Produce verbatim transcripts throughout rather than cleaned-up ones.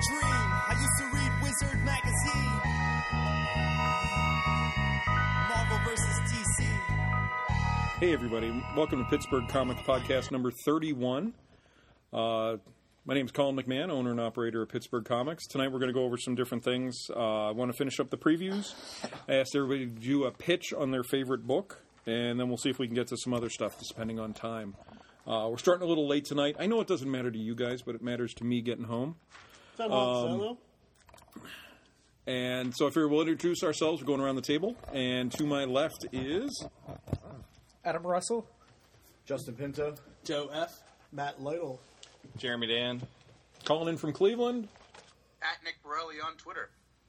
dream. I used to read Wizard magazine. Marvel versus D C. Hey everybody, welcome to Pittsburgh Comics Podcast number thirty-one. Uh, my name is Colin McMahon, owner and operator of Pittsburgh Comics. Tonight we're going to go over some different things. Uh, I want to finish up the previews. I asked everybody to do a pitch on their favorite book, and then we'll see if we can get to some other stuff, depending on time. Uh, we're starting a little late tonight. I know it doesn't matter to you guys, but it matters to me getting home. Um, and so I figure we'll introduce ourselves. We're going around the table. And to my left is... Adam Russell. Justin Pinto. Joe F. Matt Lytle. Jeremy Dan. Calling in from Cleveland. At Nick Borelli on Twitter.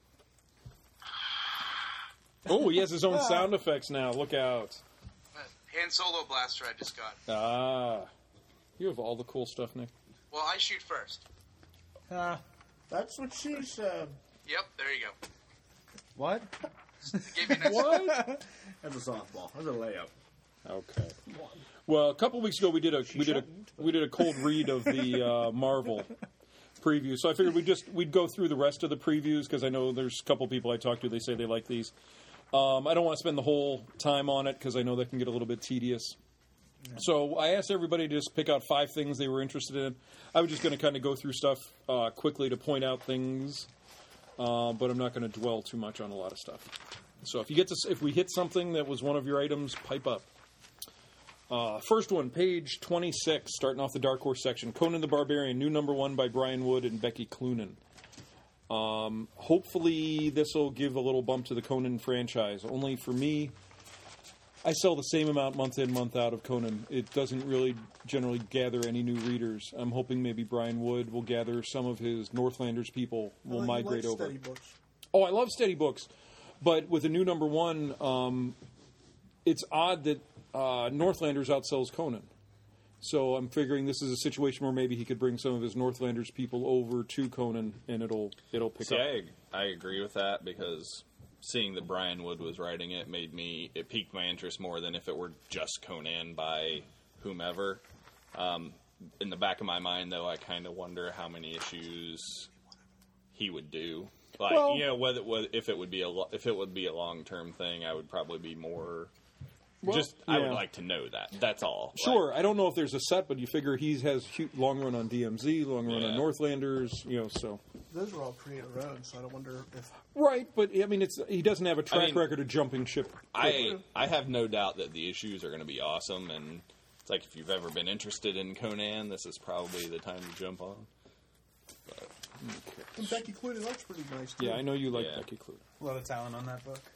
Oh, he has his own sound effects now. Look out. Han Solo blaster I just got. Ah. You have all the cool stuff, Nick. Well, I shoot first. Uh, That's what she said. Yep, there you go. what? Gave you an extra. What? That's a softball. That's a layup. Okay. Well, a couple weeks ago we did a we did a we did a cold read of the uh, Marvel preview. So I figured we just we'd go through the rest of the previews because I know there's a couple people I talked to. They say they like these. Um, I don't want to spend the whole time on it because I know that can get a little bit tedious. Yeah. So I asked everybody to just pick out five things they were interested in. I was just going to kind of go through stuff uh, quickly to point out things, uh, but I'm not going to dwell too much on a lot of stuff. So if you get to if we hit something that was one of your items, pipe up. Uh, first one, page twenty-six, starting off the Dark Horse section. Conan the Barbarian, new number one by Brian Wood and Becky Cloonan. Um, hopefully this will give a little bump to the Conan franchise. Only for me, I sell the same amount month in, month out of Conan. It doesn't really generally gather any new readers. I'm hoping maybe Brian Wood will gather some of his Northlanders people will like migrate like over. Steady books. Oh, I love steady books. But with a new number one, um, it's odd that uh, Northlanders outsells Conan. So I'm figuring this is a situation where maybe he could bring some of his Northlanders people over to Conan, and it'll it'll pick See, up. I, I agree with that because seeing that Brian Wood was writing it made me it piqued my interest more than if it were just Conan by whomever. Um, in the back of my mind, though, I kind of wonder how many issues he would do. Like, well, you know, whether, whether if it would be a lo- if it would be a long term thing, I would probably be more. Well, just I yeah. would like to know that. That's all. Sure, like, I don't know if there's a set, but you figure he has huge, long run on D M Z, long run Yeah. on Northlanders, you know. So Those are all created road, so I don't wonder if... right, but I mean, it's he doesn't have a track I mean, record of jumping ship. I I have no doubt that the issues are going to be awesome, and it's like if you've ever been interested in Conan, this is probably the time to jump on. But, And Becky Cloonan looks pretty nice, too. Yeah, I know you like Yeah. Becky Cloonan. A lot of talent on that book.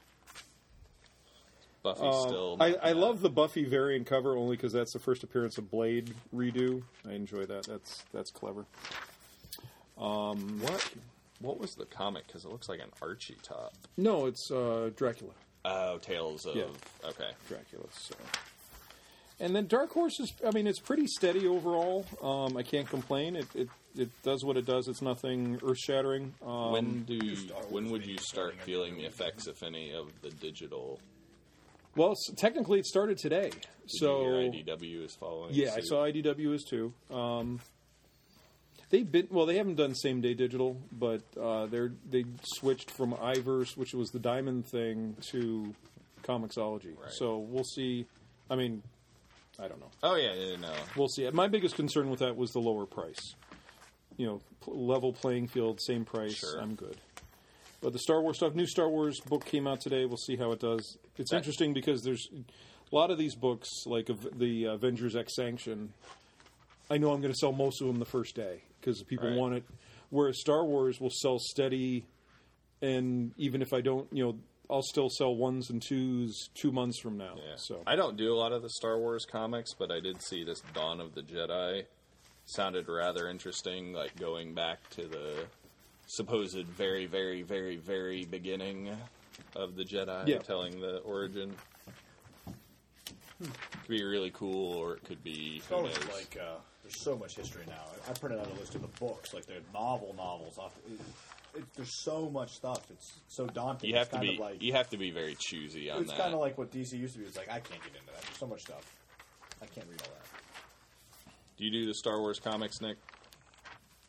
Buffy's Uh, still. I, I love the Buffy variant cover only because that's the first appearance of Blade redo. I enjoy that. That's that's clever. Um, What? What was the comic? Because it looks like an Archie top. No, it's uh, Dracula. Oh, Tales of. Yeah. Okay. Dracula. So, and then Dark Horse is. I mean, it's pretty steady overall. Um, I can't complain. It, it it does what it does. It's nothing earth shattering. Um, when do you, when would you start feeling the effects, if any, of the digital? well, s- technically, it started today. Did So you hear I D W is following. yeah, I suit? saw I D W is too. Um, they've been well. They haven't done same day digital, but uh, they're they switched from iVerse, which was the Diamond thing, to Comixology. Right. So we'll see. I mean, I don't know. Oh yeah, yeah, no. We'll see. My biggest concern with that was the lower price. You know, p- level playing field, same price. Sure. I'm good. But the Star Wars stuff, new Star Wars book came out today. We'll see how it does. It's That- interesting because there's a lot of these books, like Av- the Avengers X Sanction. I know I'm going to sell most of them the first day because people Right. want it. Whereas Star Wars will sell steady, and even if I don't, you know, I'll still sell ones and twos two months from now. Yeah. So I don't do a lot of the Star Wars comics, but I did see this Dawn of the Jedi. Sounded rather interesting, like going back to the supposed very, very, very, very beginning of the Jedi, Yeah. telling the origin. Could be really cool, or it could be, It's who always knows. like, uh, there's so much history now. I, I printed out a list of the books, like the novel novels. Off. It, it, there's so much stuff. It's so daunting. You have it's to kind be of like, you have to be very choosy on it's that. kind of like what D C used to be. It's like, I can't get into that. There's so much stuff. I can't read all that. Do you do the Star Wars comics, Nick? You know, I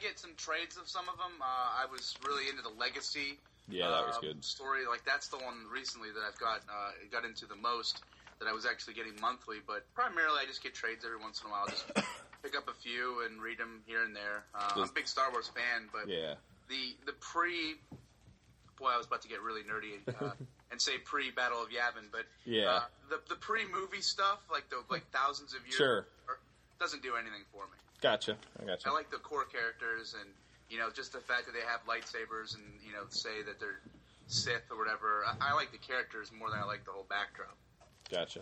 get some trades of some of them. Uh, I was really into the Legacy. Yeah, that was uh, good. Story, like that's the one recently that I've got uh, got into the most. That I was actually getting monthly, but primarily I just get trades every once in a while. Just pick up a few and read them here and there. Uh, I'm a big Star Wars fan, but Yeah. the the pre. Boy, I was about to get really nerdy uh, and say pre Battle of Yavin, but Yeah. uh, the the pre movie stuff, like the like thousands of years, Sure. or- doesn't do anything for me. Gotcha. I gotcha. I like the core characters, and you know, just the fact that they have lightsabers, and you know, say that they're Sith or whatever. I, I like the characters more than I like the whole backdrop. Gotcha.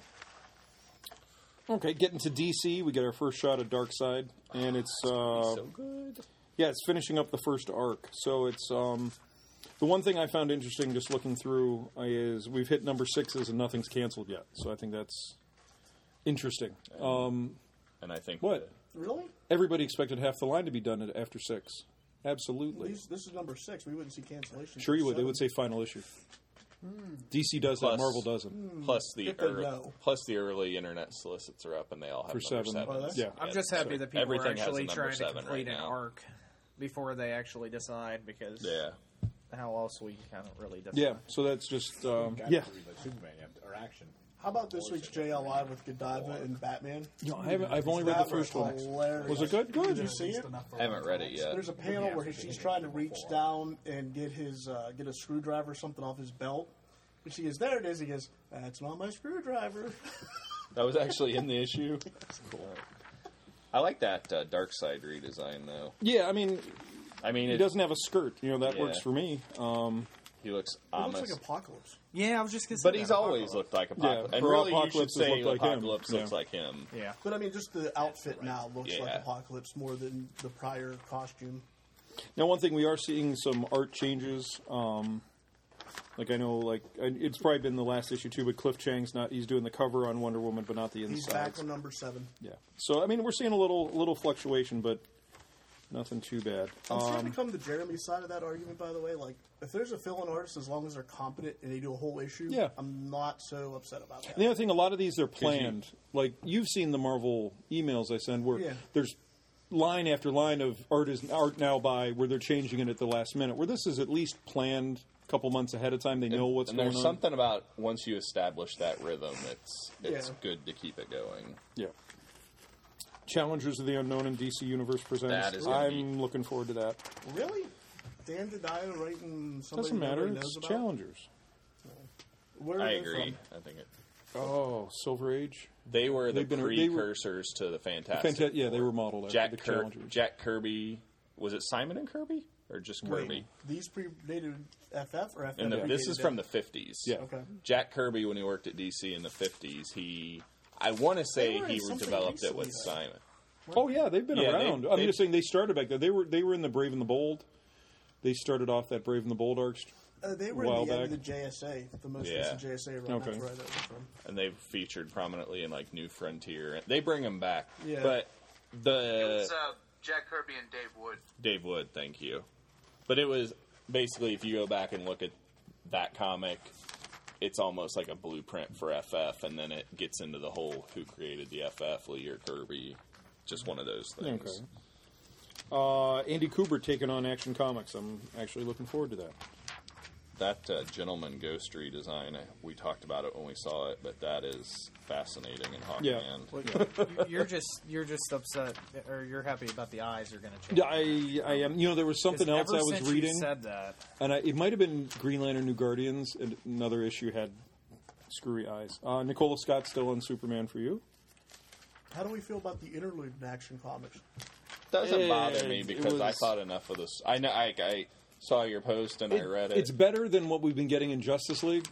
Okay, getting to D C, we get our first shot of Darkseid, and it's uh, so good. yeah, it's finishing up the first arc. So it's um, the one thing I found interesting just looking through is we've hit number sixes and nothing's canceled yet. So I think that's interesting. Um, And I think what? Really? Everybody expected half the line to be done at, after six. Absolutely. These, this is number six. We wouldn't see cancellations. Sure you would. They Seven. would say final issue. D C does Plus- that. Marvel doesn't. plus the If they early, know. plus the early internet solicits are up, and they all have For number seven. Oh, sevens. they? Yeah. I'm just happy so that people are everything has a actually number trying to seven complete right an now. arc before they actually decide, because Yeah. how else we kind of really decide. Yeah. So that's just um, Guys yeah. to read, like Superman or action. How about this week's J L I with Godiva and Batman? You know, I haven't, I've only read the That was first one. hilarious. Was it good? Good. Did you see it? I haven't read it yet. There's a panel where she's trying to reach down and get his uh, get a screwdriver or something off his belt. And she goes, there it is. He goes, that's not my screwdriver. That was actually in the issue. Cool. I like that uh, Darkseid redesign, though. Yeah, I mean, I mean, he it, doesn't have a skirt. You know, that Yeah. works for me. Um, he looks It looks ominous. like Apocalypse. Yeah, I was just gonna say But that. he's always looked like Apocalypse. Yeah, and for really, you should Apocalypse has say looked like him. Apocalypse looks Yeah. like him. Yeah. But I mean, just the outfit now looks like Yeah. Apocalypse more than the prior costume. now, one thing we are seeing some art changes. Um, like I know, like I- it's probably been the last issue too. But Cliff Chang's not. He's doing the cover on Wonder Woman, but not the He's inside. back on number seven. Yeah. So I mean, we're seeing a little little fluctuation, but nothing too bad. I'm starting Um, to come to Jeremy's side of that argument, by the way. Like, if there's a fill-in artist, as long as they're competent and they do a whole issue, Yeah. I'm not so upset about that. And the other thing, a lot of these are planned. Like you've seen the Marvel emails I send, where Yeah. there's line after line of art is art now by where they're changing it at the last minute. Where this is at least planned a couple months ahead of time. They know what's and going there's on. something about once you establish that rhythm, it's it's Yeah. good to keep it going. Yeah. Challengers of the Unknown in D C Universe presents. That is gonna I'm be- looking forward to that. Really? Dan DiDio writing somebody Doesn't matter. nobody knows It's about? Challengers. Where are I they agree. from? I think it. Oh, Silver Age. They were the They've been- they were- precursors to the Fantastic. Fanta- yeah, they Four. were modeled after Jack the Kir- Challengers. Jack Kirby. Was it Simon and Kirby or just Kirby? Wait, these predated F F or F F? And the, this is predated from it? the fifties. Yeah. Okay. Jack Kirby, when he worked at D C in the fifties, he I want to say They were in he something developed it with recently, though. Simon. Oh yeah, they've been Yeah, they- around. I'm they- just saying they started back there. They were they were in the Brave and the Bold. They started off that Brave and the Bold arcs. Uh, they were While in the end back. of the J S A, the most Yeah. recent J S A run. Okay. That's where I know they're from. And they've featured prominently in like New Frontier. They bring him back, Yeah. but It the was uh, Jack Kirby and Dave Wood. Dave Wood, thank you. But it was basically, if you go back and look at that comic, it's almost like a blueprint for F F, and then it gets into the whole who created the F F, Lee or Kirby. Just one of those things. Okay. Uh, Andy Kubert taking on Action Comics. I'm actually looking forward to that. That uh, Gentleman Ghost redesign, uh, we talked about it when we saw it, but that is fascinating in Hawkman. Yeah. Well, you- you're just you're just upset, or you're happy about the eyes are going to change. Yeah, I, I am. You know, there was something 'Cause else ever I was since you reading, said that. and I, it might have been Green Lantern: New Guardians. And another issue had screwy eyes. Uh, Nicola Scott still on Superman for you. How do we feel about the interlude in Action Comics? Doesn't Eh, bother me it because I was- thought enough of this. I know I, I saw your post and I read it. It's better than what we've been getting in Justice League.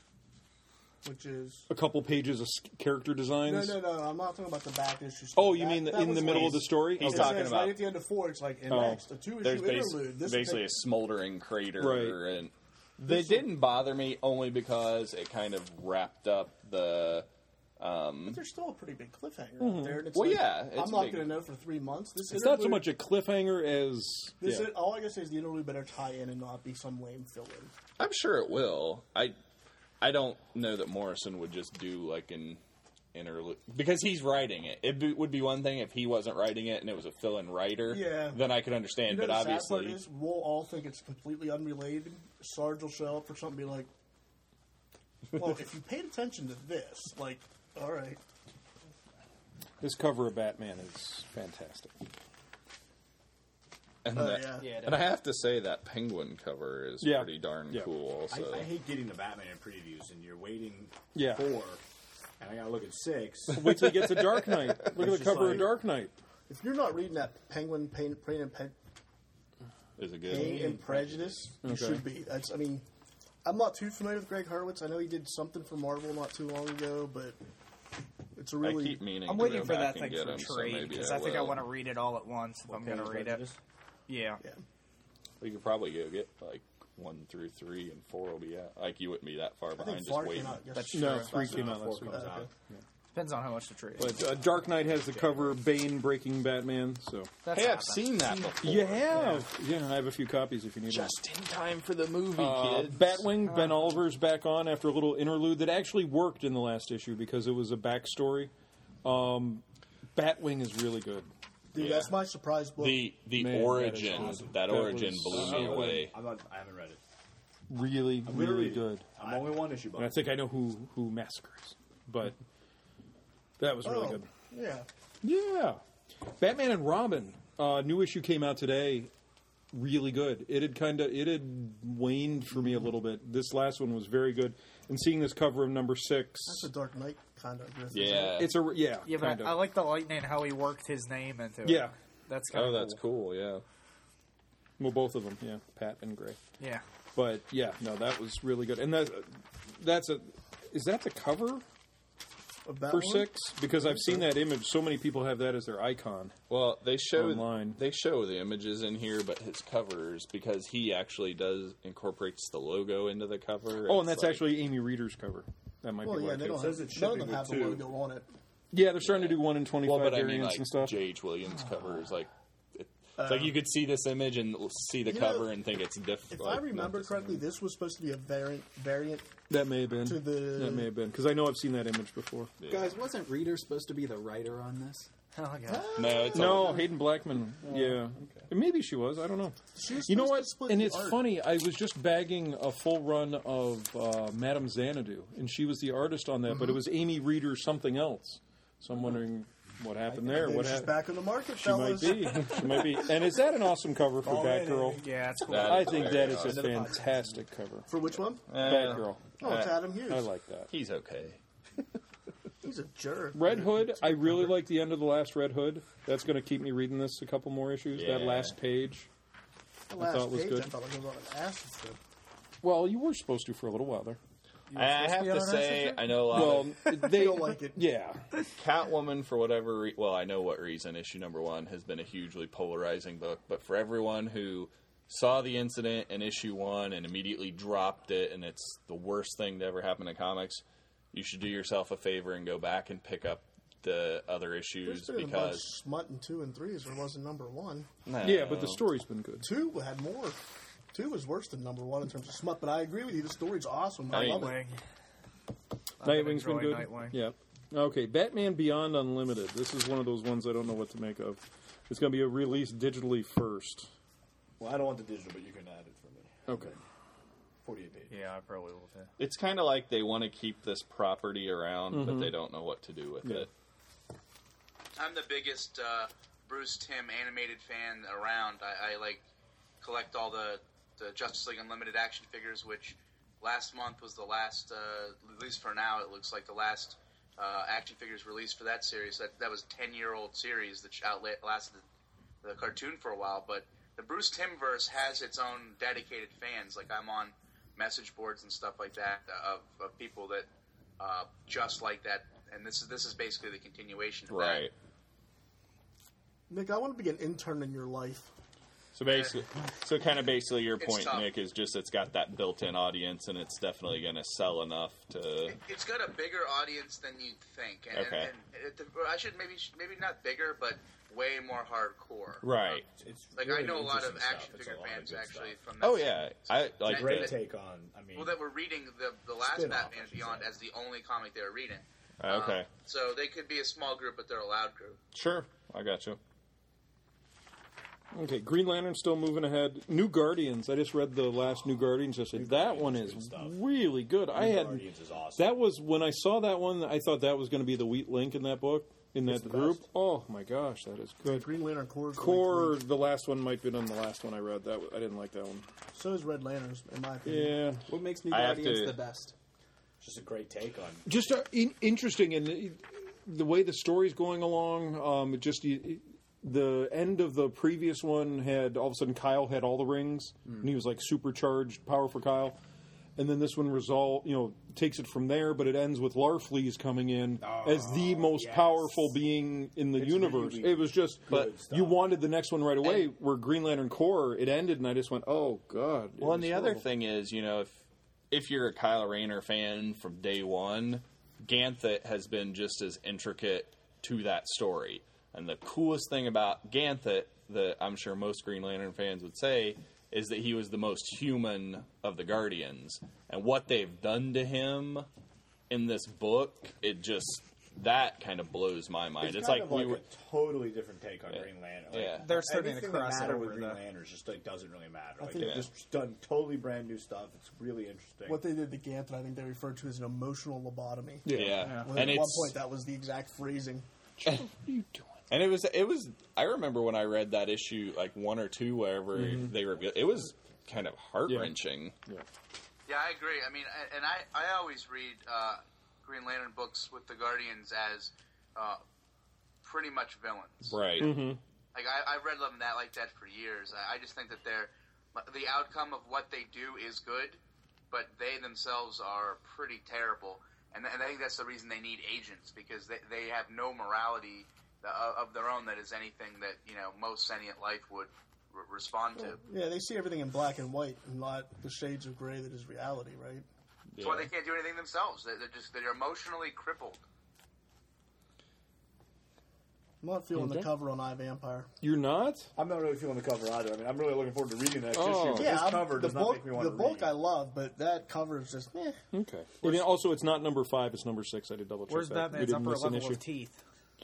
Which is A couple pages of s- character no, designs. no, no. I'm not talking about the back issue. stuff. Oh, you That- mean the, that in was the middle like- of the story? he's It talking says about- right at the end of four. It's like, and Oh. next a two There's issue bas- interlude. This basically is a smoldering crater, Right. and they didn't bother me only because it kind of wrapped up the. but there's still a pretty big cliffhanger out there. And it's Well, like, yeah, it's I'm not big. going to know for three months. This It's not so interlude- much a cliffhanger as This yeah. is, all I gotta say is the interlude better tie in and not be some lame fill-in. I'm sure it will. I, I don't know that Morrison would just do like an interlude because he's writing it. It be, would be one thing if he wasn't writing it and it was a fill-in writer. Yeah. Then I could understand. You know, but the sad part obviously, is we'll all think it's completely unrelated. Sarge will show up for something and be like, well, if you paid attention to this, like, all right. This cover of Batman is fantastic. and, Oh, that- yeah. Yeah, and I have to say that Penguin cover is Yeah. pretty darn Yeah. cool. Also, I, I hate getting the Batman previews, and you're waiting Yeah. four, and I gotta look at six. Wait till you get to Dark Knight. Look at the just cover like- of Dark Knight. If you're not reading that Penguin Pain, Pain and Pe- is it good? Pain and Prejudice, you Okay. should be. That's, I mean, I'm not too familiar with Greg Hurwitz. I know he did something for Marvel not too long ago, but it's a I really. keep meaning. I'm to waiting go for back that and thing get for him, so trade maybe because I, think I will. want to read it all at once if I'm going to read it. Yeah. Yeah. We could probably go get like one through three, and four will be out. Like you wouldn't be that far I think behind. Just Far waiting. came out yesterday. That's No, true. three That's came not out Four last week. comes Okay. out. Depends on how much to trade. But uh, Dark Knight has the cover of Bane breaking Batman. So That's Hey, I've happened. seen that before. you have, yeah. I have a few copies if you need them. Just in time for the movie, Uh, kids. Batwing, Ben Oliver's back on after a little interlude that actually worked in the last issue because it was a backstory. Um, Batwing is really good. Dude, Yeah. that's my surprise book. the the Man, that is origin, awesome. that, That origin was blew so me good. away. I'm not, I haven't read it. Really, I'm gonna really read it. good. I'm only one issue, And I but think I know who who Massacres, but that was really oh, good. yeah. Yeah, Batman and Robin. Uh, new issue came out today. Really good. It had kind of it had waned for me a little bit. This last one was very good. And seeing this cover of number six, That's a Dark Knight kind of riff. isn't Yeah. it? it's a yeah, Yeah, kind but of. I like the lightning how he worked his name into it. Yeah. That's kind Oh, of that's cool. Yeah. Well, both of them, yeah, Pat and Gray. Yeah. But yeah, no, that was really good. And that that's a is that the cover Of that for one? six? Because I've seen that image. So many people have that as their icon. Well, they show Online. they show the images in here, but his covers because he actually does incorporates the logo into the cover. Oh, it's and that's like- actually Amy Reeder's cover. That might Well, be yeah, why they too. don't says have, it's none of shipping them have with the two. logo on it. Yeah, they're starting to do one in twenty-five well, but I variants mean, like and stuff. J H Williams covers, like it, it's like you could see this image and see the You cover know, and think it's different. If I remember correctly, this was supposed to be a variant variant That may have been. to the. That may have been because I know I've seen that image before. Guys, wasn't Reader supposed to be the writer on this? Oh, God. No, it's No, all, Hayden Blackman. Yeah, maybe she was. I don't know. She was You know supposed what? to split And the it's art. funny. I was just bagging a full run of uh, Madame Xanadu, and she was the artist on that, but it was Amy Reeder something else. So I'm wondering what happened there. Maybe What she's happened? back in the market, She might fellas. be. She might be. And is that an awesome cover for Batgirl? Yeah, that's cool. That I is think very that is awesome. a fantastic cover. For which one? Batgirl. Oh, it's Adam Hughes. I like that. he's okay. He's a jerk. Red Hood. I really like the end of the last Red Hood. That's going to keep me reading this a couple more issues. That Yeah. last page. The last thought it was page, good. I felt like it was on an acid trip. Well, you were supposed to for a little while there. I have be on to an say, acid I know a lot Well, of they don't like it. Yeah. Catwoman for whatever. Re- well, I know what reason. Issue number one has been a hugely polarizing book, but for everyone who saw the incident in issue one and immediately dropped it, and it's the worst thing to ever happen in comics, you should do yourself a favor and go back and pick up the other There's issues been a bunch of because smut in two and three as there was in number one. No. Yeah, but the story's been good. Two had more. Two was worse than number one in terms of smut, but I agree with you. The story's awesome. I, I mean, love it. Nightwing. I've Nightwing's been enjoying good. Nightwing. Yeah. Okay, Batman Beyond Unlimited. This is one of those ones I don't know what to make of. It's going to be released digitally first. well, I don't want the digital, but you can add it for me. Okay. forty-eight pages. Yeah, I probably will too. it's kind of like they want to keep this property around, but they don't know what to do with Yeah. it. I'm the biggest uh, Bruce Timm animated fan around. I, I like collect all the, the Justice League Unlimited action figures, which last month was the last, uh, at least for now, it looks like the last uh, action figures released for that series. That that was a ten-year-old series that outlet lasted the cartoon for a while, but the Bruce Timmverse has its own dedicated fans. Like I'm on message boards and stuff like that of, of people that uh, just like that, and this is this is basically the continuation of that. Right. Nick, I want to be an intern in your life. So basically, so kind of basically, your It's point, tough. Nick, is just it's got that built-in audience, and it's definitely going to sell enough to. It, it's got a bigger audience than you'd think, and, Okay. and, and it, I should maybe maybe not bigger, but way more hardcore. Right. It's Like really I know a lot of interesting action stuff. It's figure a lot of fans good actually stuff. from. That Oh yeah, I like That- Great the, take on. I mean, Well, that were reading the the last Spin-off, Batman I should Beyond say. as the only comic they were reading. Okay. Um, so they could be a small group, but they're a loud group. Sure. I got you. Okay, Green Lantern still moving ahead. New Guardians. I just read the last New Guardians. I said that one is really good. I had Guardians is awesome. that was when I saw that one. I thought that was going to be the weak link in that book in that It's the group. best. Oh my gosh, that is good. Green Lantern Corps. is really Core, cool. the last one might be on the last one I read. That I didn't like that one. So is Red Lanterns, in my opinion. Yeah, What makes New I have Guardians to- the best? Just a great take on. just uh, in, interesting and the, the way the story's going along. Um, it just you, the end of the previous one had all of a sudden Kyle had all the rings and he was like supercharged power for Kyle, and then this one resolve you know takes it from there, but it ends with Larfleeze coming in as the most yes. powerful being in the It's universe. really it was just good but stuff. you wanted the next one right away. Where Green Lantern Corps it ended, and I just went, oh god. it Well, and was the other horrible. thing is, you know, if if you're a Kyle Rayner fan from day one, Ganthet has been just as intricate to that story. And the coolest thing about Ganthet, that I'm sure most Green Lantern fans would say, is that he was the most human of the Guardians. And what they've done to him in this book, it just that kind of blows my mind. It's, It's, kind like of we like were. a totally different take on Green Lantern. Like, Yeah. They're starting to anything cross that it mattered over with Green the- Lanterns just like doesn't really matter. I Like, think they've Yeah. just done totally brand new stuff. It's really interesting. What they did to Ganthet, I think they referred to as an emotional lobotomy. Yeah, Well, and at one it's point, that was the exact phrasing. What are you doing? And it was, it was. I remember when I read that issue, like one or two, wherever they revealed, it was kind of heart wrenching. Yeah, I agree. I mean, I- and I, I always read uh, Green Lantern books with the Guardians as uh, pretty much villains. Right. Like I, I've read them that like that for years. I, I just think that they're the outcome of what they do is good, but they themselves are pretty terrible. And, and I think that's the reason they need agents, because they, they have no morality uh, of their own that is anything that you know most sentient life would r- respond to. Yeah, they see everything in black and white and not the shades of gray that is reality, right? That's why they can't do anything themselves. They're, they're just they're emotionally crippled. I'm not feeling the Okay. cover on iVampire. You're not? I'm not really feeling the cover either. I mean, I'm really looking forward to reading that Oh. issue. But Yeah, this I'm- cover the does not book, make me want the to book read. I love, but that cover is just eh. Okay. And then also, it's not number five; it's number six. I did double check. Where's that. We Batman's didn't upper miss an level issue. of teeth?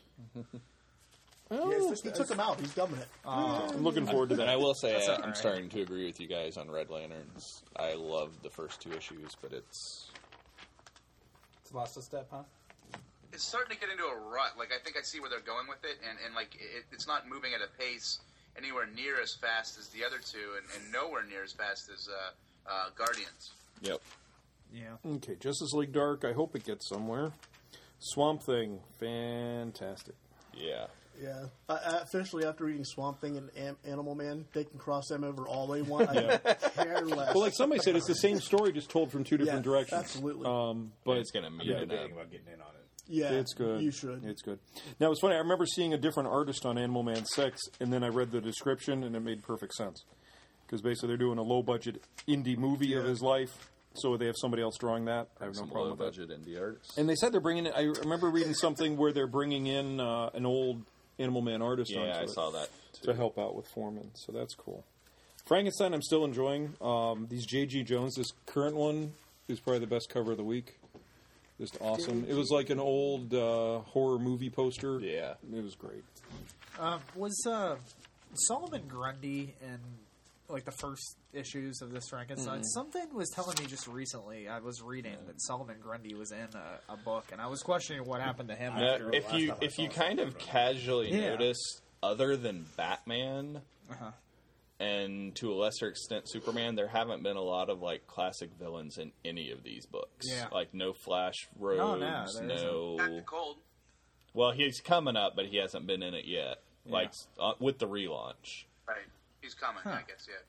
Oh, Yes, he took him out. He's gumming it. I'm looking forward to And I that. will say, That's I, all I'm right. starting to agree with you guys on Red Lanterns. I loved the first two issues, but it's It's lost a step, huh? It's starting to get into a rut. Like I think I see where they're going with it, and, and like it, it's not moving at a pace anywhere near as fast as the other two, and, and nowhere near as fast as uh, uh, Guardians. yep. Yeah. Okay, Justice League Dark. I hope it gets somewhere. Swamp Thing, fantastic. Yeah. Yeah. I, I officially, after reading Swamp Thing and Am- Animal Man, they can cross them over all they want. I don't care less. Well, like somebody said, it's the same story, just told from two different Yeah, directions. absolutely. Um, But but it's going to meet yeah, in Debating a, about getting in on it. yeah, it's good. You should. It's good. Now it's funny. I remember seeing a different artist on Animal Man Six, and then I read the description, and it made perfect sense. Because basically, they're doing a low budget indie movie of his life, so they have somebody else drawing that. I have no some problem low with that. budget indie artists. And they said they're bringing. I remember reading something where they're bringing in uh, an old Animal Man artist. Yeah, onto I it saw that to help out with Foreman. So that's cool. Frankenstein, I'm still enjoying. Um, these J G Jones, this current one is probably the best cover of the week. Just awesome. It was like an old uh, horror movie poster. Yeah. It was great. Uh, was uh, Solomon Grundy in like the first issues of this Frankenstein? Something was telling me just recently. I was reading that Solomon Grundy was in a, a book, and I was questioning what happened to him Now, after. if you last time I if you saw kind of casually Yeah. notice, other than Batman Uh-huh. and to a lesser extent Superman, there haven't been a lot of like classic villains in any of these books. Yeah. Like no Flash Rogues, No, no, there no. Captain Cold. Well, he's coming up, but he hasn't been in it yet. Like uh, with the relaunch. Right. He's coming, I guess, yeah.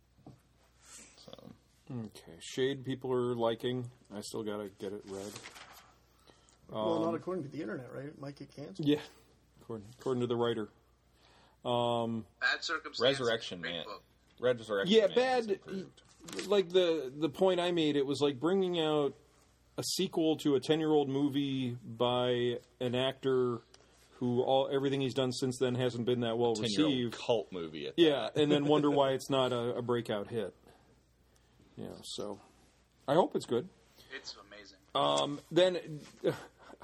So Okay. Shade people are liking. I still got to get it read. well, not according to the internet, right? It might get canceled. Yeah. According, according to the writer. Bad Circumstances. Resurrection Great Man. book. Resurrection Yeah, Man is bad. improved. Like the the point I made, it was like bringing out a sequel to a ten year old movie by an actor who all everything he's done since then hasn't been that well ten-year-old received. cult movie. At Yeah, and then wonder why it's not a, a breakout hit. Yeah, so I hope it's good. It's amazing. Um, then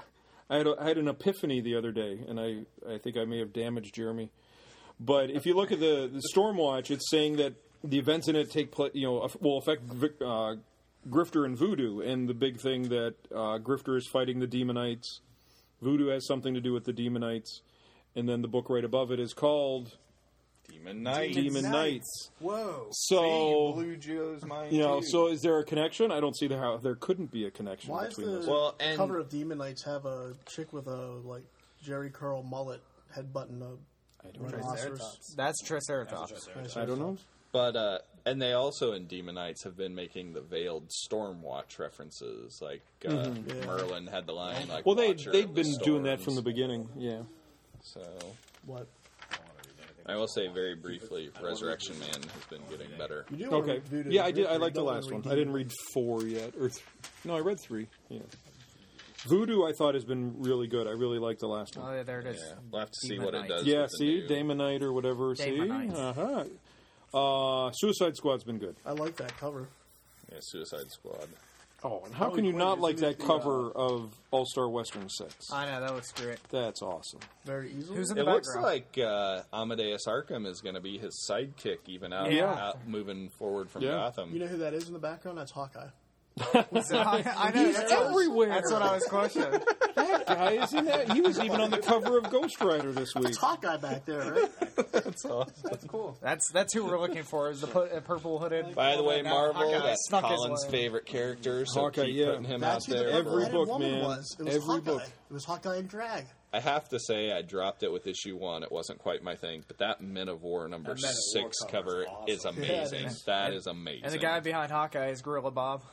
I had a, I had an epiphany the other day, and I, I think I may have damaged Jeremy. But if you look at the, the Stormwatch, it's saying that the events in it take place, you know, will affect uh, Grifter and Voodoo, and the big thing that uh, Grifter is fighting the Demonites. Voodoo has something to do with the Demonites, and then the book right above it is called Demon Knights. Demon Knights. Whoa. So Blue Joe's mind. you know, too. so is there a connection? I don't see the how there couldn't be a connection Why does between the those. Well, and- cover of Demon Knights have a chick with a like Jerry curl mullet headbutting a I don't know. rhinoceros? That's Triceratops. I don't know. But uh, and they also in Demon Knights have been making the veiled Stormwatch references. Like uh, Mm-hmm. Yeah. Merlin had the line like. Well, they Watcher they've of the been doing that Storms. from the beginning. Yeah. So What? I will say very briefly, Resurrection Man has been getting better. You do want Okay. to Voodoo Yeah, I and did. Grifter, I you liked the don't last wanna one. read I didn't Demon read four yet, or th- no, I read three. Yeah. Voodoo, I thought has been really good. I really liked the last one. Oh, yeah, there it is. Yeah, we'll have to see Demon what it Knights. does. Yeah, with the see, new- Damonite or whatever. See, Damonite. uh huh. Uh, Suicide Squad's been good. I like that cover. Yeah, Suicide Squad. Oh, and how Harley can you Quinn, not isn't like it that the, cover of All Star Western Six? I know, that looks great. That's awesome. Very easily. Who's in It the looks background? like uh, Amadeus Arkham is going to be his sidekick, even out, Yeah. out moving forward from Yeah. Gotham. You know who that is in the background? That's Hawkeye. I, I know. He's That's everywhere. What, that's what I was questioning. That guy is in that. He was even on the cover of Ghost Rider this week. It's Hawkeye back there, right? That's awesome. That's cool. That's that's who we're looking for. Is the pu- uh, purple hooded? By the way, Now Marvel, Hawkeye that's snuck his Colin's way. favorite character, so Hawkeye, keep yeah. putting him That's out who the there. Every purple-headed book, woman man. was. It was Every Hawkeye. book. It was Hawkeye in drag. I have to say, I dropped it with issue one. It wasn't quite my thing, but that Men of War number That Men of War six cover cover is is awesome. amazing. Yeah, it is. That is amazing. And the guy behind Hawkeye is Gorilla Bob.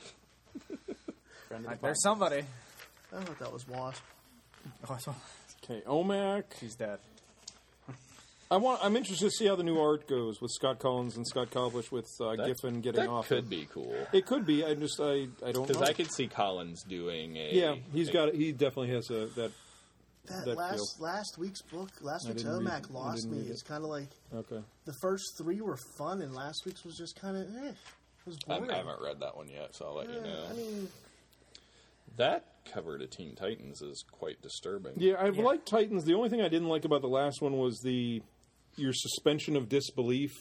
Like, there's somebody. I thought that was Wasp. Okay, Omac. He's dead. I want. I'm interested to see how the new art goes with Scott Collins and Scott Koblish with uh, that, Giffen getting that off. could it. be cool. It could be. I just. I. I don't Because know. I could see Collins doing a. Yeah, he's got. He definitely has a that. That, That last feel. last week's book, last I week's didn't read- Omac I lost didn't me. read it. It's kind of like Okay. the first three were fun, and last week's was just kind of eh. It was I boring. haven't read that one yet, so I'll let you Yeah, know. I mean, That cover to Teen Titans is quite disturbing. Yeah, I Yeah. liked Titans. The only thing I didn't like about the last one was the your suspension of disbelief.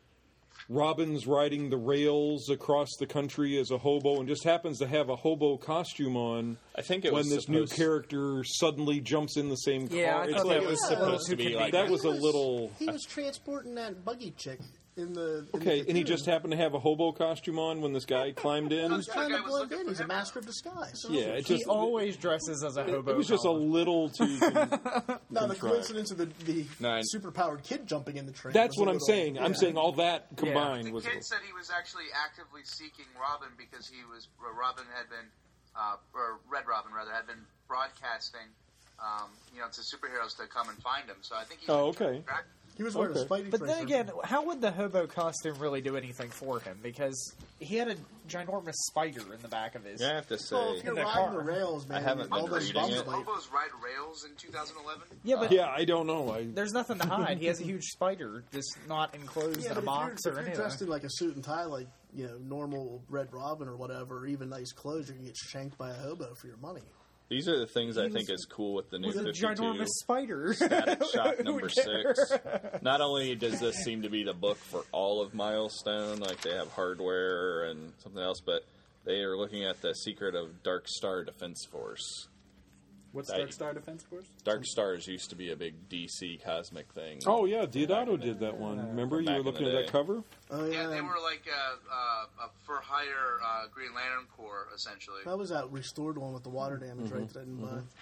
Robin's riding the rails across the country as a hobo and just happens to have a hobo costume on I think it when was this new supposed- character suddenly jumps in the same car. Yeah, I It's thought like- that was was supposed to be like- that he was a little He was transporting that buggy chick in the. in okay, the and he cocoon. just happened to have a hobo costume on when this guy climbed in. He was The trying guy to was blend looking in. for He's a him. master of disguise. Yeah, it He just always dresses as a hobo. it was just a Colin. little too. No, the contrived. coincidence of the, the Nine. superpowered kid jumping in the train. That's was what a I'm little- saying. I'm yeah. saying all that combined The was. kid said he was actually actively seeking Robin because he was Robin had been, uh, or Red Robin rather, had been broadcasting, um, you know, to superheroes to come and find him. So I think he's Oh, been trying okay. to track- He was wearing Okay. a Spidey But then tracer. again, how would the hobo costume really do anything for him? Because he had a ginormous spider in the back of his. Yeah, I have to say. Well, if you're the riding car. the rails, man, I haven't all been those reading bumps it. late. Hobos ride rails in two thousand eleven. Yeah, but Yeah, I don't know. I there's nothing to hide. He has a huge spider, just not enclosed Yeah, in a but box if you're, or if you're anything. dressed in like a suit and tie, like you know, normal Red Robin or whatever, or even nice clothes, you're gonna get shanked by a hobo for your money. These are the things I think is cool with the new With a fifty-two. ginormous spider. Static Shock Who number would care? six. Not only does this seem to be the book for all of Milestone, like they have hardware and something else, but they are looking at the secret of Dark Star Defense Force. What's I- Dark Star Defense Force? Dark Stars used to be a big D C cosmic thing. Oh yeah, Diodato did that one. Remember, you Back were in the looking at day. that cover. Oh Yeah, yeah, they were like a, a, a for hire uh, Green Lantern Corps essentially. that was that restored one with the water damage, right? That I didn't buy.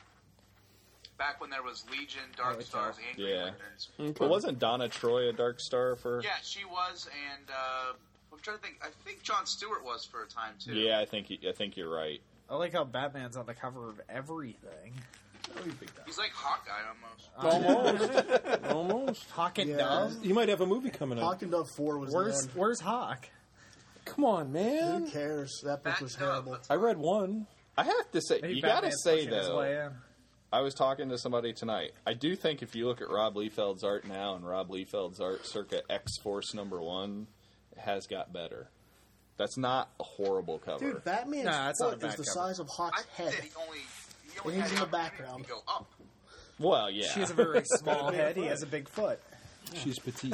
Back when there was Legion, Dark Oh, it's Stars, dark. and Green Yeah. Lanterns. But wasn't Donna Troy a Dark Star for? Yeah, she was, and uh, I'm trying to think. I think Jon Stewart was for a time too. Yeah, I think I think you're right. I like how Batman's on the cover of everything. he's like Hawkeye almost. Almost, almost. Hawk and Yeah. Dove. You might have a movie coming out. Hawk and Dove four was Where's the end. Where's Hawk? Come on, man. Who cares? That book was Bat Dove, terrible. let's- I read one. I have to say, Maybe you got to Batman's say pushing his way though. in. I was talking to somebody tonight. I do think if you look at Rob Liefeld's art now and Rob Liefeld's art circa X Force number one, it has got better. That's not a horrible cover. Dude, Batman's Nah, it's not a foot bad is the cover. size of I Hawk's think head. that he only. he only He's had in the opportunity background. to go up. Well, yeah. She has a very small head. He has a big foot. She's petite.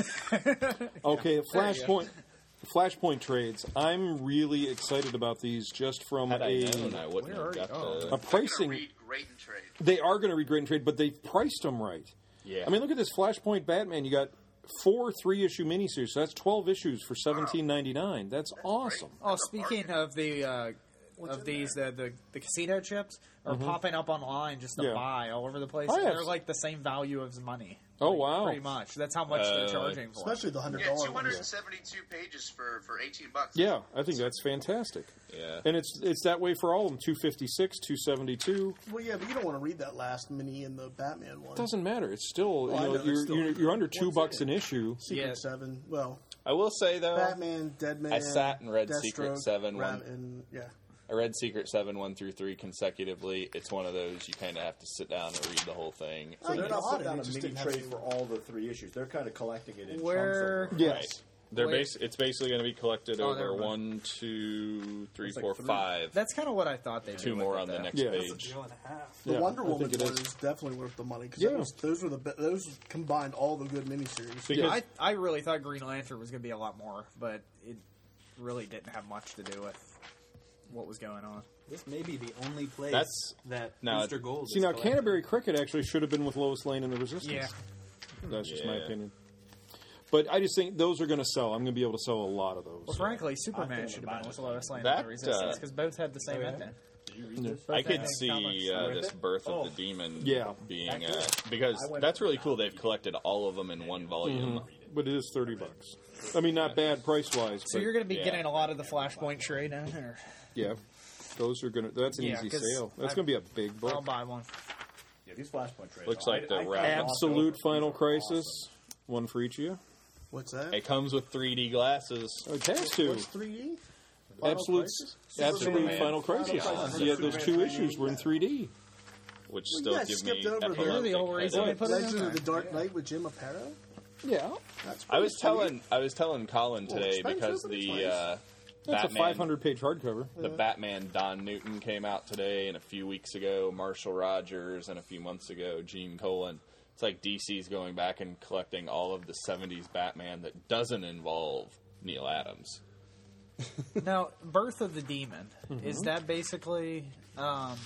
Okay, Flashpoint. Flashpoint trades. I'm really excited about these just from Had I a. known, I wouldn't Where have got are you? the. A They're pricing. gonna read great in trade. They are going to read great in trade, but they've priced them right. Yeah. I mean, look at this Flashpoint Batman. You got four three-issue miniseries, so that's twelve issues for seventeen ninety-nine. That's awesome. Oh, speaking of the uh, of these, the, the the casino chips are popping up online just to Yeah. buy all over the place. I And have- they're like the same value as money. Oh, Like, wow. Pretty much. That's how much they're Uh, charging for. Especially the hundred Yeah, dollar two hundred ones. and seventy-two pages for, for eighteen bucks. Yeah, I think that's fantastic. Yeah. And it's it's that way for all of them. two fifty-six, two seventy-two. Well, yeah, but you don't want to read that last mini in the Batman one. Doesn't matter. It's still, Well, I you know, know, it's you're, still- you're, you're under two what's bucks in an it? issue. Secret Yeah. Seven. Well, I will say though, Batman, Deadman. I sat and read Deathstroke, Secret Seven one- Rabbit, and yeah. I read Secret Seven one through three consecutively. It's one of those you kind of have to sit down and read the whole thing. Oh, So they're you not got putting it, down it a just mini didn't have trade any- for all the three issues. They're kind of collecting it in Where- chunks. Of Yes. They're Wait. base. It's basically going to be collected Oh, over never mind. one, two, three, It's like four, three. five. That's kind of what I thought they did. Two with more it, on the though. next Yeah. That's a page. deal and a half. The Yeah, Wonder I think Woman it one is. is definitely worth the money because Yeah. those were the be- those combined all the good miniseries. Because- I, I really thought Green Lantern was going to be a lot more, but it really didn't have much to do with what was going on. This may be the only place That's- that now, Booster Gold See, is now collected. Canterbury Cricket actually should have been with Lois Lane and the Resistance. Yeah. That's just my Yeah. opinion. But I just think those are going to sell. I'm going to be able to sell a lot of those. Well, frankly, I Superman think should the have been with Batman- Lois Lane That, and the Resistance uh, because both had the same ending. Both I had could the see comics. uh, With this it? Birth Oh. of the Demon Yeah. being Back uh, then. because I went that's really for cool. They've collected all of them in one volume. But it is thirty bucks. I mean, not bad price wise. So you're going to be Yeah. getting a lot of the Flashpoint trade in, or yeah, those are going to. That's an Yeah, easy 'cause sale. That's I- going to be a big book. I'll buy one. Yeah, these Flashpoint trades. Looks I- like the I- I wrap- lost Absolute over- Final these are Crisis, awesome. one for each of you. What's that? It comes with three D glasses. It has to. What's three D? Absolute, Absolute Superman. Final Crisis. Crisis. Yeah, those two issues were in three D. Which Well, still you guys give skipped me over the- epileptic the whole reason they headaches. put it in Legends there. of the Dark Knight with Jim Aparo. Yeah, That's I was pretty telling I was telling Colin Well, today expensive, because but it's the nice. uh, that's Batman, a five hundred page hardcover. the Batman Don Newton came out today, and a few weeks ago Marshall Rogers, and a few months ago Gene Colan. It's like D C's going back and collecting all of the seventies Batman that doesn't involve Neil Adams. Now, Birth of the Demon, is Mm-hmm. that basically um,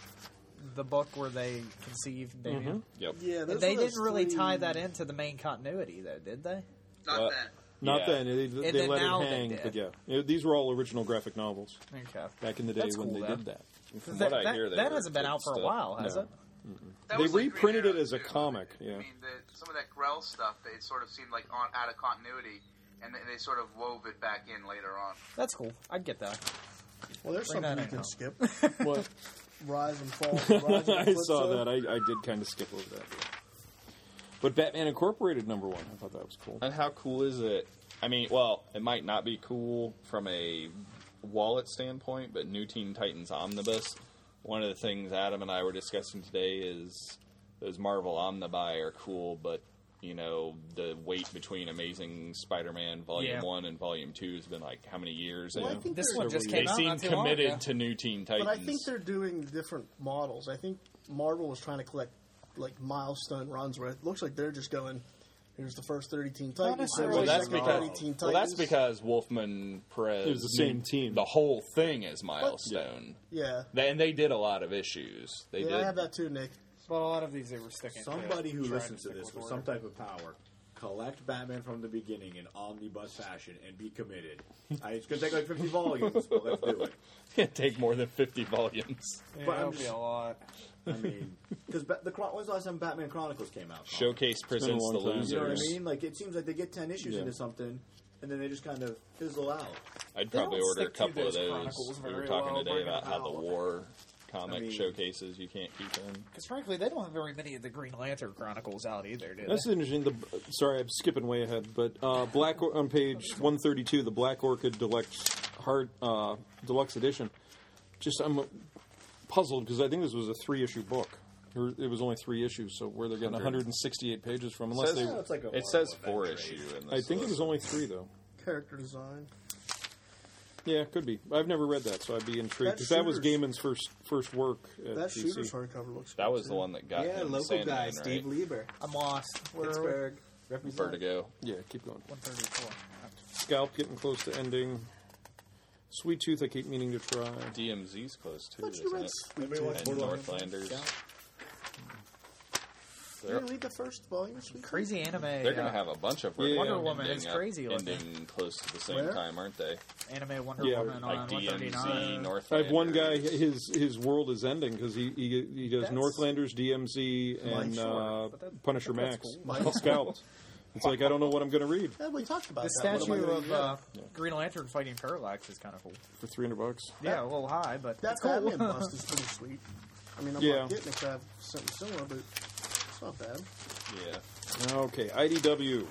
the book where they conceived Damien? Yep. Yeah, those They were those didn't really three- tie that into the main continuity, though, did they? Not Well, then. Not Yeah. then. They, they then let now it they hang. did. But yeah, Yeah, these were all original graphic novels Okay. back in the day That's when cool, they though. did that. From That, what I that- hear, they that were hasn't been good out for a stuff. while, has No. it? That They was like Green reprinted it Arrow, as a too. comic, yeah. I mean, the, some of that Grell stuff, it sort of seemed like on, out of continuity, and they, they sort of wove it back in later on. That's cool. I'd get that. Well, there's Bring something that you in, can huh? skip. What? Rise and fall. Rise and I flip saw side. that. I, I did kind of skip over that. Yeah. But Batman Incorporated number one. I thought that was cool. And how cool is it? I mean, well, it might not be cool from a wallet standpoint, but New Teen Titans Omnibus. One of the things Adam and I were discussing today is those Marvel Omnibuy are cool, but you know the wait between Amazing Spider-Man Volume Yeah. One and Volume Two has been like how many years? Well, I And think This they're- one just they came out seem not too long committed ago. to New Teen Titans. But I think they're doing different models. I think Marvel was trying to collect like milestone runs where it looks like they're just going. Here's the first thirty Teen Titans. necessarily. well, here's the that's second because thirty Teen well, that's Titans. because Wolfman Perez It was the same knew team. The whole thing is milestone. Yeah, They, and they did a lot of issues. They yeah, did. I have that too, Nick. But a lot of these they were sticking. Somebody to, who trying listens to stick this with order. some type of power, collect Batman from the beginning in omnibus fashion and be committed. I, it's going to take like fifty volumes, but let's do it. It'd take more than fifty volumes. Yeah, But I'm that'll be just- a lot. I mean, because ba- the Chron- when's the last time Batman Chronicles came out? Colin? Showcase presents long the time. losers. You know what I mean? Like it seems like they get ten issues Yeah. into something, and then they just kind of fizzle out. I'd They probably don't order a stick to couple of those those. Chronicles We were very talking well, today bringing about them how the out. war comic I mean- showcases you can't keep in. Because frankly, they don't have very many of the Green Lantern Chronicles out either, do That's they? interesting. The, sorry, I'm skipping way ahead, but uh, Black Or- on page one thirty-two, the Black Orchid Deluxe Hard uh, Deluxe Edition. Just I'm puzzled because I think this was a three-issue book. Or it was only three issues, so where they're getting one hundred sixty-eight pages from, unless Says- they. Yeah, it's like a It says Marvel four event issue. trade. In I this think it list. was only three though. Character design. Yeah, it could be. I've never read that, so I'd be intrigued That because that was Shooter's- Gaiman's first first work at That D C. Shooter's hardcover looks That good, was the too. one that got Yeah, him local Sandman, guy, right? Steve Lieber. I'm lost. Where are we? Pittsburgh. Represent. Vertigo. Yeah, keep going. one thirty-four. Scalp getting close to ending. Sweet Tooth, I keep meaning to try. D M Z's close too, But you isn't read it? Sweet Anybody Tooth. like And Borderlands? Northlanders. Yeah. You They're, didn't read the first volume of Sweet Tooth? Crazy anime. they're going uh, to have a bunch of Yeah. Vertigo Wonder Woman ending is up- crazy looking. ending close to the same Where? time, aren't they? anime Wonder Yeah. Woman on Like D one M Z, thirty-nine. Northlanders. I have one guy. His his world is ending because he, he he does That's- Northlanders, D M Z, and Mine's uh, short, but that- Punisher but that's Max. cool. It's called Scalped. It's like I don't know what I'm going to read Yeah, we talked about The that. What am I statue gonna of do? uh, Green Lantern fighting Parallax is kind of cool. for three hundred bucks. Yeah, a little high, but That it's cool. Batman bust is pretty sweet. I mean, I'm Yeah. not getting it 'cause I have something similar, but it's not bad. Yeah. Okay, I D W.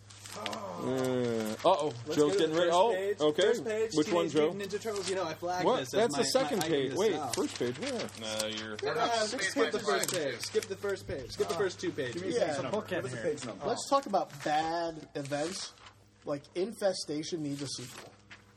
Uh oh, Let's Joe's go to getting the ready. first Oh, page. okay. First page, Which one, Teenage Joe? Mutant Ninja Turtles. You know, I flagged What? this. as That's my, the second my item page. to Wait, sell. first page. Where? No, you're. Ah, Uh, skip Skip the the first page. page. Skip the first page. Skip the first two pages. Yeah. There's a book in Give us a here. page number. Let's talk about bad events. Like Infestation needs a sequel.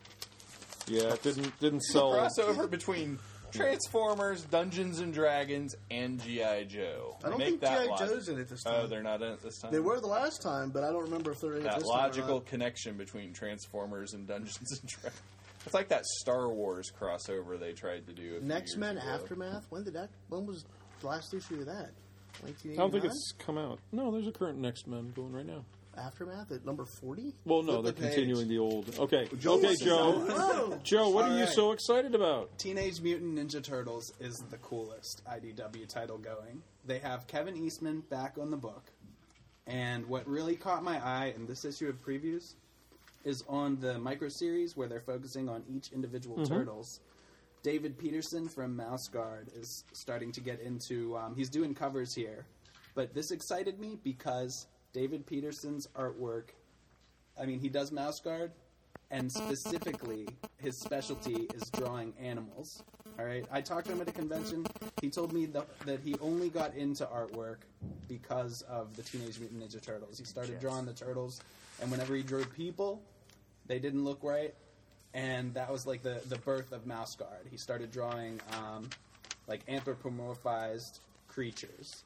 Yeah, it didn't didn't sell. Crossover between Transformers, Dungeons and Dragons, and G I. Joe. I don't Make think G that I. logic- Joe's in it this time. Oh, they're not in it this time. They were the last time, but I don't remember if they're in it That this time or logical not. connection between Transformers and Dungeons and Dragons. It's like that Star Wars crossover they tried to do. A few Next years Men ago. Aftermath. When did that? When was the last issue of that? nineteen I eighty-nine. don't think it's come out. No, there's a current Next Men going right now. Aftermath at number forty. Well, no, Flip they're the page. continuing the old. Okay, Joe okay, wants to Joe. Oh, Joe, what are All you right. so excited about? Teenage Mutant Ninja Turtles is the coolest I D W title going. They have Kevin Eastman back on the book. And what really caught my eye in this issue of previews is on the micro series where they're focusing on each individual turtles. David Peterson from Mouse Guard is starting to get into. Um, he's doing covers here. But this excited me because David Peterson's artwork. I mean, he does Mouse Guard, and specifically, his specialty is drawing animals. All right, I talked to him at a convention. He told me the, that he only got into artwork because of the Teenage Mutant Ninja Turtles. He started drawing the turtles, and whenever he drew people, they didn't look right, and that was like the, the birth of Mouse Guard. He started drawing um, like anthropomorphized creatures.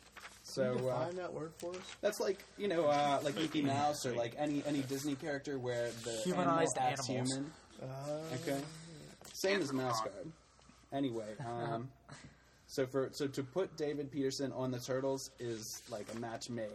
So Can you uh, define that word for us? that's like you know, uh, like Mickey Mouse or like any any Disney character where the Humanized animal acts animals. human. Okay, same as Mouse Guard. Anyway, um, so for so to put David Peterson on the Turtles is like a match made.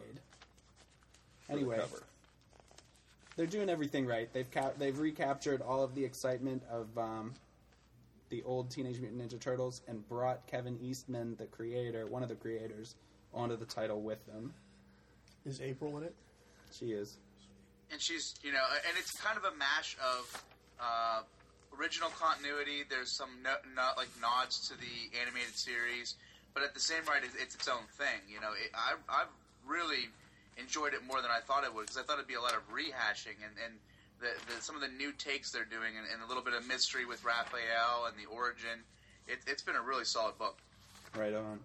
Anyway, cover. they're doing everything right. They've cap- they've recaptured all of the excitement of um, the old Teenage Mutant Ninja Turtles and brought Kevin Eastman, the creator, one of the creators, onto the title with them. Is April in it? She is. and she's you know, and it's kind of a mash of uh, original continuity. There's some no, not like nods to the animated series, but at the same right, it's, it's its own thing. You know, it, I I've really enjoyed it more than I thought it would because I thought it'd be a lot of rehashing and and the, the some of the new takes they're doing and, and a little bit of mystery with Raphael and the origin. It, it's been a really solid book. Right on.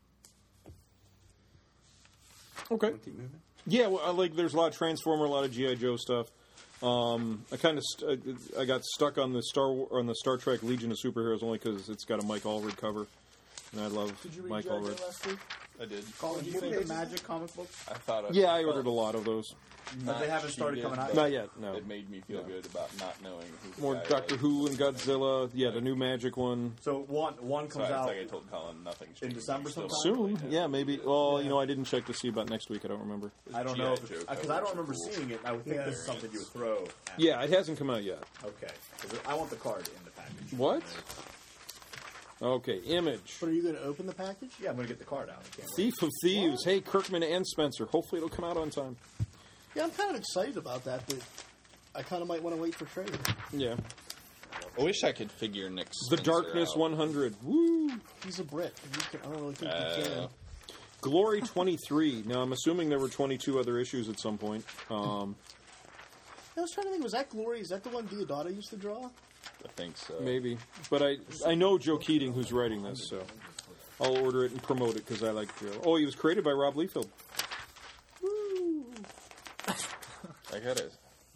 Okay. Keep moving. Yeah, well, I like there's a lot of Transformer, a lot of G I. Joe stuff. Um, I kind of st- I got stuck on the Star War- on the Star Trek Legion of Superheroes only because it's got a Mike Allred cover, and I love Did you read Mike G I. Joe Allred. last week? I did. Colin, did you think of Magic comic books? I thought. I Yeah, I felt ordered a lot of those. But they haven't she started did, coming out but Not yet, no. It made me feel No. good about not knowing who the More guy Doctor was. Who and Godzilla. Yeah, the new Magic one. So one one So comes I, out. like I told Colin, nothing's in changed. December Still- sometime? Soon, yeah, maybe. Well, you know, I didn't check to see about next week. I don't remember. I don't G I. know Joe because I don't covers are remember cool. seeing it. I would think Yeah. this is something you would throw. At Yeah, it hasn't come out yet. Okay. 'Cause I want the card in the package. What? Okay, Image. But are you going to open the package? Yeah, I'm gonna get the card out. I can't wait. Thief of Thieves. Hey, Kirkman and Spencer. Hopefully it'll come out on time. Yeah, I'm kind of excited about that, but I kind of might want to wait for trade. Yeah. I wish I could figure Nick The Spencer Darkness out. one hundred. Woo! He's a Brit. You can, I don't really think Uh, you can. Glory twenty-three. Now, I'm assuming there were twenty-two other issues at some point. Um, I was trying to think, was that Glory? Is that the one Deodato used to draw? I think so. maybe. But I I know Joe Keating who's writing this, so I'll order it and promote it because I like Joe. Oh, he was created by Rob Liefeld. I gotta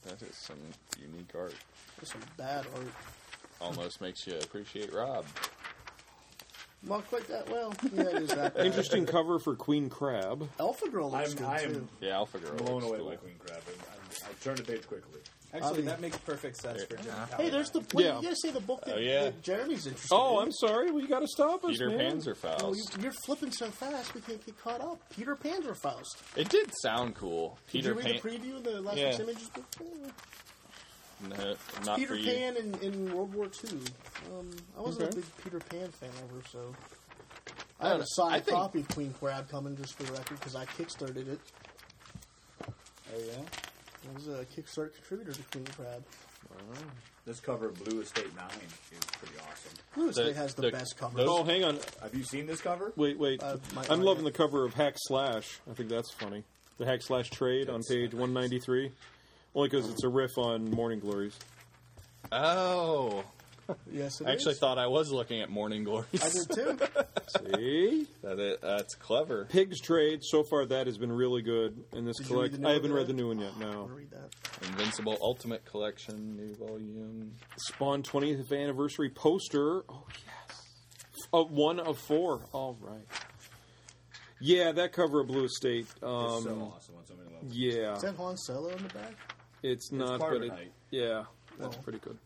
That is some unique art. That's some bad art. Almost makes you appreciate Rob. Not quite that well. Yeah, it is that bad. Interesting cover for Queen Crab. Alpha Girl looks I'm, good I am too. Yeah, Alpha Girl. blown looks away cool. by Queen Crab. I, I turned the page quickly. Actually, I mean- that makes perfect sense for Jimmy. Hey, there's the. Wait, Yeah. you gotta say the book that, Oh, yeah. that Jeremy's interested Oh, in. I'm sorry. Well, you got to stop us, Peter man. No, Panzerfaust. you, you're flipping so fast we can't get caught up. Peter Panzerfaust. It did sound cool. Did Peter you read Pan. the preview of the last Yeah. week's images book? Eh. No, not Peter for you. Pan in, in World War Two. Um, I wasn't Okay. a big Peter Pan fan ever, so I I have don't a signed know. I think- copy of Queen Crab coming just for the record because I kickstarted it. Oh yeah. I was a Kickstarter contributor to Queen Crab. This cover of Blue Estate nine is pretty awesome. Blue Estate The- has the, the- best covers. those- Oh, hang on. Have you seen this cover? Wait, wait. Uh, my- I'm my- loving the cover of Hack Slash. I think that's funny. The Hack Slash trade on page one ninety-three. Only because it's a riff on Morning Glories. Oh, Yes, it I actually is. thought I was looking at Morning Glories. I did too. See? that it, that's clever. Pigs trade. So far, that has been really good in this Did you read collect. the new I one haven't read today? the new one yet. I No. want to read that. Invincible Ultimate Collection, new volume. Spawn twentieth anniversary poster. Oh yes. Uh, one of four. All right. Yeah, that cover of Blue Estate. Um, It's so awesome on so many levels. Yeah, Is that Han Solo in the back? it's not, part of but a it, night. yeah, that's Oh. pretty good.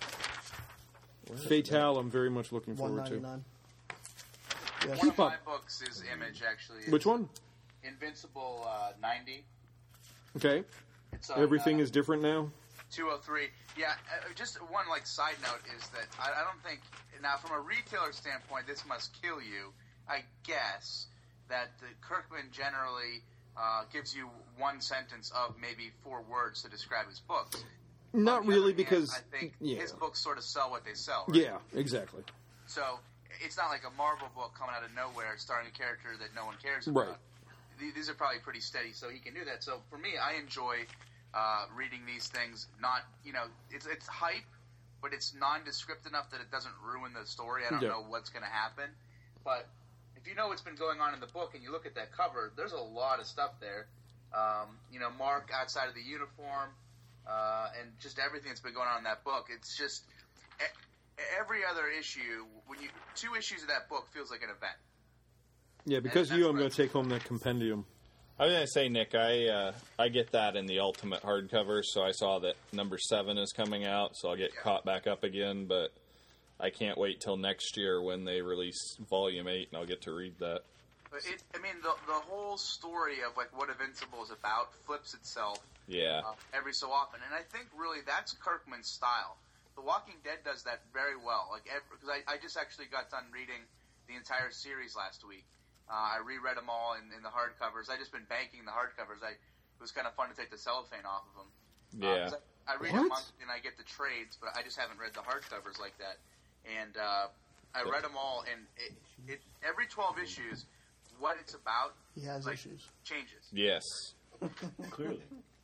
Fatale, I'm very much looking One forward ninety to. nine. One Keep of my up. books is Image, actually. Which one? Invincible uh, ninety. Okay, It's on, everything uh, is different now. two oh three. Yeah, uh, just one like side note is that I, I don't think now from a retailer standpoint this must kill you. I guess that the Kirkman generally uh, gives you one sentence of maybe four words to describe his books. Not On the really, other hand, because I think yeah, his books sort of sell what they sell. Right? yeah, exactly. So it's not like a Marvel book coming out of nowhere starring a character that no one cares about. Right. Th- These are probably pretty steady, so he can do that. So for me, I enjoy uh, reading these things. Not you know, it's it's hype, but it's nondescript enough that it doesn't ruin the story. I don't Yeah. know what's going to happen, but if you know what's been going on in the book and you look at that cover, there's a lot of stuff there. Um, you know, Mark outside of the uniform. Uh, and just everything that's been going on in that book. It's just e- every other issue. When you two issues of that book feels like an event. Yeah, because And you, that's I'm right. going to take home that compendium. I was gonna say, Nick, I uh, I get that in the Ultimate hardcover, so I saw that number seven is coming out, so I'll get Yeah. caught back up again. But I can't wait till next year when they release Volume Eight, and I'll get to read that. But it, I mean, the the whole story of like what Invincible is about flips itself Yeah, uh, every so often, and I think really that's Kirkman's style. The Walking Dead does that very well. Like because I, I just actually got done reading the entire series last week. Uh, I reread them all in, in the hardcovers. I just been banking the hardcovers. I it was kind of fun to take the cellophane off of them. Uh, yeah. 'cause I, I read What? them monthly and I get the trades, but I just haven't read the hardcovers like that. And uh, I read them all, and it, it every twelve issues, what it's about He has like, issues. changes. Yes. Clearly.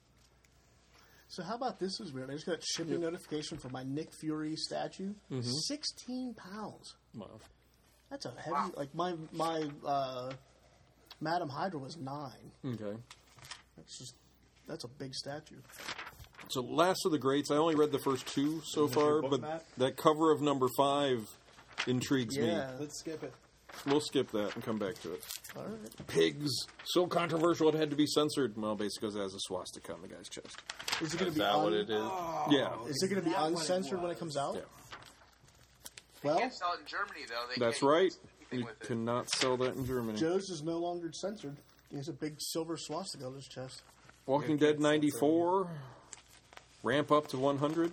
So how about this is weird? I just got shipping notification for my Nick Fury statue. Sixteen pounds. Well, That's a heavy. Wow. Like my my uh, Madam Hydra was nine. okay. That's just that's a big statue. So, Last of the Greats, I only read the first two so Is this your far, book, but Matt? that cover of number five intrigues me. Yeah. Let's skip it. We'll skip that and come back to it. All right. Pigs. So controversial it had to be censored. Well, basically because it has a swastika on the guy's chest. Is it going Is to be that un- what it is? Yeah. Is it going to be that what it uncensored when it comes out? Yeah. They Well, can't sell it in Germany though. They That's can't right. do anything You with it. cannot sell that in Germany. Joe's is no longer censored. He has a big silver swastika on his chest. Walking Dead ninety-four. Ramp up to one hundred.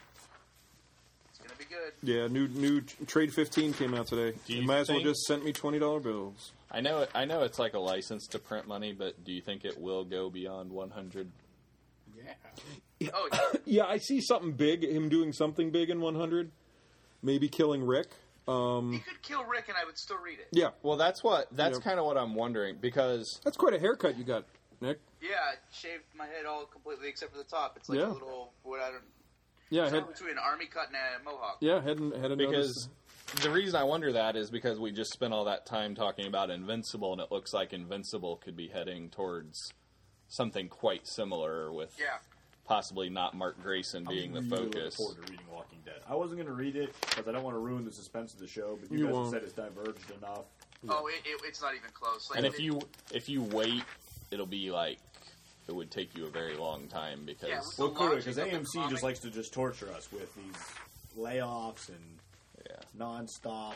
It's gonna be good. Yeah, new new Trade fifteen came out today. Do You you might as well think- just sent me twenty dollar bills. I know. It, I know it's like a license to print money, but do you think it will go beyond one hundred? Yeah. Oh, yeah. Yeah, I see something big. Him doing something big in one hundred. Maybe killing Rick. Um, he could kill Rick and I would still read it. yeah, Well, that's what. That's Yeah. kind of what I'm wondering because that's quite a haircut you got, Nick. Yeah, I shaved my head all completely except for the top. It's like Yeah. a little what I don't. Yeah, It's head, between an army cut and a mohawk. yeah, hadn't hadn't because noticed. the reason I wonder that is because we just spent all that time talking about Invincible, and it looks like Invincible could be heading towards something quite similar with Yeah. possibly not Mark Grayson being I'm the really focus. looking forward to reading Walking Dead. I wasn't going to read it because I don't want to ruin the suspense of the show, but you, You guys won't. have said it's diverged enough. Oh, it, it, it's not even close. Like, And if it- you if you wait, it'll be like it would take you a very long time because Yeah, with Well, the cool, logic because of the A M C comic- just likes to just torture us with these layoffs and yeah. non-stop.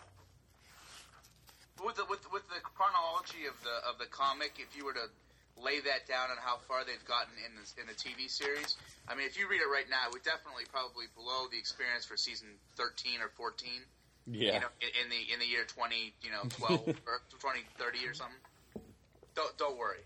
with the with, with the chronology of the of the comic, if you were to lay that down on how far they've gotten in the in the T V series, I mean, if you read it right now, we're definitely probably below the experience for season thirteen or fourteen. Yeah. You know, in, in the in the year twenty, you know, twelve or twenty thirty or something. Don't don't worry.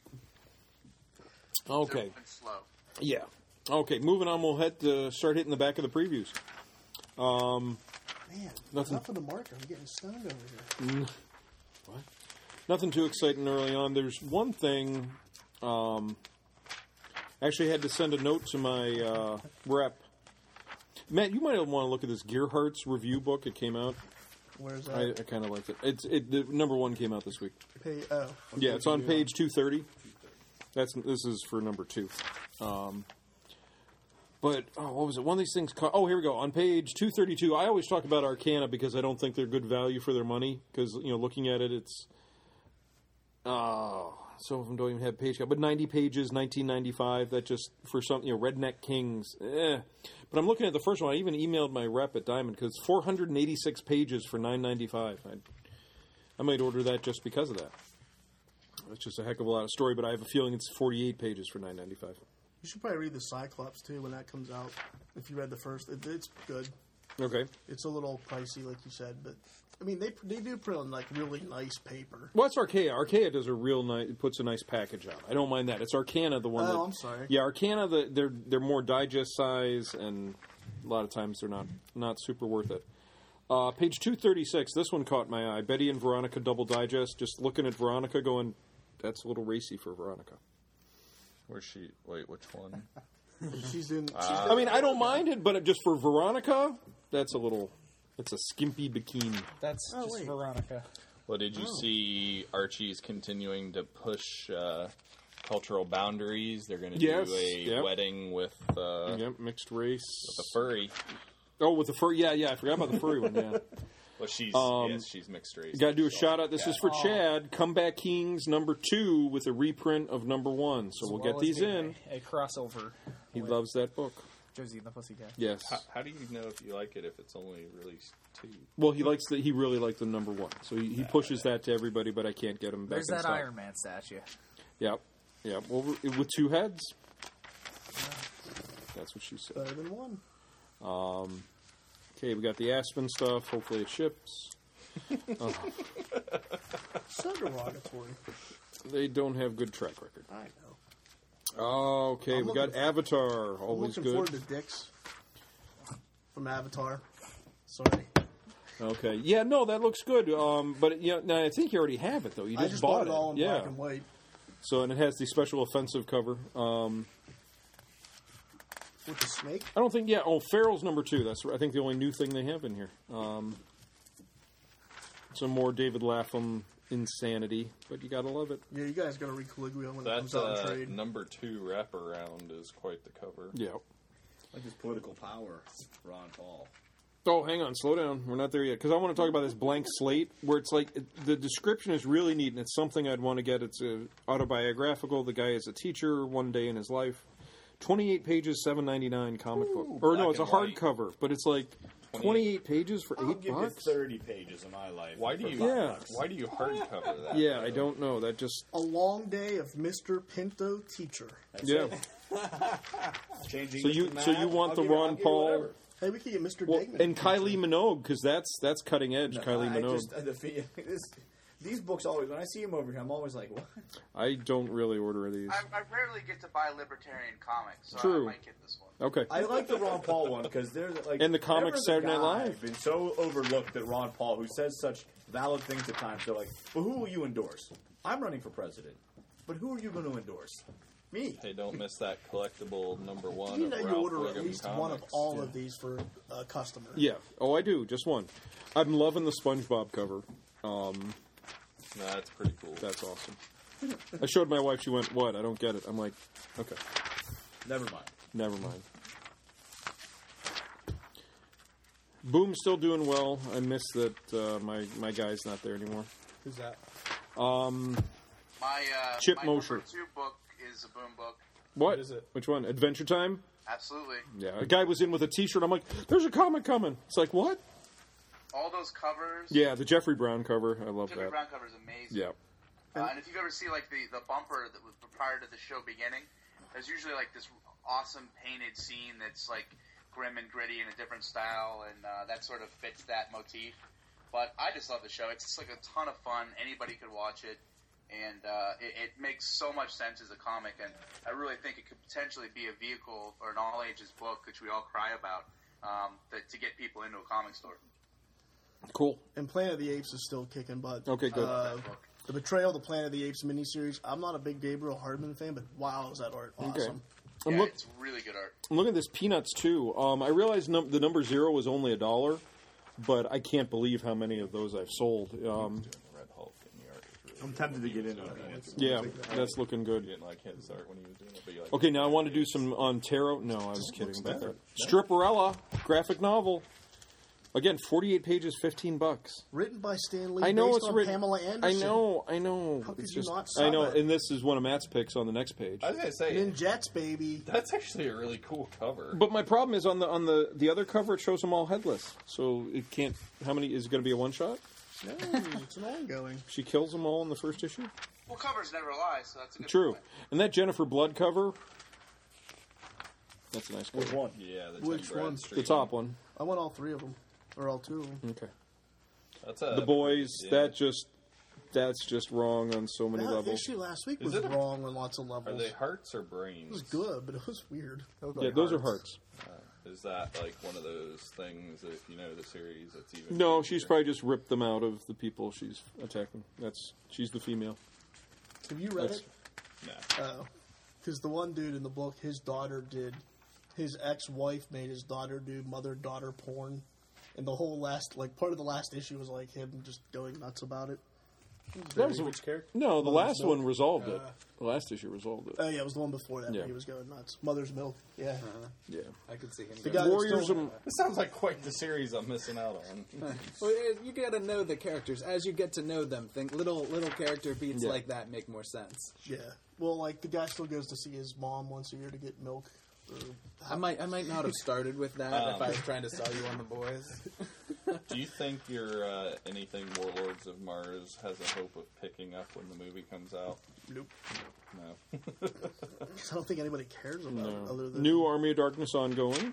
Okay. They're moving slow. Yeah. Okay, moving on. We'll head to start hitting the back of the previews. Um, Man, Nothing. enough of the marker. I'm getting stoned over here. what? Nothing too exciting early on. There's one thing. Um, actually, had to send a note to my uh, rep. Matt, you might want to look at this Gearhart's review book. It came out. Where's that? I, I kind of liked it. It's it. The number one came out this week. Pay, oh. Yeah, it's on page two thirty. That's this is for number two. Um, but oh, what was it? One of these things. Ca- oh, here we go. On page two thirty-two, I always talk about Arcana because I don't think they're good value for their money. Because you know, looking at it, it's uh, some of them don't even have page count. But ninety pages, nineteen ninety-five. That just for some you know, Redneck Kings. Eh. But I'm looking at the first one. I even emailed my rep at Diamond because it's four hundred eighty-six pages for nine ninety-five. I I might order that just because of that. It's just a heck of a lot of story, but I have a feeling it's forty-eight pages for nine ninety-five. You should probably read the Cyclops too when that comes out. If you read the first, it, it's good. Okay. It's a little pricey, like you said, but I mean they they do print on like really nice paper. Well, it's Archaea. Archaea does a real nice, puts a nice package out. I don't mind that. It's Arcana, the one. Oh, that, I'm sorry. Yeah, Arcana, the, they're they're more digest size, and a lot of times they're not not super worth it. Uh, page two thirty-six. This one caught my eye. Betty and Veronica double digest. Just looking at Veronica, going, that's a little racy for Veronica. Where's she? Wait, which one? She's in. She's I mean, I don't mind it, but just for Veronica, that's a little. It's a skimpy bikini. That's Oh, just wait. Veronica. Well, did you see Archie's continuing to push uh, cultural boundaries? They're going to Yes, do a yep. wedding with uh, Yep, mixed race. the furry. Oh, with the furry. Yeah, yeah. I forgot about the furry one. Yeah. Well, she's Um, yes, she's mixed race. Got to do a So, shout out. This yeah. is for Chad. Comeback Kings number two with a reprint of number one. So we'll As get well as these being in. A, a crossover. He with loves that book. Josie and the Pussycat. Yes. How, how do you know if you like it if it's only released two? Well, he likes the. He really liked the number one. So he, he pushes that to everybody, but I can't get him back. There's in that stock. Iron Man statue. Yep. Yep. Well, with two heads. That's what she said. better than one. Um, okay, we got the Aspen stuff. Hopefully it ships. Oh, So derogatory. they don't have good track record. I know. Oh, okay, I'm we got looking- Avatar. I'm Always looking forward good. to Dix from Avatar. Sorry, Okay. Yeah, no, that looks good. Um, but yeah, no, I think you already have it though. You I just, just bought, bought it all in yeah. black and white So and it has the special offensive cover. Um, with the snake. I don't think. Yeah. Oh, Farrell's number two. That's I think the only new thing they have in here. Um, some more David Lapham insanity, but you gotta love it. Yeah, you guys got to read Caligula when it That comes out in uh, trade. number two wraparound is quite the cover. Yeah. Like his political power, Ron Paul. Oh, hang on, slow down. We're not there yet because I want to talk about this blank slate where it's like it, the description is really neat and it's something I'd want to get. It's a autobiographical. The guy is a teacher one day in his life. Twenty-eight pages, seven ninety-nine comic book. Or no, black it's a and white. hardcover, but it's like twenty-eight pages for I'll eight give bucks. you thirty pages of my life. Why do for you? five Yeah. bucks. Why do you hardcover that? Yeah, I don't know. That just A long day of Mister Pinto Teacher. That's yeah. it. Changing So you the so you map, want I'll the give you- I'll Ron give you Paul whatever. Hey, we could get Mister well, Degman. and Kylie Minogue because that's that's cutting edge. No, Kylie I Minogue. just, uh, the, fee- this, these books always, when I see them over here, I'm always like, what? I don't really order these. I, I rarely get to buy libertarian comics, so True. I might get this one. Okay. I like the Ron Paul one because there's like And the comic never Saturday Night guy Live. been so overlooked that Ron Paul, who says such valid things at times, they're like, well, who will you endorse? I'm running for president, but who are you going to endorse? Me. Hey, don't miss that collectible number one. You of know you Ralph order at Wiggum least one of comics. all of these for a customer. Yeah. Oh, I do. Just one. I'm loving the SpongeBob cover. Um, No, that's pretty cool. that's awesome. I showed my wife. She went, "What? I don't get it." I'm like, "Okay." Never mind. Never mind. Boom's still doing well. I miss that uh, my my guy's not there anymore. Who's that? Um, My uh, Chip my Mosher. number two book is a Boom book. what? What is it? Which one? Adventure Time? Absolutely. Yeah. A guy was in with a T-shirt. I'm like, "There's a comic coming." It's like, what? All those covers. Yeah, the Jeffrey Brown cover. I love Jeffrey that. Brown cover is amazing. Yeah. Uh, and if you've ever seen like the, the bumper that was prior to the show beginning, there's usually like this awesome painted scene that's like grim and gritty in a different style, and uh, that sort of fits that motif. But I just love the show. It's just like a ton of fun. Anybody could watch it, and uh, it, it makes so much sense as a comic. And I really think it could potentially be a vehicle or an all ages book, which we all cry about, um, that, to get people into a comic store. Cool. And Planet of the Apes is still kicking butt. Okay, good. Uh, the Betrayal, the Planet of the Apes miniseries. I'm not a big Gabriel Hardman fan, but wow, is that art awesome. Okay. I'm, Yeah, look, it's really good art. I'm looking at this Peanuts too. Um, I realized num- the number zero was only a dollar, but I can't believe how many of those I've sold. Um, Red Hulk and the art was really I'm tempted to get into it. yeah, that's looking good. You didn't like his art when he was doing it, but you like Okay, now I want to do some on tarot. No, I was kidding about that. Stripperella graphic novel. Again, forty-eight pages, fifteen bucks. Written by Stan Lee, I know based it's on written. Pamela Anderson. I know, I know. How could It's you just, not I saw know, that? and this is one of Matt's picks on the next page. I was gonna say Ninjets, baby. that's actually a really cool cover. But my problem is on the on the the other cover it shows them all headless, so it can't. How many is it going to be a one shot? No, it's an ongoing. She kills them all in the first issue. Well, covers never lie, so that's a good True, point. and that Jennifer Blood cover. That's a nice cover. Which one? yeah, the Which Tim one? Bradstreet The top one. I want all three of them, or all two of them. Okay. That's a, The boys. yeah. That just. That's just wrong on so many That levels. issue last week Is was it a- wrong on lots of Are levels. they hearts or brains? It was good, but it was weird. Yeah, those are hearts. Is that like one of those things that if you know the series, it's even? No, easier? she's probably just ripped them out of the people she's attacking. That's she's the female. Have you read That's- it? No. Oh, because the one dude in the book, his daughter did. His ex-wife made his daughter do mother-daughter porn, and the whole last, like, part of the last issue was like him just going nuts about it. That was Which character? No, the Mother's last Milk. one resolved it. Uh, The last issue resolved it. Oh yeah, it was the one before that Yeah. where he was going nuts. Mother's Milk. Yeah. Uh-huh. Yeah. I could see him. The going- guy- Warriors still- of This sounds like quite the series I'm missing out on. Well, it- you got to know the characters as you get to know them. Think little little character beats Yeah. like that make more sense. Yeah. Well, like the guy still goes to see his mom once a year to get milk. Or I might I might not have started with that if Um, I was trying to sell you on the boys. Do you think your uh, anything Warlords of Mars has a hope of picking up when the movie comes out? Nope. No. 'Cause I don't think anybody cares about it other No. than New Army of Darkness ongoing.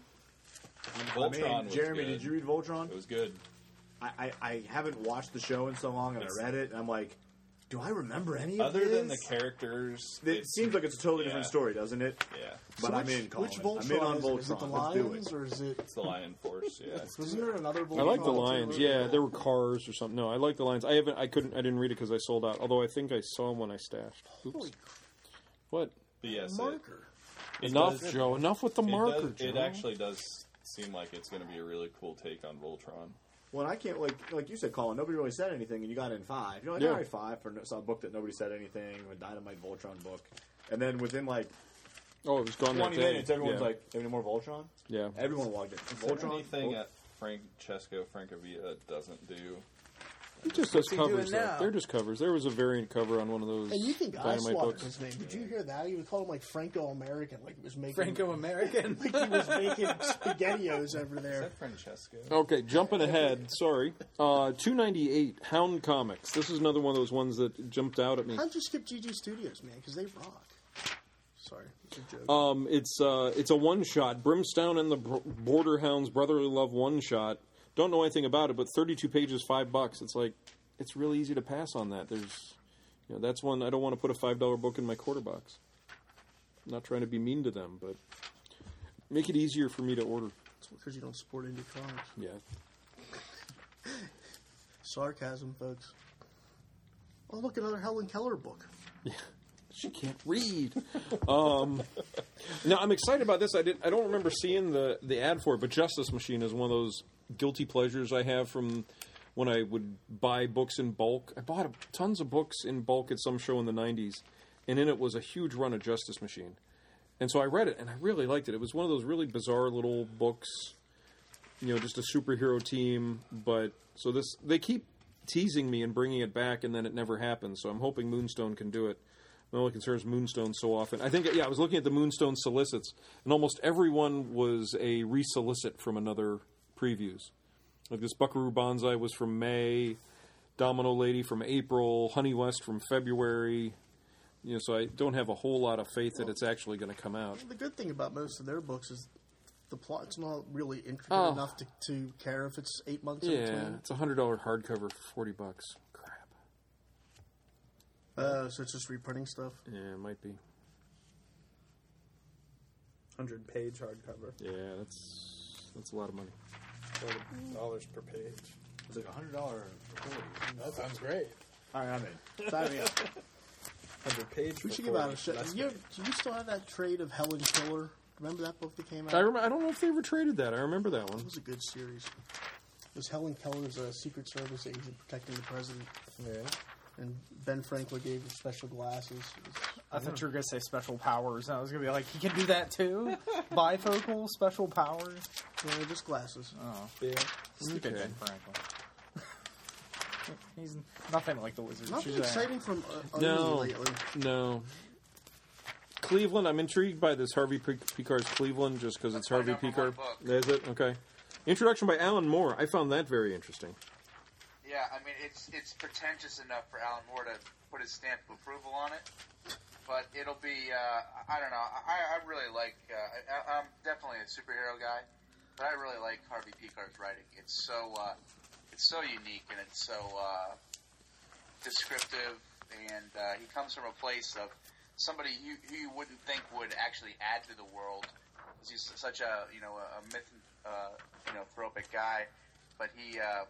Voltron I mean, was Jeremy, good. did you read Voltron? It was good. I, I, I haven't watched the show in so long, and I read it, and I'm like, do I remember any of Other this? than the characters, It it's- seems like it's a totally yeah. different story, doesn't it? Yeah, But So I'm which, in, Colin. Which Voltron I'm in on is it? Voltron. Is it the Let's do Lions it. or is it? it's the Lion Force. Yeah, Wasn't there another Voltron? I like the too? Lions. Yeah, there were cars or something. No, I like the Lions. I haven't. I couldn't. I didn't read it because I sold out. Although I think I saw them when I stashed. Oops. Holy What? but yes, it, marker. it Enough, does- Joe. Enough with the it marker, does- Joe. It actually does seem like it's going to be a really cool take on Voltron. Well, I can't, like like you said, Colin, nobody really said anything, and you got in five. You're like, Yeah. all right, five for no- some book that nobody said anything, a Dynamite Voltron book. And then within, like, Oh, it was gone that twenty day. minutes, everyone's yeah. like, any more Voltron? Yeah. Everyone logged in. Is there Voltron? anything Vol- that Francesco Francavilla doesn't do? He just does he covers. doing Though. now? They're just covers. There was a variant cover on one of those And you think I Dynamite slaughtered books. his name? Did you hear that? He would call him like Franco American, like he was making Franco American. like he was making spaghettios over Is there. that Francesco? Okay, jumping ahead. Sorry. Uh, two ninety-eight. Hound Comics. This is another one of those ones that jumped out at me. How'd you skip G G Studios, man? Because they rock. Sorry, it's a joke. Um, it's uh, it's a one shot. Brimstone and the Br- Border Hounds Brotherly Love one shot. Don't know anything about it, but thirty-two pages, five bucks. It's like it's really easy to pass on that. There's, you know, that's one I don't want to put a five dollar book in my quarter box. I'm not trying to be mean to them, but make it easier for me to order. It's because you don't support indie comics. Yeah. Sarcasm, folks. Oh, look, another Helen Keller book. She can't read. um, now I'm excited about this. I did. I don't remember seeing the the ad for it, but Justice Machine is one of those guilty pleasures I have from when I would buy books in bulk. I bought tons of books in bulk at some show in the nineties, and in it was a huge run of Justice Machine. and so I read it, and I really liked it. It was one of those really bizarre little books, you know, just a superhero team. But so this, they keep teasing me and bringing it back, and then it never happens. So I'm hoping Moonstone can do it. My only concern is Moonstone so often. I think, yeah, I was looking at the Moonstone solicits, and almost everyone was a resolicit from another previews. Like this Buckaroo Banzai was from May, Domino Lady from April, Honey West from February. You know, so I don't have a whole lot of faith that it's actually going to come out. The good thing about most of their books is the plot's not really intricate Oh. enough to, to care if it's eight months in Yeah, between. it's a hundred dollar hardcover for forty bucks. Crap. Uh, so it's just reprinting stuff. Yeah, it might be. Hundred page hardcover. Yeah, that's that's a lot of money. Forty dollars per page. It's like a hundred dollar for forty. That sounds great. All right, I'm in. Sign me up. Hundred page. We for should give out a forty. shot. That's You, good. do you still have that trade of Helen Killer? Remember that book that came out? I rem- I don't know if they ever traded that. I remember that one. It was a good series. It was Helen Keller's a Secret Service agent protecting the president, Yeah. and Ben Franklin gave her special glasses. It was- I thought you were going to say special powers. And I was going to be like, he can do that too? Bifocal special powers? no, just glasses. Oh, Yeah. stupid Okay. Ben Franklin. He's nothing like the Wizards. Nothing She's a- exciting from uh, No. Unity lately. No. Cleveland, I'm intrigued by this Harvey P- Picar's Cleveland just because it's That's my Harvey number Picar. one book. Is it? Okay. Introduction by Alan Moore. I found that very interesting. Yeah, I mean it's it's pretentious enough for Alan Moore to put his stamp of approval on it, but it'll be uh, I don't know. I, I really like. Uh, I, I'm definitely a superhero guy, but I really like Harvey Picar's writing. It's so uh, it's so unique and it's so uh, descriptive, and uh, he comes from a place of somebody you, who you wouldn't think would actually add to the world. He's such a you know a myth uh, you know thropic guy, but he. Uh,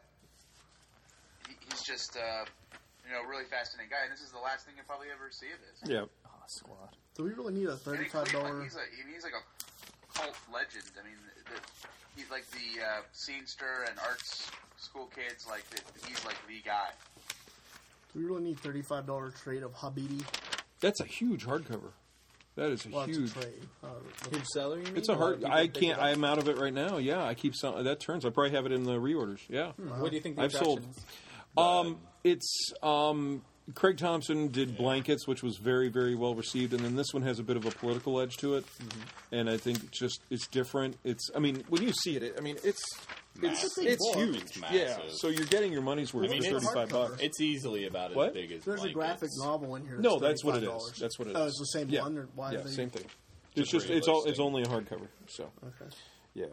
He, he's just, uh, you know, a really fascinating guy, and this is the last thing you'll probably ever see of his. Yeah. Oh, squad. Do we really need a And in thirty-five Cleveland, dollar? he's, a, he's like a cult legend. I mean, the, he's like the uh, scenester and arts school kids. Like the, he's like the guy. Do we really need thirty-five dollar trade of Habidi? That's a huge hardcover. That is a Well, huge. it's a trade. Uh, Huge seller. You mean? It's a lot of hard. people I pick can't. it up? I'm out of it right now. Yeah, I keep selling. That turns. I probably have it in the reorders. Yeah. What do you think the I've sold. attraction is? Um, it's um, Craig Thompson did Blankets, which was very, very well received, and then this one has a bit of a political edge to it, and I think it's just it's different. It's. I mean, when you see it, I mean, it's it's big it's book. huge. It's Yeah. massive. So you're getting your money's worth I mean, for it's thirty-five hardcover. bucks. It's easily about as What? big as There's a Blankets. graphic novel in here. No, that's that's what it is. thirty-five dollars. That's what it is. Oh, it's the same yeah. one. Or why yeah, are they... same thing. It's It's just really it's all it's listing. only a hardcover. So Okay. yeah.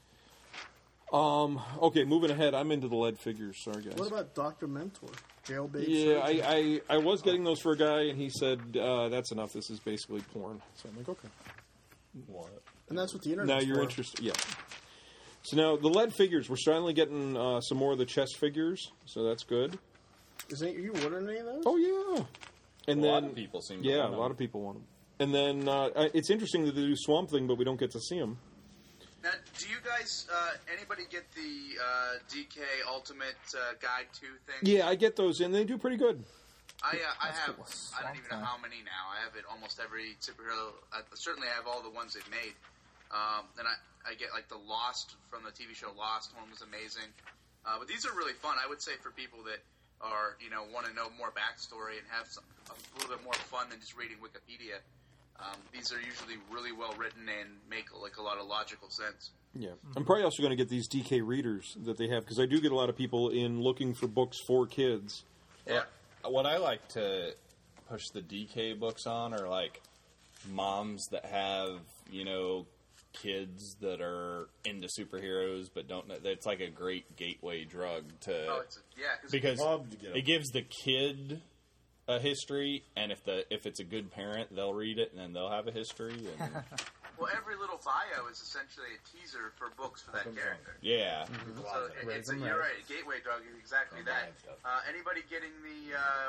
Um. Okay, moving ahead. I'm into the lead figures. Sorry, guys. What about Doctor Mentor? Jailbait. Yeah, surgeon? I, I, I was getting those for a guy, and he said, uh, that's enough. This is basically porn. So I'm like, okay. What? And that's what the internet. Now you're for. interested. Yeah. So now the lead figures, we're finally getting uh, some more of the chest figures, so that's good. Is that, are you ordering any of those? Oh, yeah. And A then, lot of people seem to yeah, want a lot them. of people want them. And then uh, uh, it's interesting that they do Swamp Thing, but we don't get to see them. Now, do you guys, uh, anybody get the uh, D K Ultimate uh, Guide two thing? Yeah, I get those, and they do pretty good. I uh, I have cool. I don't even know Swamp how many now. I have it almost every superhero. Uh, certainly, I have all the ones they've made. Um, and I, I get like the Lost from the T V show Lost one was amazing. Uh, but these are really fun. I would say for people that are you know want to know more backstory and have some, a little bit more fun than just reading Wikipedia. Um, these are usually really well written and make like a lot of logical sense. Yeah. I'm probably also going to get these D K readers that they have, because I do get a lot of people in looking for books for kids. Yeah. What I like to push the D K books on are like moms that have, you know, kids that are into superheroes but don't know. It's like a great gateway drug to. Oh, it's a, yeah, cause because Love to get 'em. it gives the kid a history, and if the if it's a good parent, they'll read it and then they'll have a history. And well, every little bio is essentially a teaser for books for that character. yeah, So it, it's a, you're right. A gateway drug is exactly that. Uh, anybody getting the uh,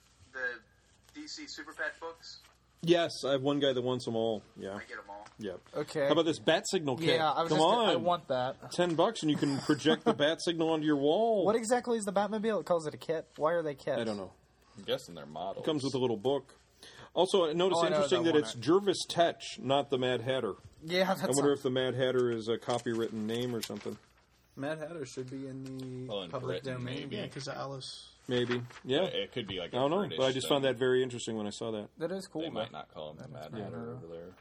the D C Super Pet books? Yes, I have one guy that wants them all. Yeah. I get them all. Yep. Okay. How about this bat signal kit? Yeah, I was Come just. on. I want that. Ten bucks and you can project the bat signal onto your wall. What exactly is the Batmobile? It calls it a kit. Why are they kits? I don't know. I'm guessing they're models. It comes with a little book. Also, I noticed Oh, I know interesting that that one. it's Jervis Tetch, not the Mad Hatter. Yeah, that's I wonder a- if the Mad Hatter is a copywritten name or something. Mad Hatter should be in the Well, in public Britain, domain. maybe. Yeah, because Alice. Maybe. Yeah. It could be like I a don't know, British but I just thing. found that very interesting when I saw that. That is cool. They though. might not call him the Mad Yeah. Hatter over there.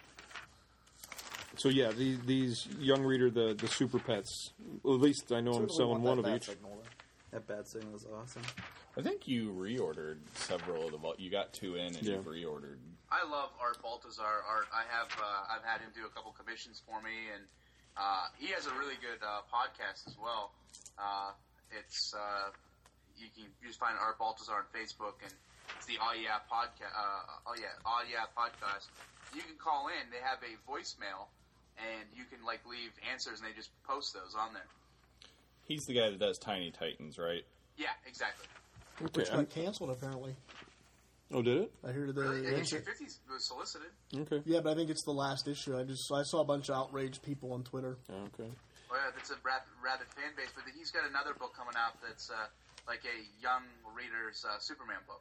So yeah, these, these young reader, the the super pets. Well, at least I know I'm Totally selling want one that of bat each. signal, though. That bat signal was awesome. I think you reordered several of the. vol- You got two in, and Yeah. you've reordered. I love Art Baltazar art. I have uh, I've had him do a couple commissions for me, and uh, he has a really good uh, podcast as well. Uh, it's uh, you can you just find Art Baltazar on Facebook, and it's the All Yeah podcast. Uh, oh yeah, All Yeah podcast. You can call in. They have a voicemail, and you can like leave answers, and they just post those on there. He's the guy that does Tiny Titans, right? Yeah, exactly. Which got canceled, apparently. Oh, did it? I heard the. Really? the- Issue fifty was solicited. Okay. yeah, but I think it's the last issue. I just I saw a bunch of outraged people on Twitter. Okay. Oh yeah, that's a rabid, rabid fan base. But he's got another book coming out that's uh, like a young reader's uh, Superman book.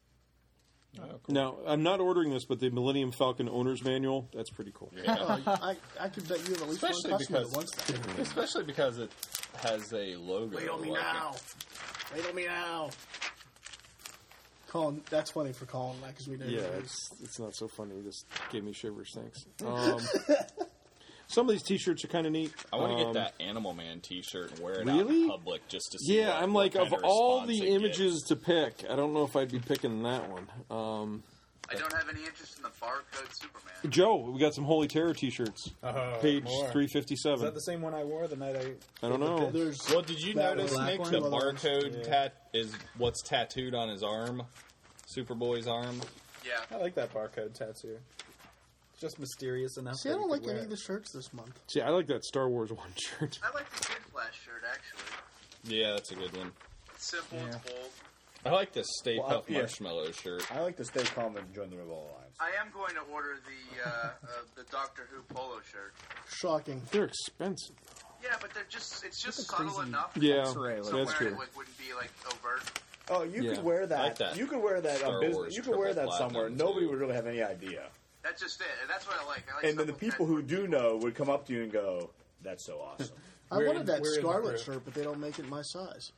Oh, Now, I'm not ordering this, but the Millennium Falcon Owner's Manual, that's pretty cool. Yeah. Oh, I I could bet you have at least Especially one customer because- that wants that. Especially because it has a logo. Wait on me like now. Wait on me now. Colin, that's funny for Colin, because we know. Yeah, who he is. it's, it's not so funny. It just gave me shivers, thanks. Um, some of these T-shirts are kind of neat. I want to Um, get that Animal Man T-shirt and wear it out Really? in public just to see. Yeah, what, I'm what like, kind of all response the it images to pick, I don't know if I'd be picking that one. Um, I don't have any interest in the barcode Superman. Joe, we got some Holy Terror T-shirts. Oh, Page more. three Is fifty-seven. that the same one I wore the night I? I don't know. There's gets. Well, did you that notice, one, Nick, black the one, other ones. barcode Yeah. tat is what's tattooed on his arm? Superboy's arm. Yeah. I like that barcode tattoo. It's just mysterious enough. See, I that don't you like could any wear of it. the shirts this month. See, I like that Star Wars one shirt. I like the Kid Flash shirt actually. Yeah, that's a good one. It's simple, it's bold. I like this Stay Well, Puft yeah. Marshmallow shirt. I like to stay calm and join the Rebel Alliance. I am going to order the uh, uh, the Doctor Who polo shirt. Shocking. They're expensive. Yeah, but they're just it's just That's a subtle crazy enough. Yeah, X-ray, So that's wearing true. it like, wouldn't be like overt. Oh, you Yeah. could wear I that. like that You could wear that Star on business. Wars You could wear triple that somewhere. platinum, Nobody too. would really have any idea. That's just it. And that's what I like. I like And then the stuff people like who that. do know would come up to you and go, "That's so awesome." I We're wanted in- that we're in the Scarlet group. shirt, but they don't make it my size.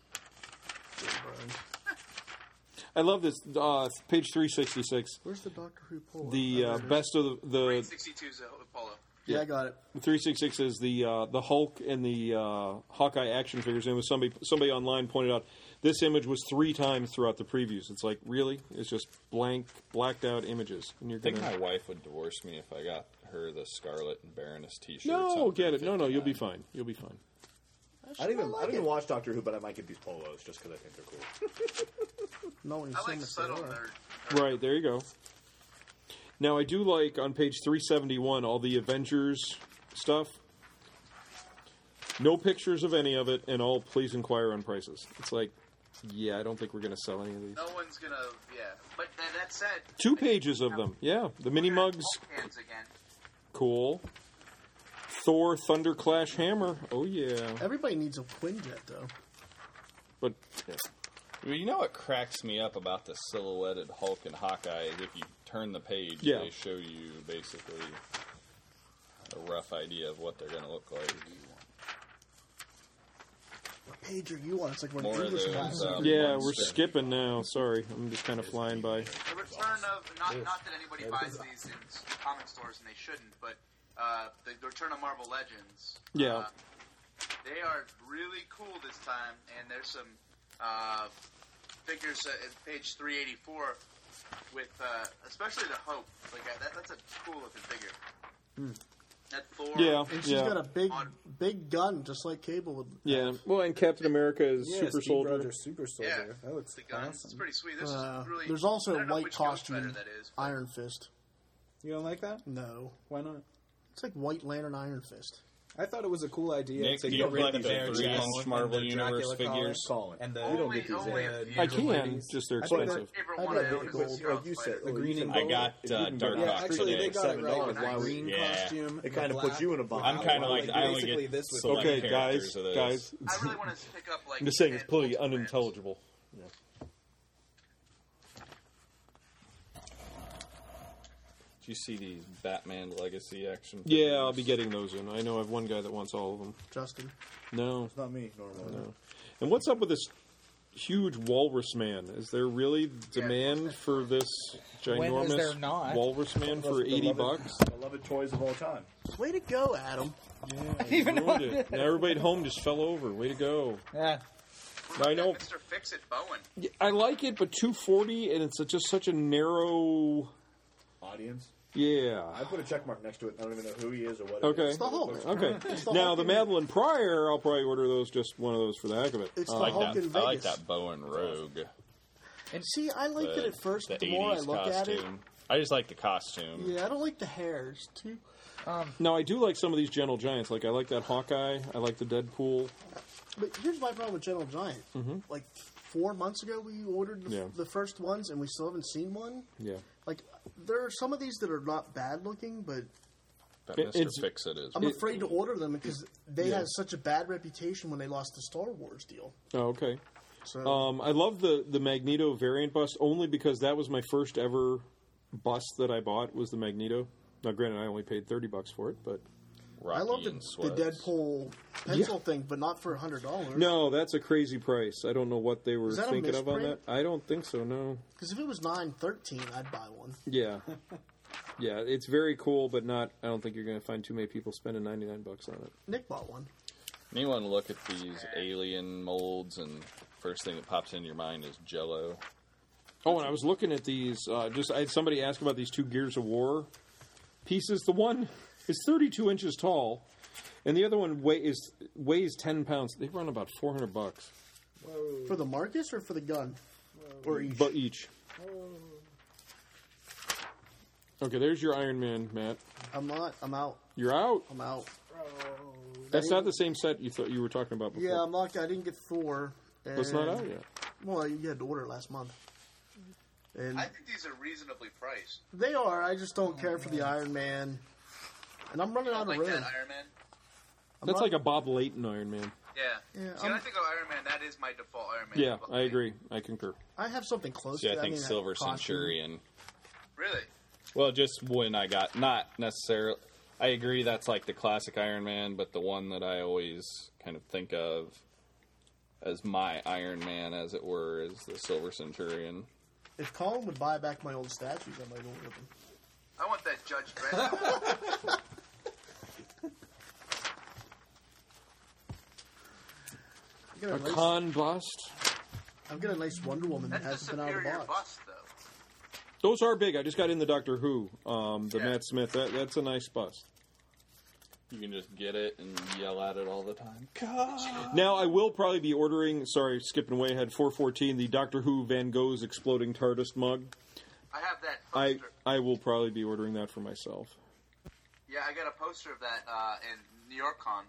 I love this. Uh, page three sixty-six. Where's the Doctor Who polo? The Oh, uh, there it is. best of the, the Grade sixty-two is a polo. Yeah, I got it. three sixty-six is the uh, the Hulk and the uh, Hawkeye action figures. And it was somebody somebody online pointed out this image was three times throughout the previews. It's like, really? It's just blank, blacked out images, and you're I think gonna my wife would divorce me if I got her the Scarlet and Baroness T-shirt. no get it. No, no, you'll be fine. You'll be fine. I don't even. I, like don't even it. watch Doctor Who, but I might get these polos just because I think they're cool. No one's I seen like this subtle before. nerd. Right, there you go. Now, I do like on page three seventy-one all the Avengers stuff. No pictures of any of it, and all please inquire on prices. It's like, yeah, I don't think we're going to sell any of these. No one's gonna. Yeah. But that, that said, Two pages of them. Yeah, the mini mugs, Hulk hands again. cool. Thor Thunderclash Hammer. Oh, yeah. Everybody needs a Quinjet, though. But, yeah. Well, you know what cracks me up about the silhouetted Hulk and Hawkeye is if you turn the page, Yeah. they show you basically a rough idea of what they're going to look like. What page are you on? It's like we're in More of English those, class. um, Yeah, ones we're that- skipping now. Sorry, I'm just kind of flying by. The return of not not that anybody buys these in comic stores and they shouldn't, but uh, the, the return of Marvel Legends. Yeah. Uh, they are really cool this time, and there's some uh, figures uh, at page three eighty-four with uh, especially the Hope. Like uh, that, that's a cool looking figure. That Thor. Yeah, And she's yeah. got a big, On- big gun, just like Cable would. Yeah. Well, and Captain America is Yeah, Super Steve Soldier. Rogers, Super Soldier. Yeah, That looks the guns. It's awesome. pretty sweet. This Uh, is really. there's also I a don't know white which ghost costume, rider that is. but- Iron Fist. You don't like that? No, Why not? it's like White Lantern Iron Fist. I thought it was a cool idea Nick, to you get don't rid like of the the bare three chest inch and Marvel the Universe Dracula figures? collar and the We don't Only- get these only in. a the few. I can, ladies. just they're I think expensive. Favorite I one bet I they own is go- the like Scarlet you said, Spider. the green and I gold. got If you uh, can Dark go Yeah, to Hawk actually, they today. got it seven right. dollars. With the Why would- green Yeah. costume. It kinda the puts you in a black- bind. I'm kind of Like, like I only basically get this with select Okay, characters guys, of those. guys. I really want to pick up like. I'm just saying it's ten pretty Ultramarines. unintelligible. Do you see these Batman Legacy action Yeah, figures? I'll be getting those in. I know I have one guy that wants all of them. Justin. No. It's not me, normally. No. And what's up with this huge Walrus Man? Is there really demand for this When is ginormous there not? Walrus Man for Those eighty beloved- bucks? Beloved toys of all time. Way to go, Adam. Even Ruined it. Now everybody at home just fell over. Way to go. Yeah. I know. Mister Fix-It Bowen. Yeah, I like it, but two forty, and it's a, just such a narrow. Audience. Yeah. I put a check mark next to it. I don't even know who he is or what. Okay. It is. It's the Hulk. Okay. It's the Now Hulk the in- Madeline Pryor, I'll probably order those. Just one of those for the heck of it. It's Uh, the I like Hulk that. in I like Vegas. that Bowen Rogue. And see, I liked The, it at first, the but the more I eighties look at it, costume. I just like the costume. yeah, I don't like the hairs too. Now I do like some of these Gentle Giants. Like I like that Hawkeye. I like the Deadpool. But here's my problem with Gentle Giant. Mm-hmm. Like four months ago, we ordered the, Yeah. the first ones, and we still haven't seen one. Yeah. Like there are some of these that are not bad looking, but That It- Mister it's- Fix-It is. I'm afraid to order them because they Yeah. had such a bad reputation when they lost the Star Wars deal. Oh, okay. So Um, I love the the Magneto variant bust only because that was my first ever bust that I bought was the Magneto. Now, granted, I only paid thirty bucks for it, but Rocky I love the, and the Sweats. Deadpool pencil thing, but not for a hundred dollars. no, that's a crazy price. I don't know what they were Is that a thinking of on that. misprint? I don't think so. No. Because if it was nine thirteen, I'd buy one. Yeah. Yeah, it's very cool, but not. I don't think you're going to find too many people spending ninety nine bucks on it. Nick bought one. Anyone look at these alien molds, and first thing that pops into your mind is Jello. Oh, and I was looking at these. Uh, just I had somebody ask about these two Gears of War pieces. The one is thirty-two inches tall, and the other one weigh, is weighs ten pounds. They run about four hundred bucks, For the Marcus or for the gun? Or each? but each. Okay, there's your Iron Man, Matt. I'm not. I'm out. You're out. I'm out. That's not the same set you thought you were talking about before. Yeah, I'm not. I didn't get Thor. And, It's not out yet. Well, you had to order it last month. And I think these are reasonably priced. they are. I just don't care for the Iron Man. And I'm running out of Like room. that Iron Man. I'm That's not- like a Bob Layton Iron Man. Yeah. Yeah, See, when I'm- I think of Iron Man, that is my default Iron Man. Yeah, But- I agree. I concur. I have something close See, to I that. think mean, that Silver costume. Centurion. Really? Well, just when I got, not necessarily, I agree that's like the classic Iron Man, but the one that I always kind of think of as my Iron Man, as it were, is the Silver Centurion. If Colin would buy back my old statues, I might order them. I want that Judge Dredd. I've got a A nice, con bust. I've got a nice Wonder Woman that That's a hasn't been out of the superior box. bust, though. Those are big. I just got in the Doctor Who, um, the Yeah. Matt Smith. That, that's a nice bust. You can just get it and yell at it all the time. Now, I will probably be ordering, sorry, skipping way ahead, four fourteen, the Doctor Who Van Gogh's Exploding TARDIS mug. I have that I, poster. I will probably be ordering that for myself. Yeah, I got a poster of that uh, in New York Con.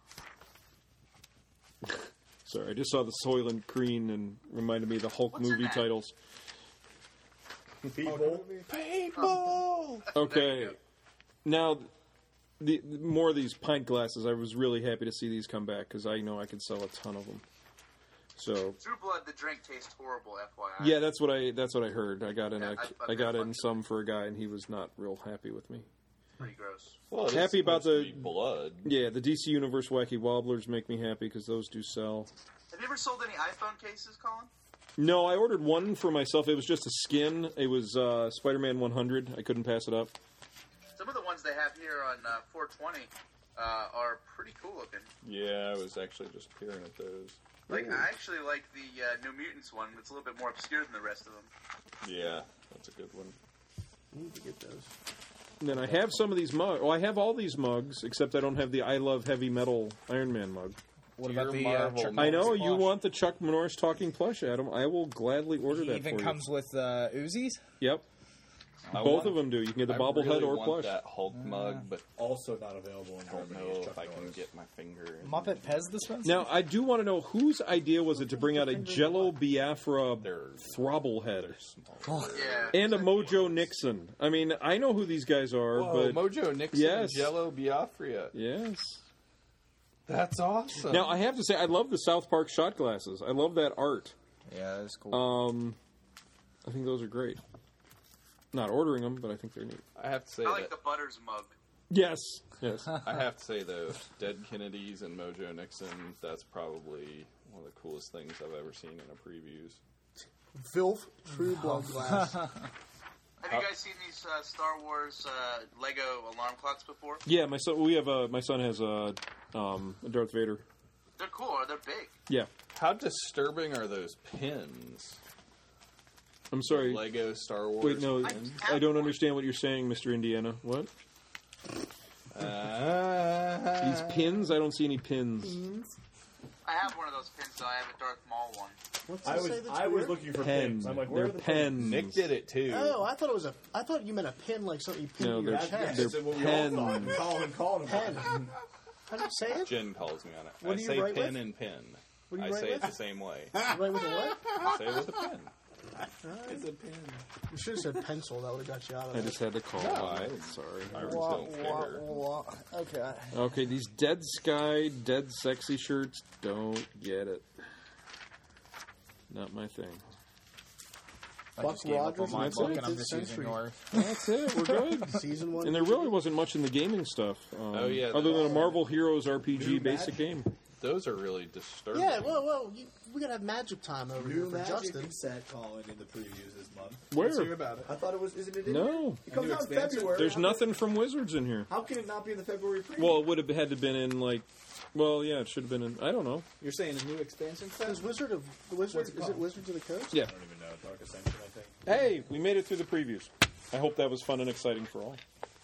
Sorry, I just saw the Soylent Green and reminded me of the Hulk What's in movie that? titles. People. Okay. you go. Now, the, the more of these pint glasses, I was really happy to see these come back because I know I could sell a ton of them. So, True Blood, the drink tastes horrible, F Y I. yeah, that's what I that's what I heard. I got in Yeah, a, I- I've I got got in bunch of some for a guy and he was not real happy with me. Pretty gross. Well, it is Happy about supposed the- to be blood. Yeah, the D C Universe Wacky Wobblers make me happy because those do sell. Have you ever sold any iPhone cases, Colin? No, I ordered one for myself. It was just a skin. It was uh, Spider-Man one hundred. I couldn't pass it up. Some of the ones they have here on uh, four twenty uh, are pretty cool looking. Yeah, I was actually just peering at those. Like, I actually like the uh, New Mutants one. It's a little bit more obscure than the rest of them. Yeah, that's a good one. I need to get those. And then I have some of these mugs. Oh, I have all these mugs, except I don't have the I Love Heavy Metal Iron Man mug. What Your about the Marvel uh, Chuck I know Norris you plush? want the Chuck Norris talking plush, Adam. I will gladly order He that even for comes with uh, Uzis. you. Yep, I both want- of them do. You can get the I bobblehead really or want plush. that Hulk mug, but Also not available in I don't Germany. know is if Chuck I can Norris. get my finger. in. Muppet Pez dispenser. Now, I do want to know whose idea was it to bring out a Jello Biafra They're throbblehead Yeah. and a Mojo Nixon. I mean, I know who these guys are, Whoa, but Mojo Nixon Yes. and Jello Biafra. yes. That's awesome. Now, I have to say, I love the South Park shot glasses. I love that art. Yeah, that's cool. Um, I think those are great. Not ordering them, but I think they're neat. I have to say I like that the Butters mug. Yes, yes. I have to say though, Dead Kennedys and Mojo Nixon, that's probably one of the coolest things I've ever seen in a previews. Filth, True Blood Glass. Have you guys seen these uh, Star Wars uh, Lego alarm clocks before? Yeah, my son. We have a. My son has a, um, a Darth Vader. They're cool. They're big. Yeah. How disturbing are those pins? I'm sorry. Lego Star Wars. Wait, no, pins? I don't understand what you're saying, Mister Indiana. What? Uh, These pins? I don't see any pins. I have one of those pins, though. I have a Darth Maul one. What's I it was say that's I was weird? looking for Pen. pins. I'm like, where They're are the pens. Nick did it too. Oh, I thought it was a. I thought you meant a pin, like something you pin No, to your they're- chest. they're That's what we all thought. pens. Colin, Colin, Pen. How do you say it? Jen calls me on it. What I do you say write pen with? and pin. What do you I write say with? it the same way. Right with a what? I say it with a pen. It's a pin. You should have said pencil. That would have got you out of I it. just had to call. No, I, I- sorry. Irons don't care. Okay. Okay, these Dead Sky, Dead Sexy shirts, don't get it. Not my thing. I Buck just gave up on Rogers, my that's book it. and I'm It's just using Century. yours. That's it. We're good. Season one. And there really wasn't much in the gaming stuff. Um, Oh, yeah, Other than a the- Marvel Heroes R P G New basic Magic? game. Those are really disturbing. Yeah, well, well, you, we gotta have magic time over here New for Magic Justin. set Colin in the previews this month. Let's hear Where? about it. I thought it was. Isn't it in No. there? It comes new out in expansion? February. There's How nothing from Wizards in here. Can, how can it not be in the February preview? Well, it would have had to been in, like... Well, yeah, it should have been in... I don't know. You're saying a new expansion set? Is Wizard of the Wizard? What's it Is it called? Wizards of the Coast? Yeah. I don't even know. Dark Ascension, I think. Hey, we made it through the previews. I hope that was fun and exciting for all.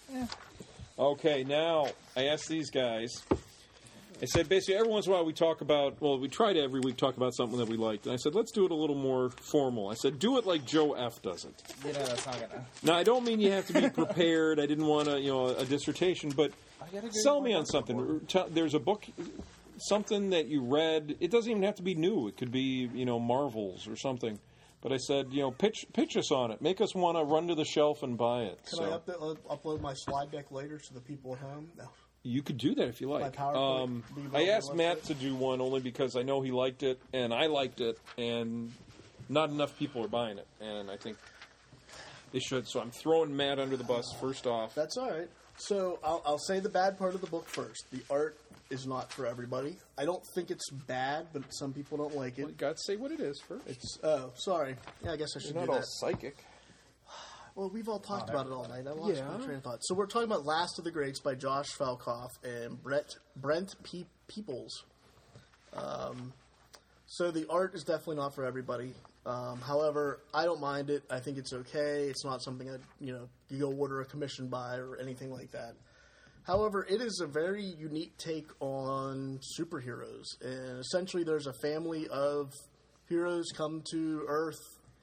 Okay, now, I asked these guys... I said, basically, every once in a while we talk about, well, we try to every week talk about something that we liked. And I said, let's do it a little more formal. I said, do it like Joe F. does it. You know, that's not gonna. Now, I don't mean you have to be prepared. I didn't want to, you know, a dissertation, but sell me on something. Tell- There's a book, something that you read. It doesn't even have to be new. It could be, you know, Marvels or something. But I said, you know, pitch pitch us on it. Make us want to run to the shelf and buy it. Can So I upload, upload my slide deck later to the people at home? No. you could do that if you like. My PowerPoint Um, be I available asked on Matt website? to do one only because I know he liked it and I liked it, and not enough people are buying it, and I think they should. So I'm throwing Matt under the bus first off. That's all right. So I'll, I'll say the bad part of the book first. The art is not for everybody. I don't think it's bad, but some people don't like it. Well, you got to say what it is first. It's oh, sorry. Yeah, I guess I should You're do not all that. psychic. Well, we've all talked about it all night. I lost Yeah. my train of thought. So we're talking about Last of the Greats by Josh Falkoff and Brett Brent Pe- Peoples. Um, so the art is definitely not for everybody. Um, however, I don't mind it. I think it's okay. It's not something that you know you go order a commission by or anything like that. However, it is a very unique take on superheroes, and essentially, there's a family of heroes come to Earth,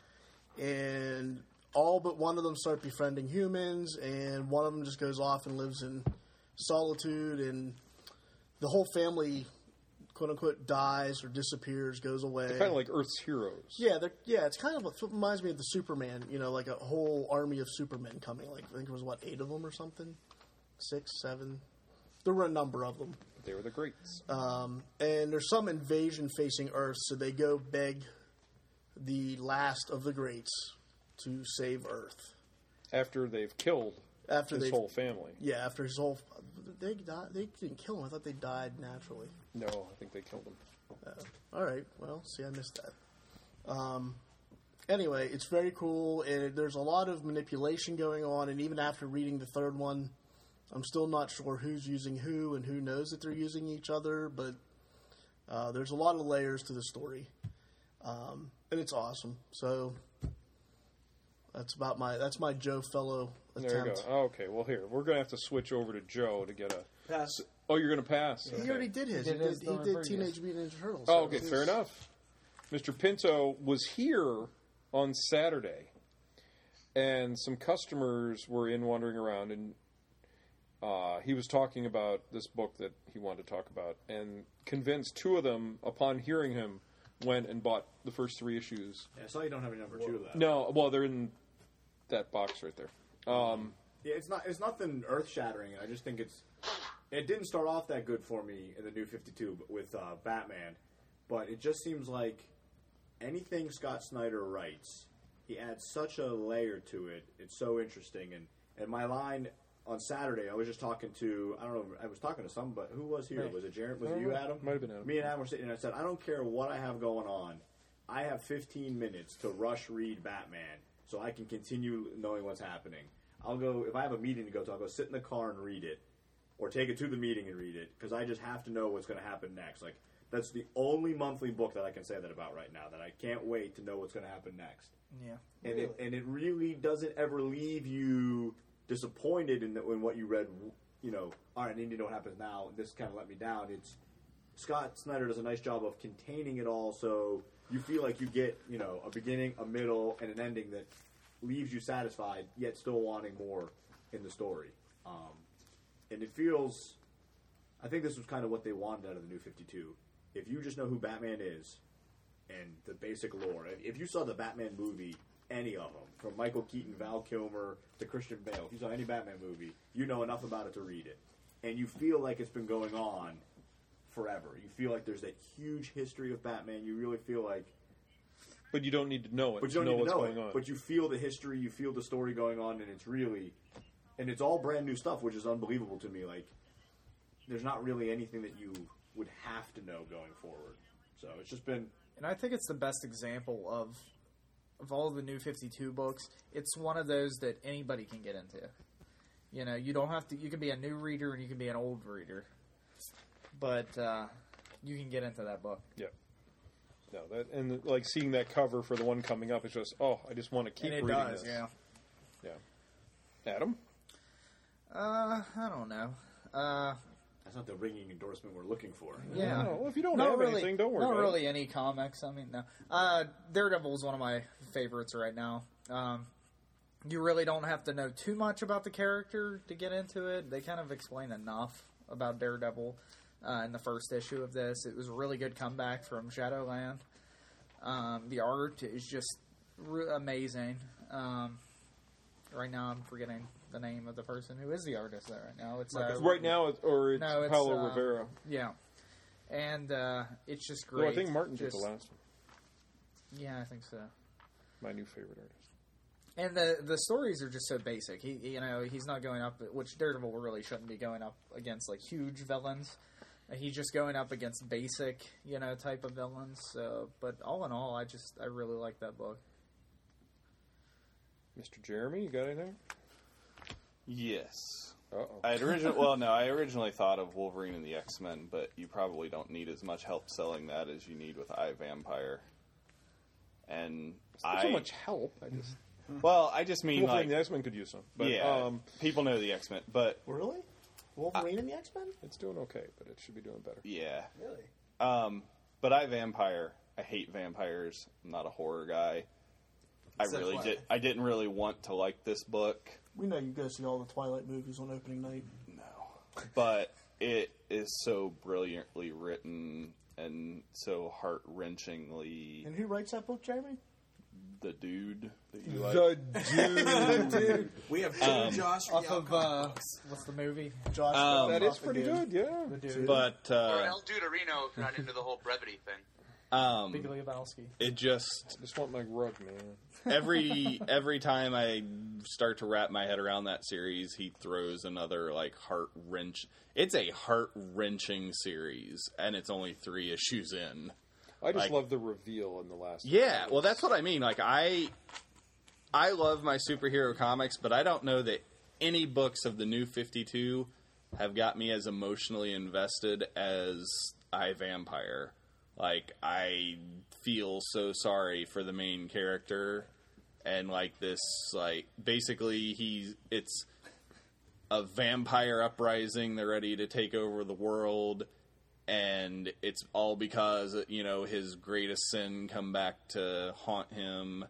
and all but one of them start befriending humans, and one of them just goes off and lives in solitude, and the whole family, quote unquote, dies or disappears, goes away. They're kind of like Earth's heroes. Yeah, they're, yeah, it's kind of it reminds me of the Superman. You know, like a whole army of Supermen coming. Like I think it was what eight of them or something, six, seven. There were a number of them. They were the greats. Um, and there's some invasion facing Earth, so they go beg the last of the greats to save Earth. After they've killed After his they've- whole family. Yeah, after his whole, they died, they didn't kill him. I thought they died naturally. No, I think they killed him. Uh, all right, well, see, I missed that. Um, anyway, it's very cool, and there's a lot of manipulation going on. And even after reading the third one, I'm still not sure who's using who and who knows that they're using each other. But uh, there's a lot of layers to the story, um, and it's awesome. So that's about my that's my Joe Fellow attempt. There you go. Okay, well, here. We're going to have to switch over to Joe to get a... Pass. Oh, you're going to pass? He Okay. already did his. He He did did, his he Dawn of did Previous. Teenage Mutant Ninja Turtles. Oh, so okay, it's- fair enough. Mister Pinto was here on Saturday, and some customers were in wandering around, and uh, he was talking about this book that he wanted to talk about, and convinced two of them, upon hearing him, went and bought the first three issues. Yeah, I saw you don't have any number two left. No, well, they're in that box right there. Um, Yeah, it's not. It's nothing earth shattering. I just think it's. It didn't start off that good for me in the New fifty-two with uh, Batman, but it just seems like anything Scott Snyder writes, he he adds such a layer to it. It's so interesting. And, and my line on Saturday, I was just talking to, I don't know, I was talking to somebody. Who was here? Was it Jared? Was it you, Adam? Might have been Adam. Me and Adam were sitting and I said, I don't care what I have going on. I have fifteen minutes to rush read Batman so I can continue knowing what's happening. I'll go, if I have a meeting to go to, I'll go sit in the car and read it. Or take it to the meeting and read it. Because I just have to know what's going to happen next. Like, that's the only monthly book that I can say that about right now. That I can't wait to know what's going to happen next. Yeah. And it and it really doesn't ever leave you disappointed in, the, in what you read. You know, all right, I need to know what happens now. This kind of let me down. It's Scott Snyder does a nice job of containing it all, so you feel like you get, you know, a beginning, a middle, and an ending that leaves you satisfied, yet still wanting more in the story. Um, and it feels, I think this was kind of what they wanted out of the New fifty-two. If you just know who Batman is and the basic lore, if you saw the Batman movie, any of them, from Michael Keaton, Val Kilmer, to Christian Bale, if you saw any Batman movie, you know enough about it to read it. And you feel like it's been going on forever. You feel like there's that huge history of Batman. You really feel like... But you don't need to know it But you to don't know need to what's know going it. on. But you feel the history, you feel the story going on, and it's really... And it's all brand new stuff, which is unbelievable to me. Like, there's not really anything that you would have to know going forward. So it's just been... And I think it's the best example of of all the New fifty-two books. It's one of those that anybody can get into. You know, you don't have to... You can be a new reader and you can be an old reader. But uh, you can get into that book. Yeah. No, that and like seeing that cover for the one coming up is just, oh, I just want to keep And it reading does, this. yeah. Yeah. Adam? Uh, I don't know. Uh, That's not the ringing endorsement we're looking for. yeah. No, well, if you don't not have really, anything, don't worry Not about really any comics. I mean, no. Uh, Daredevil is one of my favorites right now. Um, you really don't have to know too much about the character to get into it. They kind of explain enough about Daredevil uh, in the first issue of this. It was a really good comeback from Shadowland. Um, the art is just re- amazing. Um, right now, I'm forgetting the name of the person who is the artist there right now. It's uh, Right now, it's, or it's, no, it's Paulo uh, Rivera. Yeah, and uh, it's just Well, great. I think Martin did Just- the last one. Yeah, I think so. My new favorite artist. And the the stories are just so basic. He, you know, he's not going up, which Daredevil really shouldn't be going up against like huge villains. Uh, He's just going up against basic, you know, type of villains. So, but all in all, I just I really like that book. Mister Jeremy, you got anything? Yes. Uh-oh. I had originally, well, no, I originally thought of Wolverine and the X-Men, but you probably don't need as much help selling that as you need with iVampire. And It's not I, so much help. I just well, I just mean Wolverine like, and the X-Men could use some. But, yeah, um, people know the X-Men, but Really? Wolverine and the X-Men? it's doing okay, but it should be doing better. yeah. Really? Um, but iVampire, I hate vampires. I'm not a horror guy. I Except really Twilight. did. I didn't really want to like this book. We know you go see all the Twilight movies on opening night. No, but it is so brilliantly written and so heart wrenchingly. And who writes that book, Jeremy? The dude that you like. The dude. Dude, we have two Um, Josh Off Riel of comic uh, books. what's the movie? Josh. Um, That Bell is pretty again. good, yeah. The dude. But Or uh, El Deuterino if you're not into the whole brevity thing. um, Big Lebowski. it just Just want my rug, man. every every time I start to wrap my head around that series, he throws another like heart wrench. It's a heart wrenching series, and it's only three issues in. I just Like- love the reveal in the last. Yeah, well, that's what I mean. Like I, I love my superhero comics, but I don't know that any books of the New fifty-two have got me as emotionally invested as iVampire. Like I feel so sorry for the main character, and like this, like basically he's it's a vampire uprising. They're ready to take over the world. And it's all because, you know, his greatest sin come back to haunt him,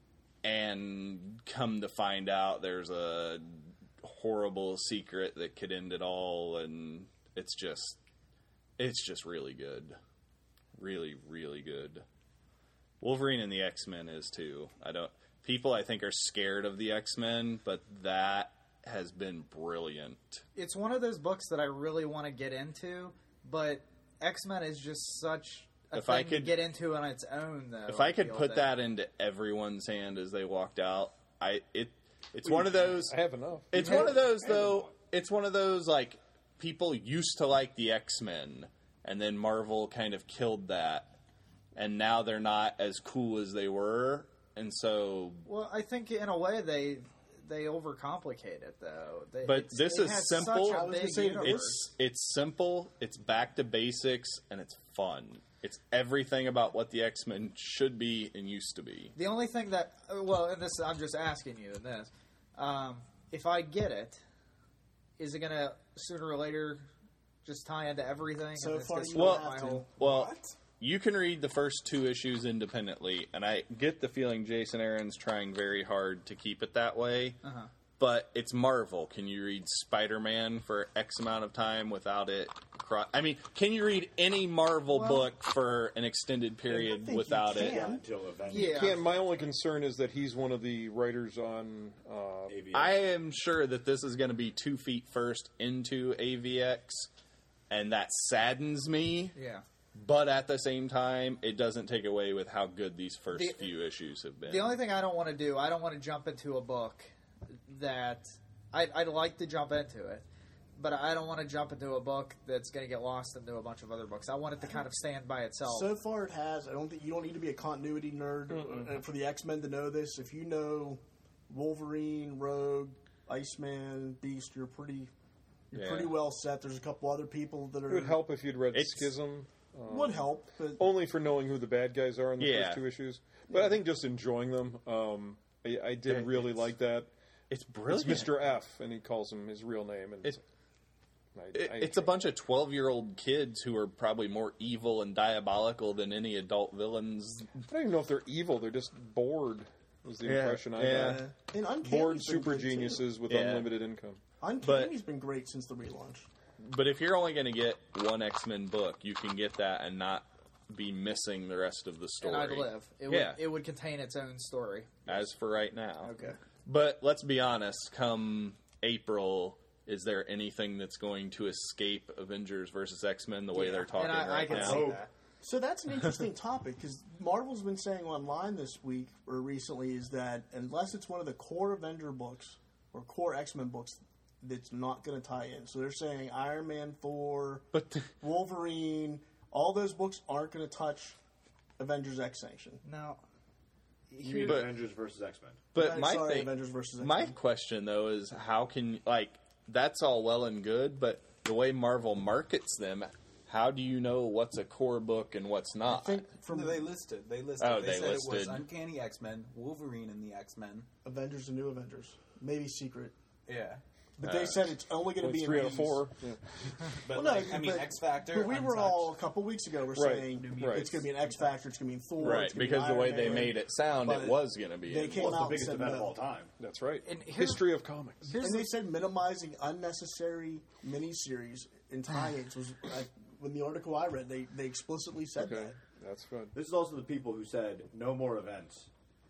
and come to find out there's a horrible secret that could end it all, and it's just, it's just really good. Really, really good. Wolverine and the X-Men is too. I don't, people I think are scared of the X-Men, but that has been brilliant. It's one of those books that I really want to get into, but X-Men is just such a if I thing could to get into on its own, though. if I could feel put that into everyone's hand as they walked out, I it it's one of those. I have enough. It's one of those though. It's one of those like people used to like the X-Men, and then Marvel kind of killed that, and now they're not as cool as they were, and so. Well, I think in a way they they overcomplicate it though. They, But it's- this it is has simple. Such I a was gonna big say, universe. It's it's simple. It's back to basics, and it's fun. It's everything about what the X-Men should be and used to be. The only thing that, uh, well, and this I'm just asking you in this, um, if I get it, is it going to sooner or later just tie into everything? So and it's far gonna you screw Well, up my have to. whole- well, you can read the first two issues independently, and I get the feeling Jason Aaron's trying very hard to keep it that way. Uh-huh. But it's Marvel. Can you read Spider-Man for X amount of time without it? Cro- I mean, can you read any Marvel Well- book for an extended period think without you it? can. Until Avengers. Yeah. Can't, my only concern is that he's one of the writers on. Uh, A V X. I am sure that this is going to be two feet first into A V X, and that saddens me. Yeah. But at the same time, it doesn't take away with how good these first The- few issues have been. The only thing I don't want to do, I don't want to jump into a book that I'd, I'd like to jump into it, but I don't want to jump into a book that's going to get lost into a bunch of other books. I want it to kind of stand by itself. So far, it has. I don't think you don't need to be a continuity nerd uh, for the X Men to know this. If you know Wolverine, Rogue, Iceman, Beast, you're pretty, you're Yeah. pretty well set. There's a couple other people that are it would help if you'd read It's- Schism. Would help, but Only for knowing who the bad guys are in the Yeah. first two issues. But I think just enjoying them. Um, I, I did It- really like that. it's It's brilliant. Mister F, and he calls him his real name. And It's- I, It- I it's a bunch of twelve-year-old kids who are probably more evil and diabolical than any adult villains. I don't even know if they're evil. They're just bored. Was the Yeah, impression I yeah. got. and Uncanny's Bored been super good, too. geniuses with Yeah. unlimited income. Uncanny's been great since the relaunch. But if you're only going to get one X-Men book, you can get that and not be missing the rest of the story. and I'd live. It Yeah. would, it would contain its own story. As for right now. Okay. But let's be honest, come April, is there anything that's going to escape Avengers versus X-Men the way Yeah. they're talking And I- I right can now? see that. So that's an interesting topic because Marvel's been saying online this week or recently is that unless it's one of the core Avenger books or core X-Men books, that's not going to tie in. So they're saying Iron Man, Thor, But th- Wolverine, all those books aren't going to touch Avengers X Sanction. Now, You mean But- Avengers versus X Men? But I'm my sorry, thing, Avengers versus my X-Men. question though is how can like that's all well and good, but the way Marvel markets them, how do you know what's a core book and what's not? I think from No, they listed. They listed. Oh, they, they said it was listed. Uncanny X-Men, Wolverine and the X-Men. Avengers and New Avengers, maybe Secret, Yeah. but they said it's only going to Only be three in out of these. four. Yeah. But Well, no, like, I mean, but- X Factor. But we were Untouched. all a couple weeks ago. We're Right, saying right. it's going to be an X Factor. It's going to be in Thor. right, it's gonna be because the Iron way they Man. made it sound, But it was going to be. they in- came Well, it's out the and biggest said event of no. all time. That's right. And here- History of comics. here's And the they said minimizing unnecessary miniseries and tie-ins was like, when the article I read, they, they explicitly said Okay, that. that's good. This is also the people who said no more events,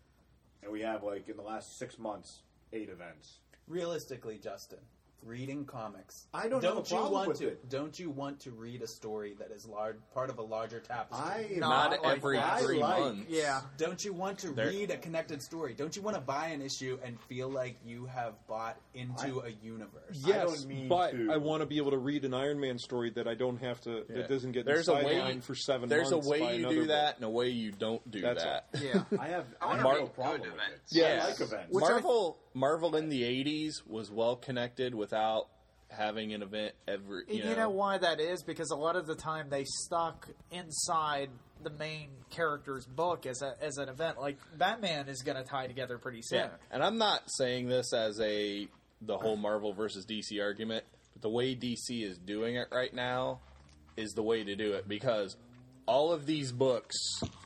and we have like in the last six months eight events. Realistically, Justin, reading comics. I don't have a you problem want with to? it. Don't you want to read a story that is large, part of a larger tapestry? I No, Not like every that. three I like- months. yeah. Don't you want to There- read a connected story? Don't you want to buy an issue and feel like you have bought into a universe? I Yes, don't mean but to- I want to be able to read an Iron Man story that I don't have to. Yeah. That doesn't get There's a way. sidelined for seven There's months. a way by you another do book. that and a way you don't do That's that. Yeah. I have I I want have to no read problem good with events. it. Yes. I like events. Which I- Marvel, Marvel in the eighties was well connected without having an event every. And You you know, know why that is? Because a lot of the time they stuck inside the main character's book as a, as an event. Like Batman is going to tie together pretty soon. Yeah, and I'm not saying this as a the whole Marvel versus D C argument, but the way D C is doing it right now is the way to do it because all of these books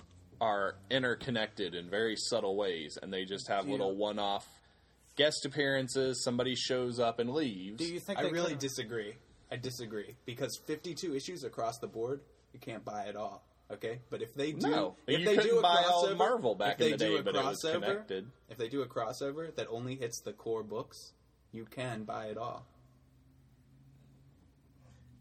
are interconnected in very subtle ways, and they just have little one-off guest appearances. Somebody shows up and leaves. Do you think I they really could've- disagree. I disagree because fifty-two issues across the board, you can't buy it all. Okay, but if they do, No, if you they couldn't do a buy all crossover, Marvel back if they in the do day, a but it was crossover- connected. If they do a crossover that only hits the core books, you can buy it all.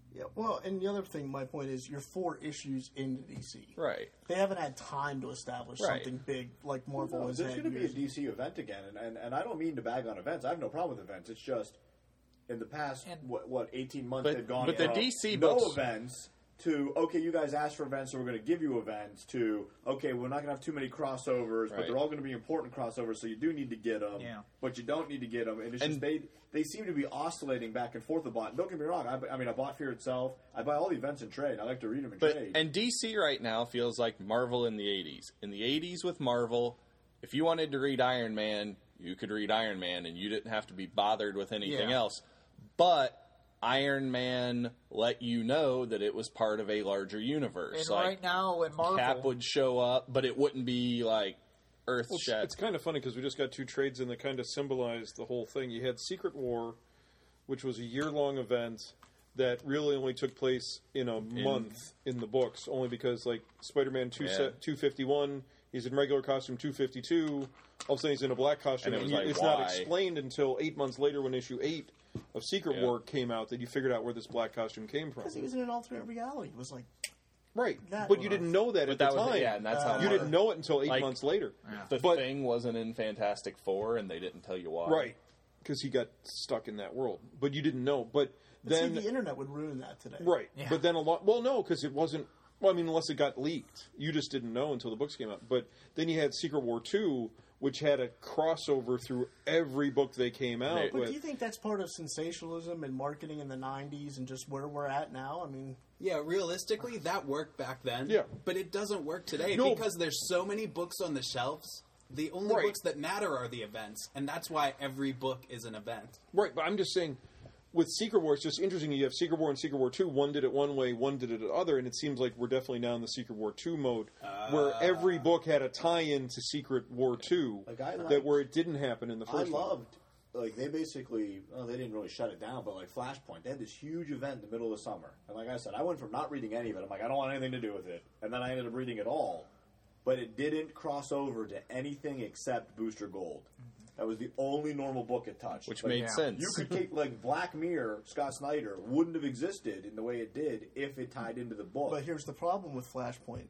Yeah, well, and the other thing, my point is, you're four issues into D C. Right. They haven't had time to establish Right. something big like Marvel No, has there's had. going to be a years. D C event again, and, and and I don't mean to bag on events. I have no problem with events. It's just in the past And- what what eighteen months But- they've gone but the from D C no books- events to okay, you guys asked for events, so we're going to give you events. To okay, we're not going to have too many crossovers, but Right. they're all going to be important crossovers, so you do need to get them. Yeah. But you don't need to get them, and it's And- just they they seem to be oscillating back and forth a lot. Don't get me wrong. I, I mean, I bought Fear itself. I buy all the events in trade. I like to read them in But trade. and D C right now feels like Marvel in the eighties. In the eighties with Marvel, if you wanted to read Iron Man, you could read Iron Man, and you didn't have to be bothered with anything Yeah. else. But Iron Man let you know that it was part of a larger universe. And like right now in Marvel, Cap would show up, but it wouldn't be like Earth Well, it's, Shat. it's kind of funny because we just got two trades in that kind of symbolize the whole thing. You had Secret War, which was a year-long event that really only took place in a month in the books, only because like Spider-Man two Yeah. two fifty-one, he's in regular costume two fifty-two. All of a sudden he's in a black costume, And it was you- like, it's not why? explained until eight months later when issue eight of Secret Yeah. War came out that you figured out where this black costume came from. Because he was in an alternate reality. It was like, Right, That but you was- didn't know that But at that the was- time. yeah, and that's how you it didn't worked. know it until eight Like, months later. The But- Thing wasn't in Fantastic Four, and they didn't tell you why. Right, because he got stuck in that world, but you didn't know. But but see, then, the internet would ruin that today. right, Yeah. but then a lot. Well, no, because it wasn't. Well, I mean, unless it got leaked, you just didn't know until the books came out. But then you had Secret War two, which had a crossover through every book they came out Right. But with. do you think that's part of sensationalism and marketing in the nineties and just where we're at now? I mean, Yeah, realistically, that worked back then. Yeah. But it doesn't work today No. because there's so many books on the shelves. The only Right. books that matter are the events, and that's why every book is an event. Right, but I'm just saying, with Secret War, it's just interesting. You have Secret War and Secret War two. One did it one way, one did it the other, and it seems like we're definitely now in the Secret War two mode, where every book had a tie-in to Secret War two, Like, I that liked- where it didn't happen in the I first one. loved, like, they basically, well, they didn't really shut it down, but, like, Flashpoint, they had this huge event in the middle of the summer. And, like I said, I went from not reading any of it. I'm like, I don't want anything to do with it. And then I ended up reading it all. But it didn't cross over to anything except Booster Gold. That was the only normal book it touched. Which Like, made sense. You could take, like, Black Mirror, Scott Snyder, wouldn't have existed in the way it did if it tied into the book. but here's the problem with Flashpoint.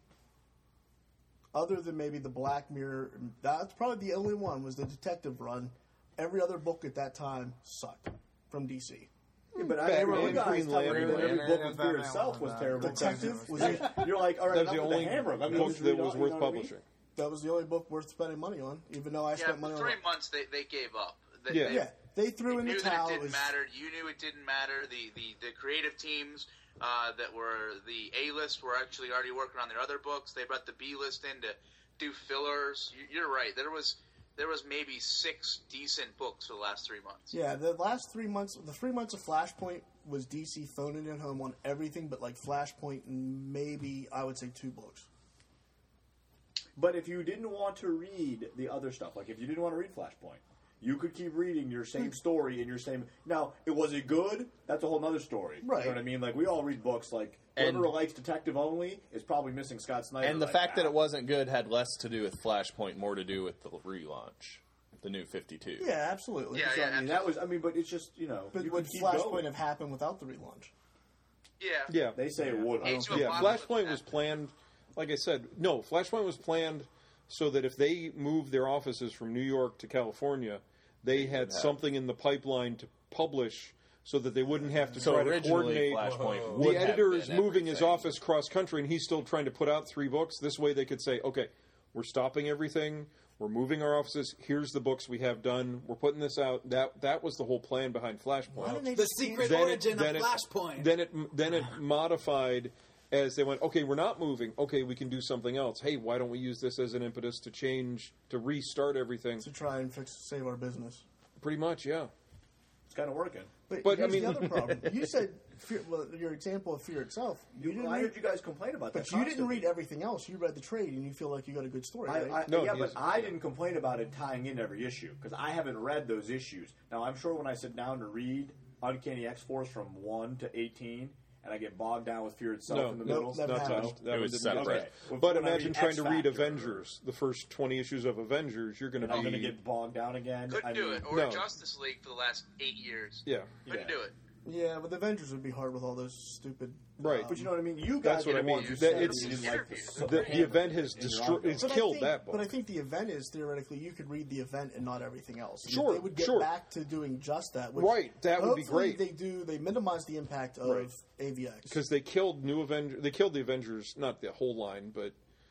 Other than maybe the Black Mirror, that's probably the only one was the detective run. Every other book at that time sucked from D C. Yeah, but I Batman, remember you guys Green telling me Lantern, that every and book then with Fear Batman itself was was terrible. Detective was it? You're like, all right, That was enough the with only the hammer. Let me book just that read was all- worth you know what I mean? publishing. That was the only book worth spending money on, even though I Yeah, spent for money on three it. months they, they gave up. They, Yeah. they, Yeah, they threw in knew the that towel. it It didn't was- matter. You knew it didn't matter. The the, the creative teams uh, that were the A list were actually already working on their other books. They brought the B list in to do fillers. You, you're right. There was there was maybe six decent books for the last three months. Yeah, the last three months, the three months of Flashpoint was D C phoning it home on everything but like Flashpoint and maybe, I would say, two books. But if you didn't want to read the other stuff, like if you didn't want to read Flashpoint, you could keep reading your same story in your same. Now, it was it good? That's a whole other story. Right. You know what I mean? Like we all read books. Like whoever And- likes Detective Only is probably missing Scott Snyder. And the right fact now. that it wasn't good had less to do with Flashpoint, more to do with the relaunch, the new fifty-two. Yeah, absolutely. Yeah, So, yeah. I mean, that was. I mean, but it's just you know. But you would could keep Flashpoint going. have happened without the relaunch? Yeah. Yeah, They say it would. I don't Age think- of yeah. Apocalypse Flashpoint was planned. Like I said, no. Flashpoint was planned so that if they moved their offices from New York to California, they had something in the pipeline to publish, so that they wouldn't have to So try to originally, coordinate. Flashpoint The would have editor been is moving his everything. office cross country, and he's still trying to put out three books. This way, they could say, "Okay, we're stopping everything. We're moving our offices. Here's the books we have done. We're putting this out." That that was the whole plan behind Flashpoint. Why didn't they The just secret Then it- origin then of it- Flashpoint. Then it then it modified as they went. Okay, we're not moving. Okay, we can do something else. Hey, why don't we use this as an impetus to change, to restart everything? to try and fix save our business? Pretty much, yeah. It's kind of working. But, But, I here's mean- the other problem. You said fear, well, your example of Fear itself. You, You, didn't I read, heard you guys complain about that. but you didn't constantly. read everything else. You read the trade, and you feel like you got a good story. I, right? I, No, yeah, he but isn't. I didn't complain about it tying in every issue because I haven't read those issues. Now I'm sure when I sit down to read Uncanny X Force from one to eighteen, and I get bogged down with Fear itself No, in the no, middle, never not happened. touched. That It was one didn't get separate. touched. Okay. But When I imagine read trying to read X-Factor, Avengers, the first twenty issues of Avengers. You're going to and I'm going to be get bogged down again. Couldn't I do mean, it. Or no. Justice League for the last eight years. yeah. Couldn't Yeah. do it. Yeah, but the Avengers would be hard with all those stupid. Right. um, But you know what I mean? You guys That's what are I the mean. ones who That said it's- you didn't like the, The, the event has destroyed. It's But I killed think- that book. But I think the event is theoretically you could read the event and not everything else. And if Sure, they would get sure. back to doing just that. Which Right, that would be hopefully great. They do. They minimize the impact of Right. A V X. Because they killed New Avenger. They killed the Avengers, not the whole line, but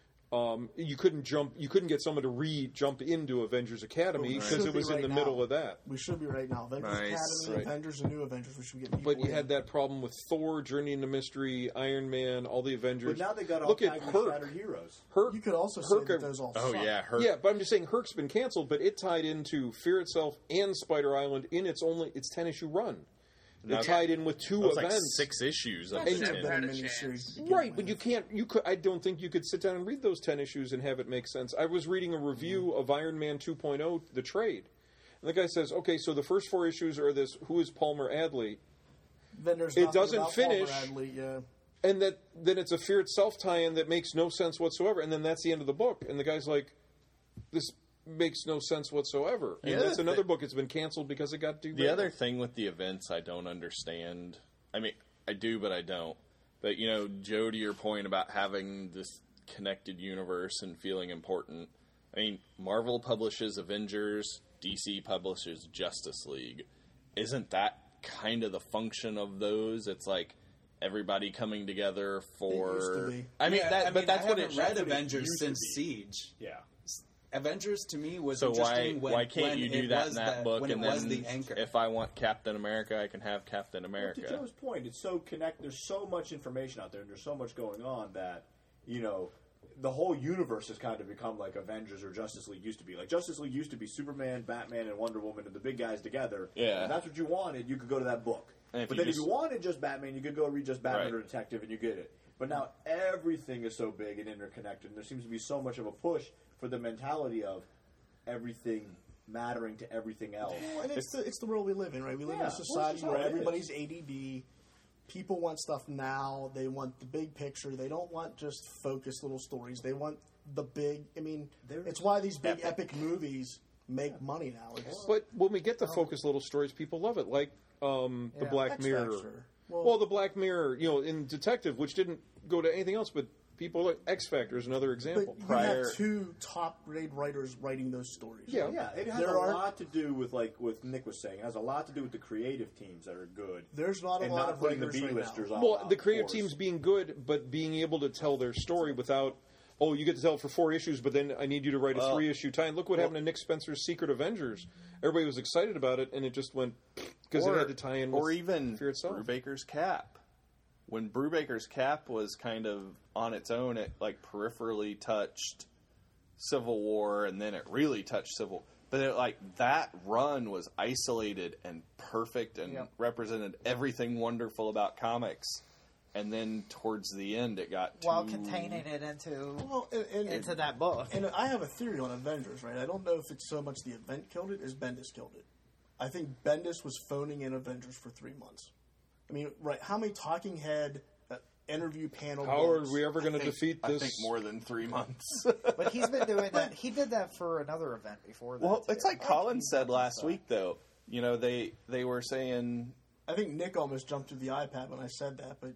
um, you couldn't jump. You couldn't get someone to read jump into Avengers Academy We because should it be was in right the now. middle of that. We should be right now. Avengers Nice. Academy, Right. Avengers, and New Avengers. We should be getting. People But you in. had that problem with Thor, Journey into Mystery, Iron Man, all the Avengers. But now they got all Look at kinds of Herc. shattered heroes. Herc. You could also say Herc- that those all. Oh suck. yeah, her. Yeah, but I'm just saying Herc's been canceled, but it tied into Fear itself and Spider Island in its only its ten issue run. It Now- tied in with two That was like events. six issues of That the should have ten. been a Had a miniseries. to begin Right, with. but you can't. You could. I don't think you could sit down and read those ten issues and have it make sense. I was reading a review Mm-hmm. of Iron Man two point oh, the trade, and the guy says, "Okay, so the first four issues are this: who is Palmer Adley, Then there's it nothing doesn't about finish. Paul Bradley, yeah. and that then it's a Fear itself tie-in that makes no sense whatsoever, and then that's the end of the book." And the guy's like, "This makes no sense whatsoever." And Yeah, that's the another thi- book that's been canceled because it got derailed. The other thing with the events I don't understand. I mean, I do, but I don't. But, you know, Joe, to your point about having this connected universe and feeling important, I mean, Marvel publishes Avengers, D C publishes Justice League. Isn't that kind of the function of those? It's like everybody coming together for. It used to be. I mean, Yeah, that, I but mean, that's I what haven't it read that's what it Avengers used to since be. Siege. Yeah. Avengers to me was So why interesting when, why can't when you do it that was in that the, book when and it was then the anchor. if I want Captain America, I can have Captain But America. to Joe's point, it's so connect. There's so much information out there, and there's so much going on that you know the whole universe has kind of become like Avengers or Justice League used to be. Like Justice League used to be Superman, Batman, and Wonder Woman, and the big guys together. Yeah. And that's what you wanted. You could go to that book. And if But you then if just- you wanted just Batman, you could go read just Batman Right. or Detective, and you get it. But now everything is so big and interconnected, and there seems to be so much of a push for the mentality of everything mattering to everything else. Well, and it's the, it's the world we live in, right? We live Yeah, in a well, society it's just where how it is. everybody's A D D. People want stuff now. They want the big picture. They don't want just focused little stories. They want the big. I mean, it's why these big epic movies make money now. It's, But when we get the focused little stories, people love it, like um, the Yeah. Black X Mirror. Factor. Well, Well- the Black Mirror, you know, in Detective, which didn't go to anything else, but people like X Factor is another but example. you prior- have two top-grade writers writing those stories. Yeah. Yeah, it has There a are- lot to do with like what Nick was saying. It has a lot to do with the creative teams that are good. There's not a and lot not of putting the writers right B-listers now. on. Well, on the creative course. teams being good, but being able to tell their story without, oh, you get to tell it for four issues, but then I need you to write a Well- three-issue tie-in. Look what happened to Nick Spencer's Secret Avengers. Everybody was excited about it, and it just went because it Or- had to tie in or with even Fear itself. Brubaker's Cap. When Brubaker's Cap was kind of on its own, it like peripherally touched Civil War, and then it really touched Civil. But it, like that run was isolated and perfect, and Yep. represented everything wonderful about comics. And then towards the end, it got too, While containing it into Well, and, and, into that book. And I have a theory on Avengers, right? I don't know if it's so much the event killed it as Bendis killed it. I think Bendis was phoning in Avengers for three months. I mean, right? How many talking head uh, interview panel? How are books? we ever going to I think- defeat I this? think more than three months. But he's been doing that. He did that for another event before that. Well, too. it's like Colin said last week, though. You know, they they were saying, I think Nick almost jumped through the iPad when I said that, but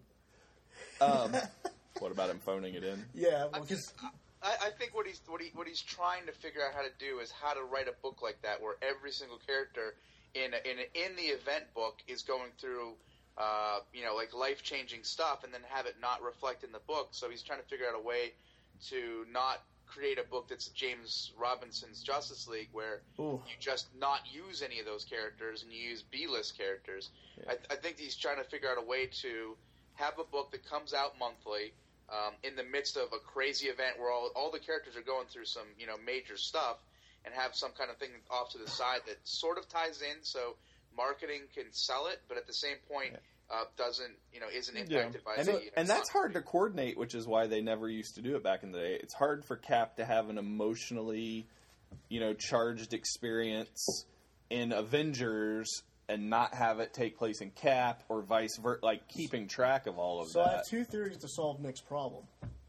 um, what about him phoning it in? yeah, I, well, because I, I think what he's what he what he's trying to figure out how to do is how to write a book like that, where every single character in a, in a, in the event book is going through, uh, you know, like life changing stuff, and then have it not reflect in the book. So he's trying to figure out a way to not create a book that's James Robinson's Justice League, where Ooh. you just not use any of those characters and you use B-list characters. I, I think he's trying to figure out a way to have a book that comes out monthly um, in the midst of a crazy event where all all the characters are going through some you know major stuff, and have some kind of thing off to the side that sort of ties in, so marketing can sell it, but at the same point uh, doesn't you know isn't impacted by And, the. it- you know, and that's hard to continuity. coordinate, which is why they never used to do it back in the day. It's hard for Cap to have an emotionally, you know, charged experience in Avengers and not have it take place in Cap, or vice versa. Like keeping track of all of so I that. have two theories to solve Nick's problem.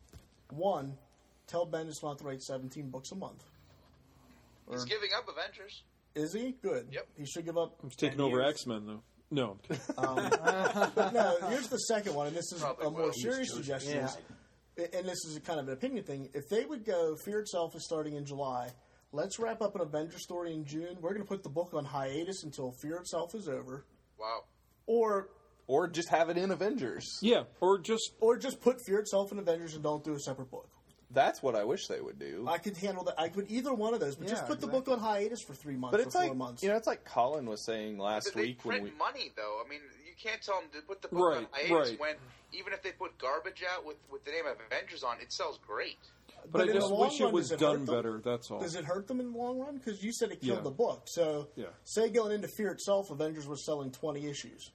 One, tell Bendis not to write seventeen books a month. He's giving up Avengers. Is he good? Yep. He should give up. He's taking ten over years. X Men, though. No. Um, but no, here's the second one, and this is Probably a more will. serious suggestion. Yeah. And this is a kind of an opinion thing. If they would go, Fear Itself is starting in July. Let's wrap up an Avengers story in June. We're going to put the book on hiatus until Fear Itself is over, Wow. or Or just have it in Avengers. Yeah, or just or just put Fear Itself in Avengers and don't do a separate book. That's what I wish they would do. I could handle that. I could either one of those, but just Yeah, put the exactly. book on hiatus for three months But or it's four like months. you know, it's like Colin was saying last But they week when print we. money, though. I mean, you can't tell them to put the book Right, on hiatus right. when even if they put garbage out with, with the name Avengers on, it sells great. but, I in the just long wish it run, was does it done hurt them? better. That's all. Does it hurt them in the long run? Because you said it killed Yeah. the book. So, Yeah. say going into Fear Itself, Avengers was selling twenty issues.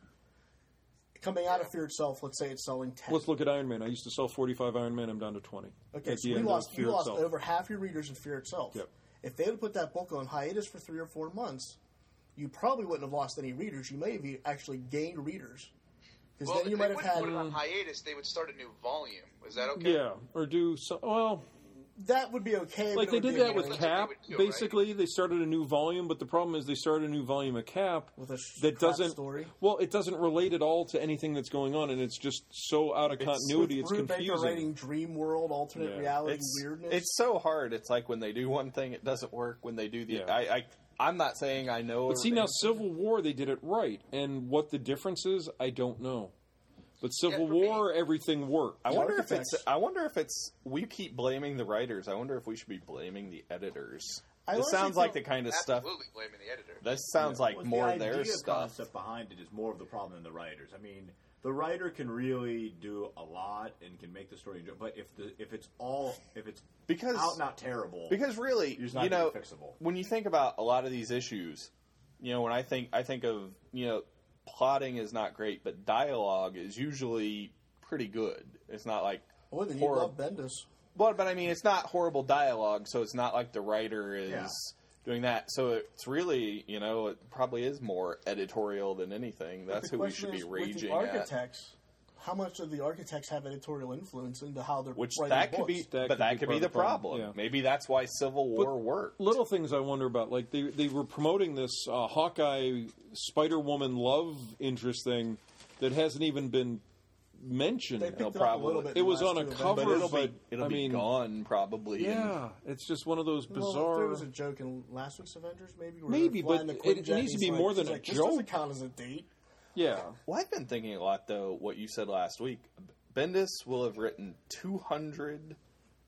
Coming out of Fear Itself, let's say it's selling ten. Let's look at Iron Man. I used to sell forty-five Iron Man. I'm down to twenty. Okay, at so the you end lost, of you Fear lost Itself. over half your readers in Fear Itself. Yep. If they would put that book on hiatus for three or four months, you probably wouldn't have lost any readers. You may have actually gained readers. Because Well, then you if might they have wouldn't had... put it on hiatus, they would start a new volume. Is that okay? Yeah, or do some. Well, That would be okay. like but they it would did be that with annoying. Cap. would do, right? Basically, they started a new volume, but the problem is they started a new volume of Cap With a sh- that crap doesn't. story. Well, it doesn't relate at all to anything that's going on, and it's just so out of continuity. It's With Brubaker confusing. writing Dream World, alternate Yeah. reality It's weirdness. it's so hard. It's like when they do one thing, it doesn't work. When they do the, Yeah. I, I I'm not saying I know. But see, now everything. Civil War, they did it right, and what the difference is, I don't know. But Civil for me- War, everything worked. I The wonder if architects. it's. I wonder if it's. We keep blaming the writers. I wonder if we should be blaming the editors. I This honestly sounds like the feel- kind of stuff. Absolutely blaming the editor. This sounds like Well, more the their idea stuff. concept behind it is more of the problem than the writers. I mean, the writer can really do a lot and can make the story enjoy. But if the if it's all if it's Because out not terrible, Because really, It's not you know, gonna be fixable. when you think about a lot of these issues, you know, when I think I think of you know, plotting is not great, but dialogue is usually pretty good. It's not like Boy, then you horrible. love Bendis. But but I mean, it's not horrible dialogue, so it's not like the writer is Yeah. doing that. So it's really, you know, it probably is more editorial than anything. That's The who we question should be is, with raging the at. architects, how much of the architects have editorial influence into how they're Which writing that could books? be, That but could that be could part be the of the problem, problem. yeah. Maybe that's why Civil War worked. Little things I wonder about, like they they were promoting this uh, Hawkeye Spider Woman love interest thing that hasn't even been mentioned. They picked No it up a problem. little bit. It in the was last on a two events. cover, But it'll but, be it'll I be mean, gone probably. in- Yeah, it's just one of those Well, bizarre. there was a joke in last week's Avengers, maybe. Where Maybe, they're flying but the it- it Quinjet, needs to he's be like- more than he's a like, This doesn't joke." count as a date. yeah, Well, I've been thinking a lot though. What you said last week, Bendis will have written two hundred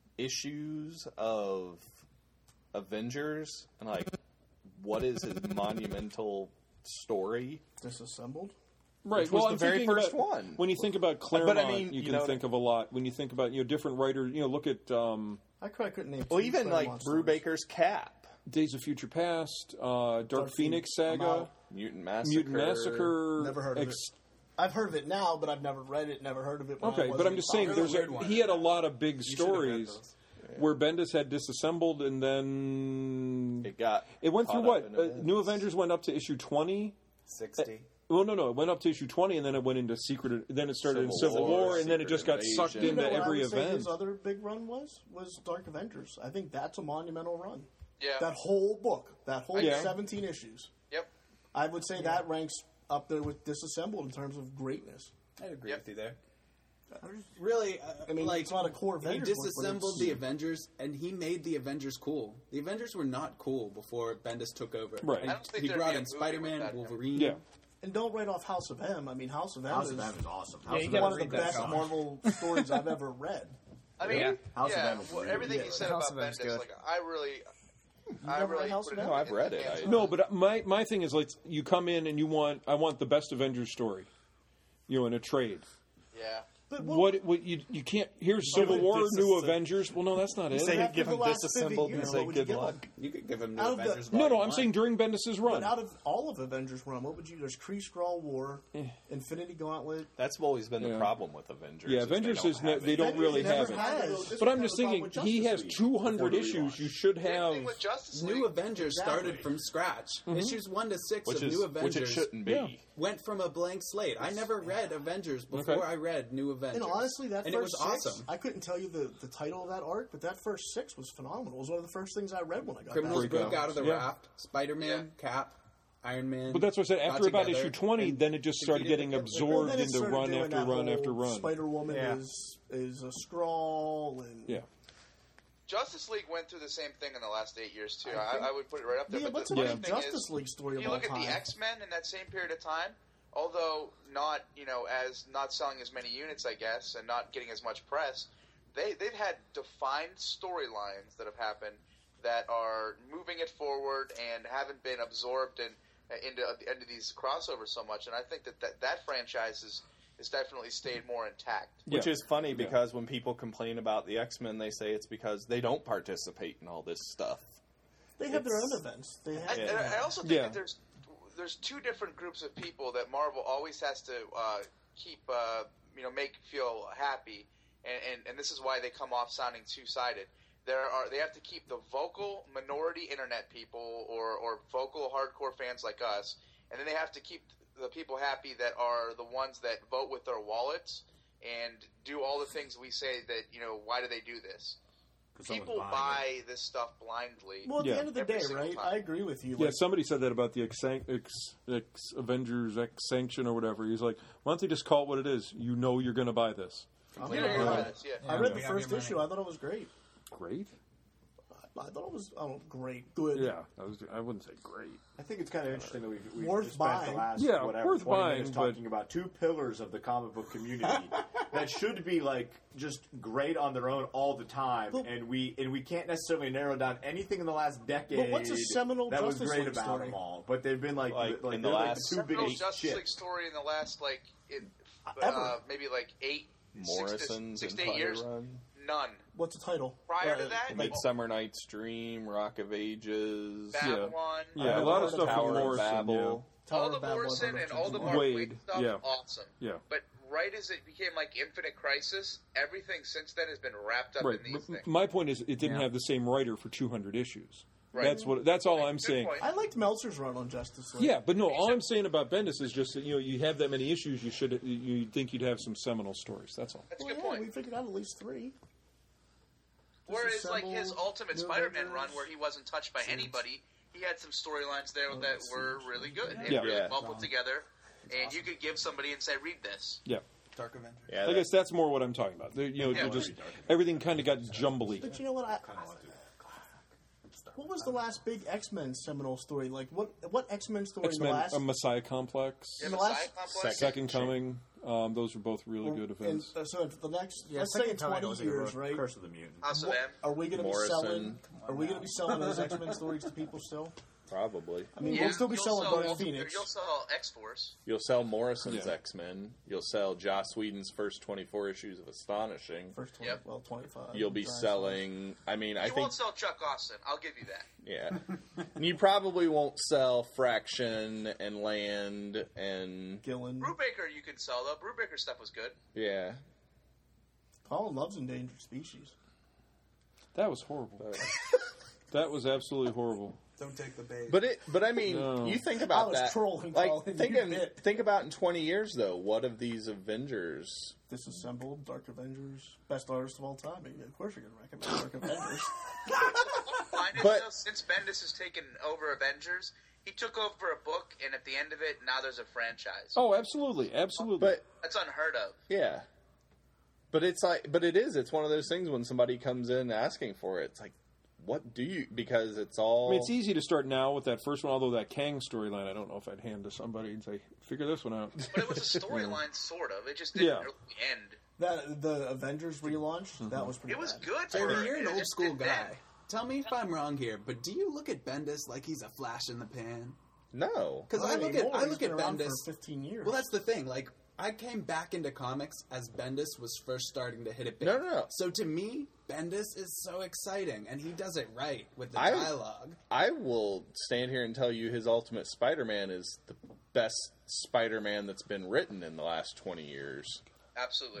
issues of Avengers, and like, what is his monumental story? Disassembled. right. Which was well, the I'm very thinking first about, one. When you think about But Claremont, I mean, you you can know what think I- of a lot. When you think about you know different writers, you know, look at um, I probably couldn't name. Well, two even like Claremont stories. Brubaker's Cap, Days of Future Past, uh, Dark, Dark Phoenix Phoenix, I'm Saga, out. Mutant Massacre, Mutant Massacre. Never heard of it. I've heard of it now, but I've never read it. Never heard of it. When I Okay, but wasn't I'm just saying, following there's it. a, weird one. he had a lot of big should have read stories those. where Bendis had disassembled, and then It got it went through caught what? up in Uh, events. New Avengers went up to issue twenty. Sixty. Well, no, no, it went up to issue twenty, and then it went into Secret. Then it started in Civil Civil War, War, and then it Secret just got sucked Invasion. into You know what I every would say event. His other big run was was Dark Avengers. I think that's a monumental run. Yeah. That whole book, that whole Yeah. seventeen issues. Yep. I would say that ranks up there with Disassembled in terms of greatness. I'd agree Yep. with you there. Really, uh, I mean, like it's not a core he Avengers book, but disassembled it's- the Avengers, and he made the Avengers cool. The Avengers were not cool before Bendis took over. Right. And I don't think he there'd brought be a in movie Spider-Man, without him. Wolverine. Yeah. And don't write off House of M. I mean, House of M House is of M is awesome. Yeah, House you of gotta M one is of the read that best comic. Marvel stories I've ever read. I mean, Yeah. House of yeah, M is well, really everything good. you said House about of M's Bendis, good. like I really, I never really read House put of it M? No, I've in read the it. hands I- of- No, but my my thing is like you come in and you want I want the best Avengers story, you know, in a trade. Yeah. But What what you you can't here's Civil would War, disassemble- New Avengers. Well, no, that's not it. Say after give the him last disassembled fifty and years, say what would you good give luck. You could give him New Out of the- Avengers. No, no, Volume I'm one. saying during Bendis's run. But out of all of Avengers run, what would you? There's Kree Skrull War, Infinity Gauntlet. That's always been the Yeah. problem with Avengers. Yeah, is Avengers they is don't ne- have they it. don't really never have it. had it. This But was I'm just the problem thinking with he Justice has League two hundred before the issues. relaunch. You should Same have. thing with Justice League. New Avengers Exactly. started from scratch. Mm-hmm. Issues one to six which of is New Avengers which it shouldn't be. Yeah. went from a blank slate. I never read Avengers before Okay. I read New Avengers. And honestly, that and first it was six, awesome. I couldn't tell you the, the title of that arc, but that first six was phenomenal. It was one of the first things I read when I got Criminals back. Break broke out. out of the Yeah. raft. Spider-Man, Cap. Iron Man. But that's what I said. got After about together issue twenty, and then it just started defeated getting the- absorbed Then it into started run doing after that run whole after run. Spider Woman Yeah. is is a Skrull, and Yeah. Justice League went through the same thing in the last eight years too. I, I would put it right up there. yeah, but what's the the funny best thing Justice is, League story if of you all look at time? the X Men in that same period of time, although not you know as not selling as many units, I guess, and not getting as much press, they they've had defined storylines that have happened that are moving it forward and haven't been absorbed in, into into these crossovers so much. And I think that that, that franchise is. It's definitely stayed more intact. Which Yeah. is funny because when people complain about the X-Men, they say it's because they don't participate in all this stuff. They have their It's- own events. They have, I, and I also think Yeah. that there's there's two different groups of people that Marvel always has to uh, keep uh, you know make feel happy, and, and and this is why they come off sounding two sided. There are they have to keep the vocal minority internet people or or vocal hardcore fans like us, and then they have to keep the people happy that are the ones that vote with their wallets and do all the things we say that you know why do they do this? someone's People buying buy this stuff blindly. well, at Yeah. the end of the Every day, single right? time. I agree with you. Yeah, Like, somebody said that about the X, X, X Avengers X Sanction or whatever. He's like, why don't they just call it what it is? You know you're going to buy this. I'm You gonna know, buy yeah, it. yeah. I read Yeah. the first Yeah. issue. I thought it was great. Great? I thought it was oh, great, good. Yeah, I, was, I wouldn't say great. I think it's kind of interesting that we've, we've Worth just spent buying. the last Yeah, whatever worth twenty buying, minutes but- talking about two pillars of the comic book community that should be like just great on their own all the time, But- and we and we can't necessarily narrow down anything in the last decade. But what's a seminal that was Justice great League about story? them all? But they've been like Like, like in the they're like last the two Seminal biggest Justice shit. League story in the last like it, Ever. uh, maybe like eight Morrison's six to, six to Empire eight years. Run, None. What's the title? Prior Uh, to that, like, Midsummer Night's Dream, Rock of Ages, Babylon. Yeah, a I've lot heard of stuff Tower from of Morrison. Babel. Tower all of the Babel, Morrison I've and heard all the of. Mark Wade, Waid stuff, yeah. awesome. Yeah. But right as it became like Infinite Crisis, everything since then has been wrapped up Right. in these But things. my point is, it didn't Yeah. have the same writer for two hundred issues. Right. That's what. That's all I'm Good saying. point. I liked Meltzer's run on Justice League. Yeah, but no. All I'm saying about Bendis is just that you know you have that many issues. You should. You think you'd have some seminal stories. That's all. That's a Well, good yeah, point. we figured out at least three. Whereas like his Disassemble, Ultimate New Spider-Man Avengers. run, where he wasn't touched by anybody, he had some storylines there Oh, that that's were huge. really good and Yeah. really Yeah. well put together. And you could give somebody and say, "Read this." Yeah. Dark Avengers. Yeah, I guess that's more what I'm talking about. There- You know, Yeah. you just everything kind of got jumbly. But you know what? I, what was the last big X Men seminal story? Like what? What X Men story X in the Men, last? a Messiah Complex, Yeah, In the Messiah last Complex. Second Coming. Um, those were both really good and, events. uh, so for the next, Yeah, let's say Second in Coming twenty was a good years, book. right? Curse of the Mutant. House of What- M. are we going to be Morrison. selling? Are we going to be selling those X Men stories to people still? probably. I mean, Yeah, we'll still be you'll selling sell, Dark Phoenix. You'll sell X Force. You'll sell Morrison's Yeah. X-Men. You'll sell Joss Whedon's first twenty-four issues of Astonishing. First twenty, Yep. well, twenty-five. You'll be Giant selling. I mean, I You think. won't sell Chuck Austin. I'll give you that. Yeah. You probably won't sell Fraction and Land and. Gillen. Brubaker you can sell though. Brubaker stuff was good. Yeah. Colin loves Endangered Species. That was horrible. That was absolutely horrible. Don't take the bait. But it, but I mean, No. you think I about was that. trolling, like, Colin, think you in, bit. think about in twenty years though. What of these Avengers? Disassembled, Dark Avengers, best artist of all time. I mean, of course, you're going to recommend Dark Avengers. Find it, But- though, since Bendis has taken over Avengers, he took over a book, and at the end of it, now there's a franchise. Oh, absolutely, absolutely. But That's unheard of. yeah. But it's like, but it is. It's one of those things when somebody comes in asking for it. It's like, what do you? Because it's all. I mean, it's easy to start now with that first one. Although that Kang storyline, I don't know if I'd hand to somebody and say, "Figure this one out." But it was a storyline, sort of. It just didn't Yeah. really end. that the Avengers relaunch, that was pretty It was bad. good I for mean, you're an it old just school didn't guy. end. Tell me if I'm wrong here, but do you look at Bendis like he's a flash in the pan? no. Because Not I look anymore. at I He's look been at around Bendis. for fifteen years. Well, that's the thing. Like, I came back into comics as Bendis was first starting to hit it big. No, no, no. So to me, Bendis is so exciting, and he does it right with the I- dialogue. I will stand here and tell you his Ultimate Spider-Man is the best Spider-Man that's been written in the last twenty years. Absolutely.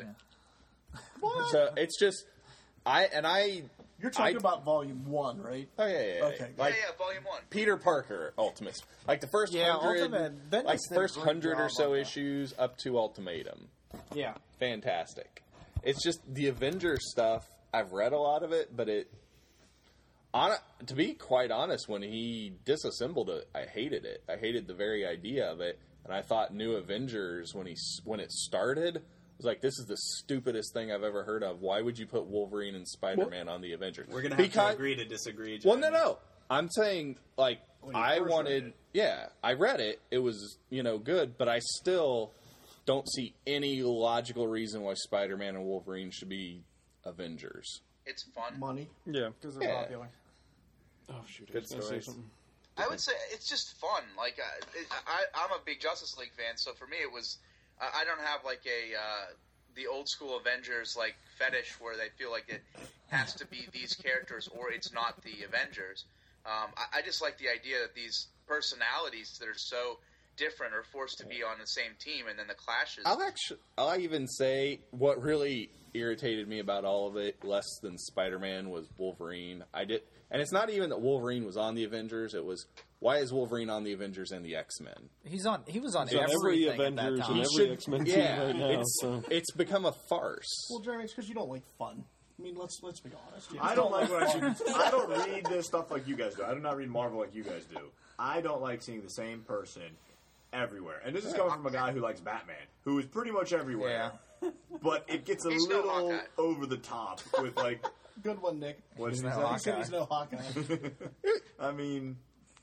So it's just I and I. You're talking I- about Volume One, right? Oh yeah, yeah. yeah. Okay. Like yeah, yeah, Volume one. Peter Parker Ultimate, like the first Yeah, hundred, Ultimate- Bendis like did a first great hundred or job so on that. issues up to Ultimatum. Yeah. Fantastic. It's just the Avengers stuff. I've read a lot of it, but it On, to be quite honest, when he disassembled it, I hated it. I hated the very idea of it, and I thought New Avengers, when he when it started, was like, this is the stupidest thing I've ever heard of. Why would you put Wolverine and Spider-Man on the Avengers? We're going to have because, to agree to disagree, John. Well, no, no. I'm saying, like, When you I first wanted... read it. Yeah, I read it. It was, you know, good, but I still don't see any logical reason why Spider-Man and Wolverine should be Avengers. It's fun. Money. Yeah. Because they're Yeah. popular. Oh shoot! Good I was gonna say stories. something. I would say it's just fun. Like uh, it, I, I'm a big Justice League fan, so for me it was. I, I don't have like a uh, the old school Avengers like fetish where they feel like it has to be these characters or it's not the Avengers. Um, I, I just like the idea that these personalities that are so different are forced to be on the same team, and then the clashes. I'll actually, I'll even say what really irritated me about all of it, less than Spider-Man, was Wolverine. I did, and it's not even that Wolverine was on the Avengers. It was, why is Wolverine on the Avengers and the X-Men? He's on. He was on He's on every everything at that Avengers time. and He every should- X-Men yeah, team right now. it's So. it's become a farce. Well, Jeremy, it's because you don't like fun. I mean, let's let's be honest. You I just don't like when I fun. see, I don't read this stuff like you guys do. I do not read Marvel like you guys do. I don't like seeing the same person everywhere. And this is coming from a guy who likes Batman, who is pretty much everywhere. But it gets a He's no little Hawkeye. over the top with like Good one, Nick. what He's did he no say? He said Hawkeye. he's no Hawkeye. I mean,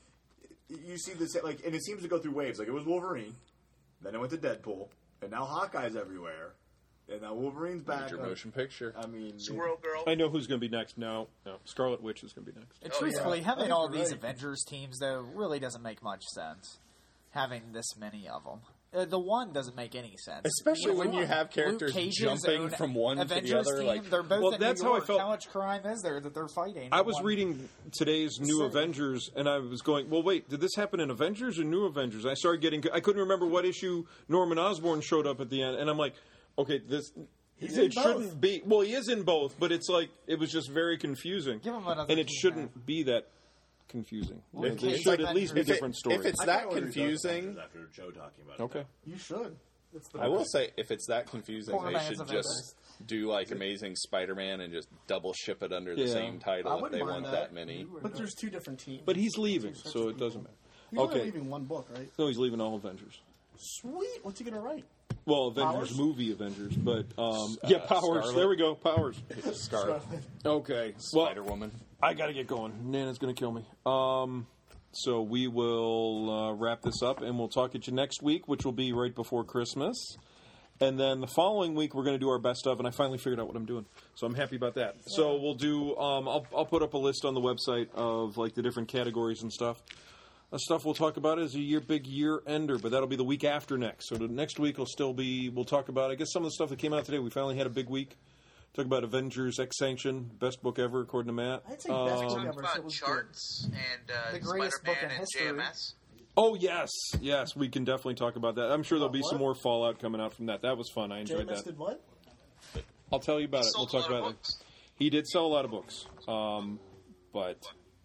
you see this like, and it seems to go through waves. Like it was Wolverine, then it went to Deadpool, and now Hawkeye's everywhere, and now Wolverine's back. Major motion picture. I mean, Squirrel Girl. I know who's going to be next. No, no, Scarlet Witch is going to be next. And Oh, truthfully, yeah. having I think all you're these right. Avengers teams, though, really doesn't make much sense. Having this many of them. Uh, the one doesn't make any sense. Especially when you Luke have characters Cage's jumping own from one to the Avengers other, Team, like- they're both Well, in that's New how I York. felt- How much crime is there that they're fighting? I in was one- reading today's New City. Avengers, and I was going, well, wait, did this happen in Avengers or New Avengers? And I started getting, I couldn't remember what issue Norman Osborn showed up at the end, and I'm like, okay, this, He's it in both. shouldn't be, well, he is in both, but it's like, it was just very confusing. Give him another and it team, shouldn't man. be that confusing. Well, It, okay, it it's should like at least be Avengers. If, different it, stories. if it's I that kinda wanna read those confusing, Avengers after Joe talking about it. Okay. You should. It's the I will say, if it's that confusing, Poor they man's should Avengers. just do like Amazing Spider-Man and just double ship it under the Yeah. same I title if wouldn't they mind want that. that many. But there's two different teams. But he's leaving, Two sets so of it doesn't people. matter. He's only Okay. leaving one book, right? No, he's leaving all Avengers. Sweet. What's he gonna write? Well, Avengers Powers? movie Avengers, but um, yeah, Powers. Scarlet. There we go, Powers. Scarlet, Okay, well, Spider-Woman. I got to get going. Nana's going to kill me. Um, so we will uh, wrap this up, and we'll talk at you next week, which will be right before Christmas. And then the following week, we're going to do our best of, and I finally figured out what I'm doing, so I'm happy about that. So we'll do. Um, I'll, I'll put up a list on the website of like the different categories and stuff. The stuff we'll talk about is a year big year ender, but that'll be the week after next. So the next week will still be. We'll talk about. I guess some of the stuff that came out today. We finally had a big week. Talk about Avengers X Sanction, best book ever according to Matt. I'd say best book Talk ever. so it about was charts and uh, The greatest book Spider-Man in and history. J M S. Oh yes, yes, we can definitely talk about that. I'm sure there'll About be what? some more fallout coming out from that. That was fun. I good. enjoyed J M S that. did what? I'll tell you about it. We'll Sold a talk lot of about it. books. He did sell a lot of books, um, but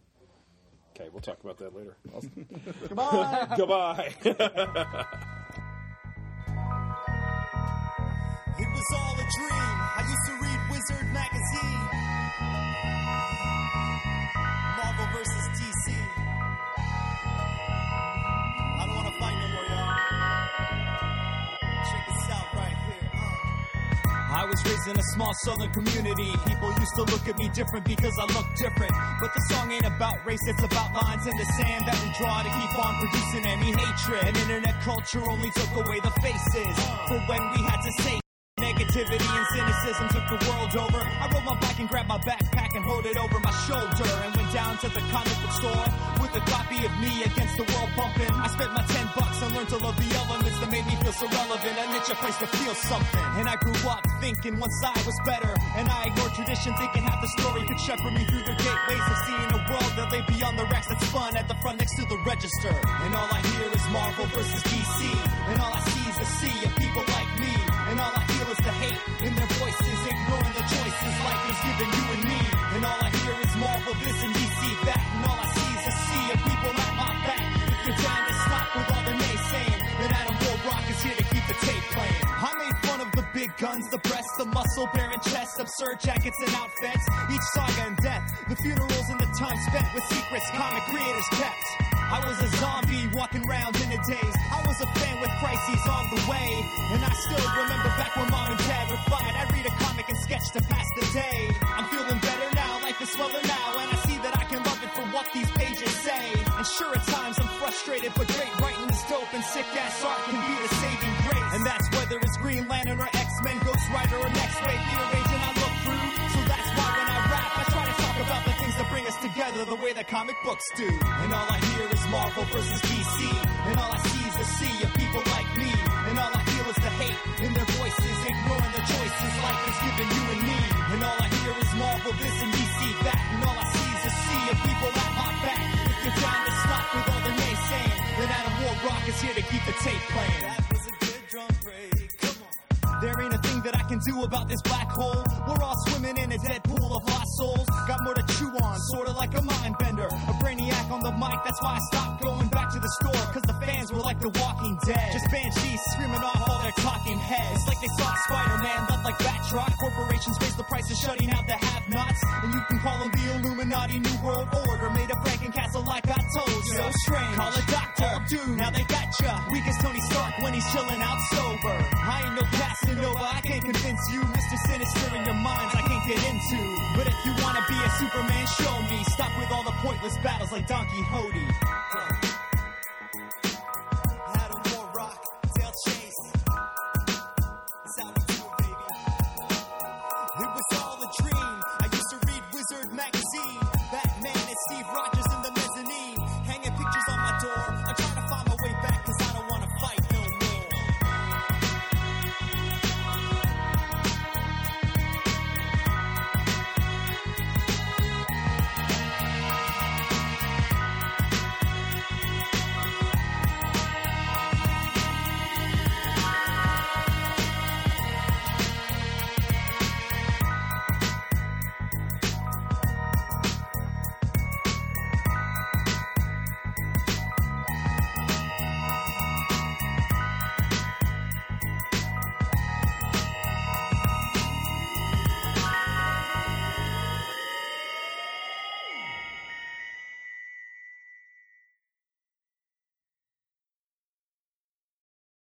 okay, we'll talk about that later. Goodbye. Goodbye. It was all a dream. I used to read Wizard magazine. Marvel versus D C. I don't want to fight no more, y'all. Check this out right here. Uh. I was raised in a small southern community. People used to look at me different because I look different. But the song ain't about race, it's about lines in the sand that we draw to keep on producing any hatred. And internet culture only took away the faces. For when we had to say negativity and cynicism took the world over. I rode my bike and grabbed my backpack and hold it over my shoulder and went down to the comic book store with a copy of me against the world bumping. I spent my ten bucks and learned to love the elements that made me feel so relevant. A niche, a place to feel something. And I grew up thinking one side was better, and I ignored tradition, thinking half the story could shepherd me through the gateways of seeing a world that lay beyond the racks that's fun at the front next to the register. And all I hear is Marvel versus D C, and all I see is a sea of people like me. And all I feel is the hate in their voices, ignoring the choices life is giving you and me. And all I hear is Marvel this and D C that. And all I see is a sea of people at my back. If you're down to stop with all the naysaying, then Adam Warrock is here to keep the tape playing. I made fun of the big guns, the breast, the muscle-bearing chest, absurd jackets and outfits, each saga and death, the funerals and the time spent with secrets comic creators kept. I was a zombie walking around in a daze. I was a fan with crises on the way, and I still remember back when mom and dad would fight. I'd read a comic and sketch to pass the day. I'm feeling better now, life is sweller now, and I see that I can love it for what these pages say. And sure, at times I'm frustrated, but great writing is dope, and sick-ass art can be the saving grace. And that's whether it's Green Lantern or X-Men, Ghost Rider or Next Wave, the arrangement I look through. So that's why when I rap, I try to talk about the things that bring us together the way that comic books do. And all I hear is Marvel versus D C, and all I see is a sea of people like me, and all I feel is the hate in their voices, ignoring the choices life is giving you and me. And all I hear is Marvel this and D C that, and all I see is a sea of people at my back. If you're down to stop with all the naysaying, then Adam Warrock is here to keep the tape playing. That was a good drum break. Come on. There ain't a thing that I can do about this black hole. We're all swimming in a dead pool of lost souls. Got more to chew on, sorta like a mind bender. A brainiac on the mic, that's why I stopped going back to the store. Cause the fans were like the Walking Dead. Just banshees screaming off all their talking heads. Like they saw Spider-Man led like Batroc. Corporations raise the prices, shutting out the have-nots. And you can call them the Illuminati New World Order. Made a Franken-Castle like I told you. So strange, call a doctor, dude, now they got ya. Weak as Tony Stark when he's chilling out sober. I ain't no Casanova, I can't convince you. Mister Sinister in your minds I can't get into. But if you wanna be a Superman, show me. Stop with all the pointless battles like Don Quixote.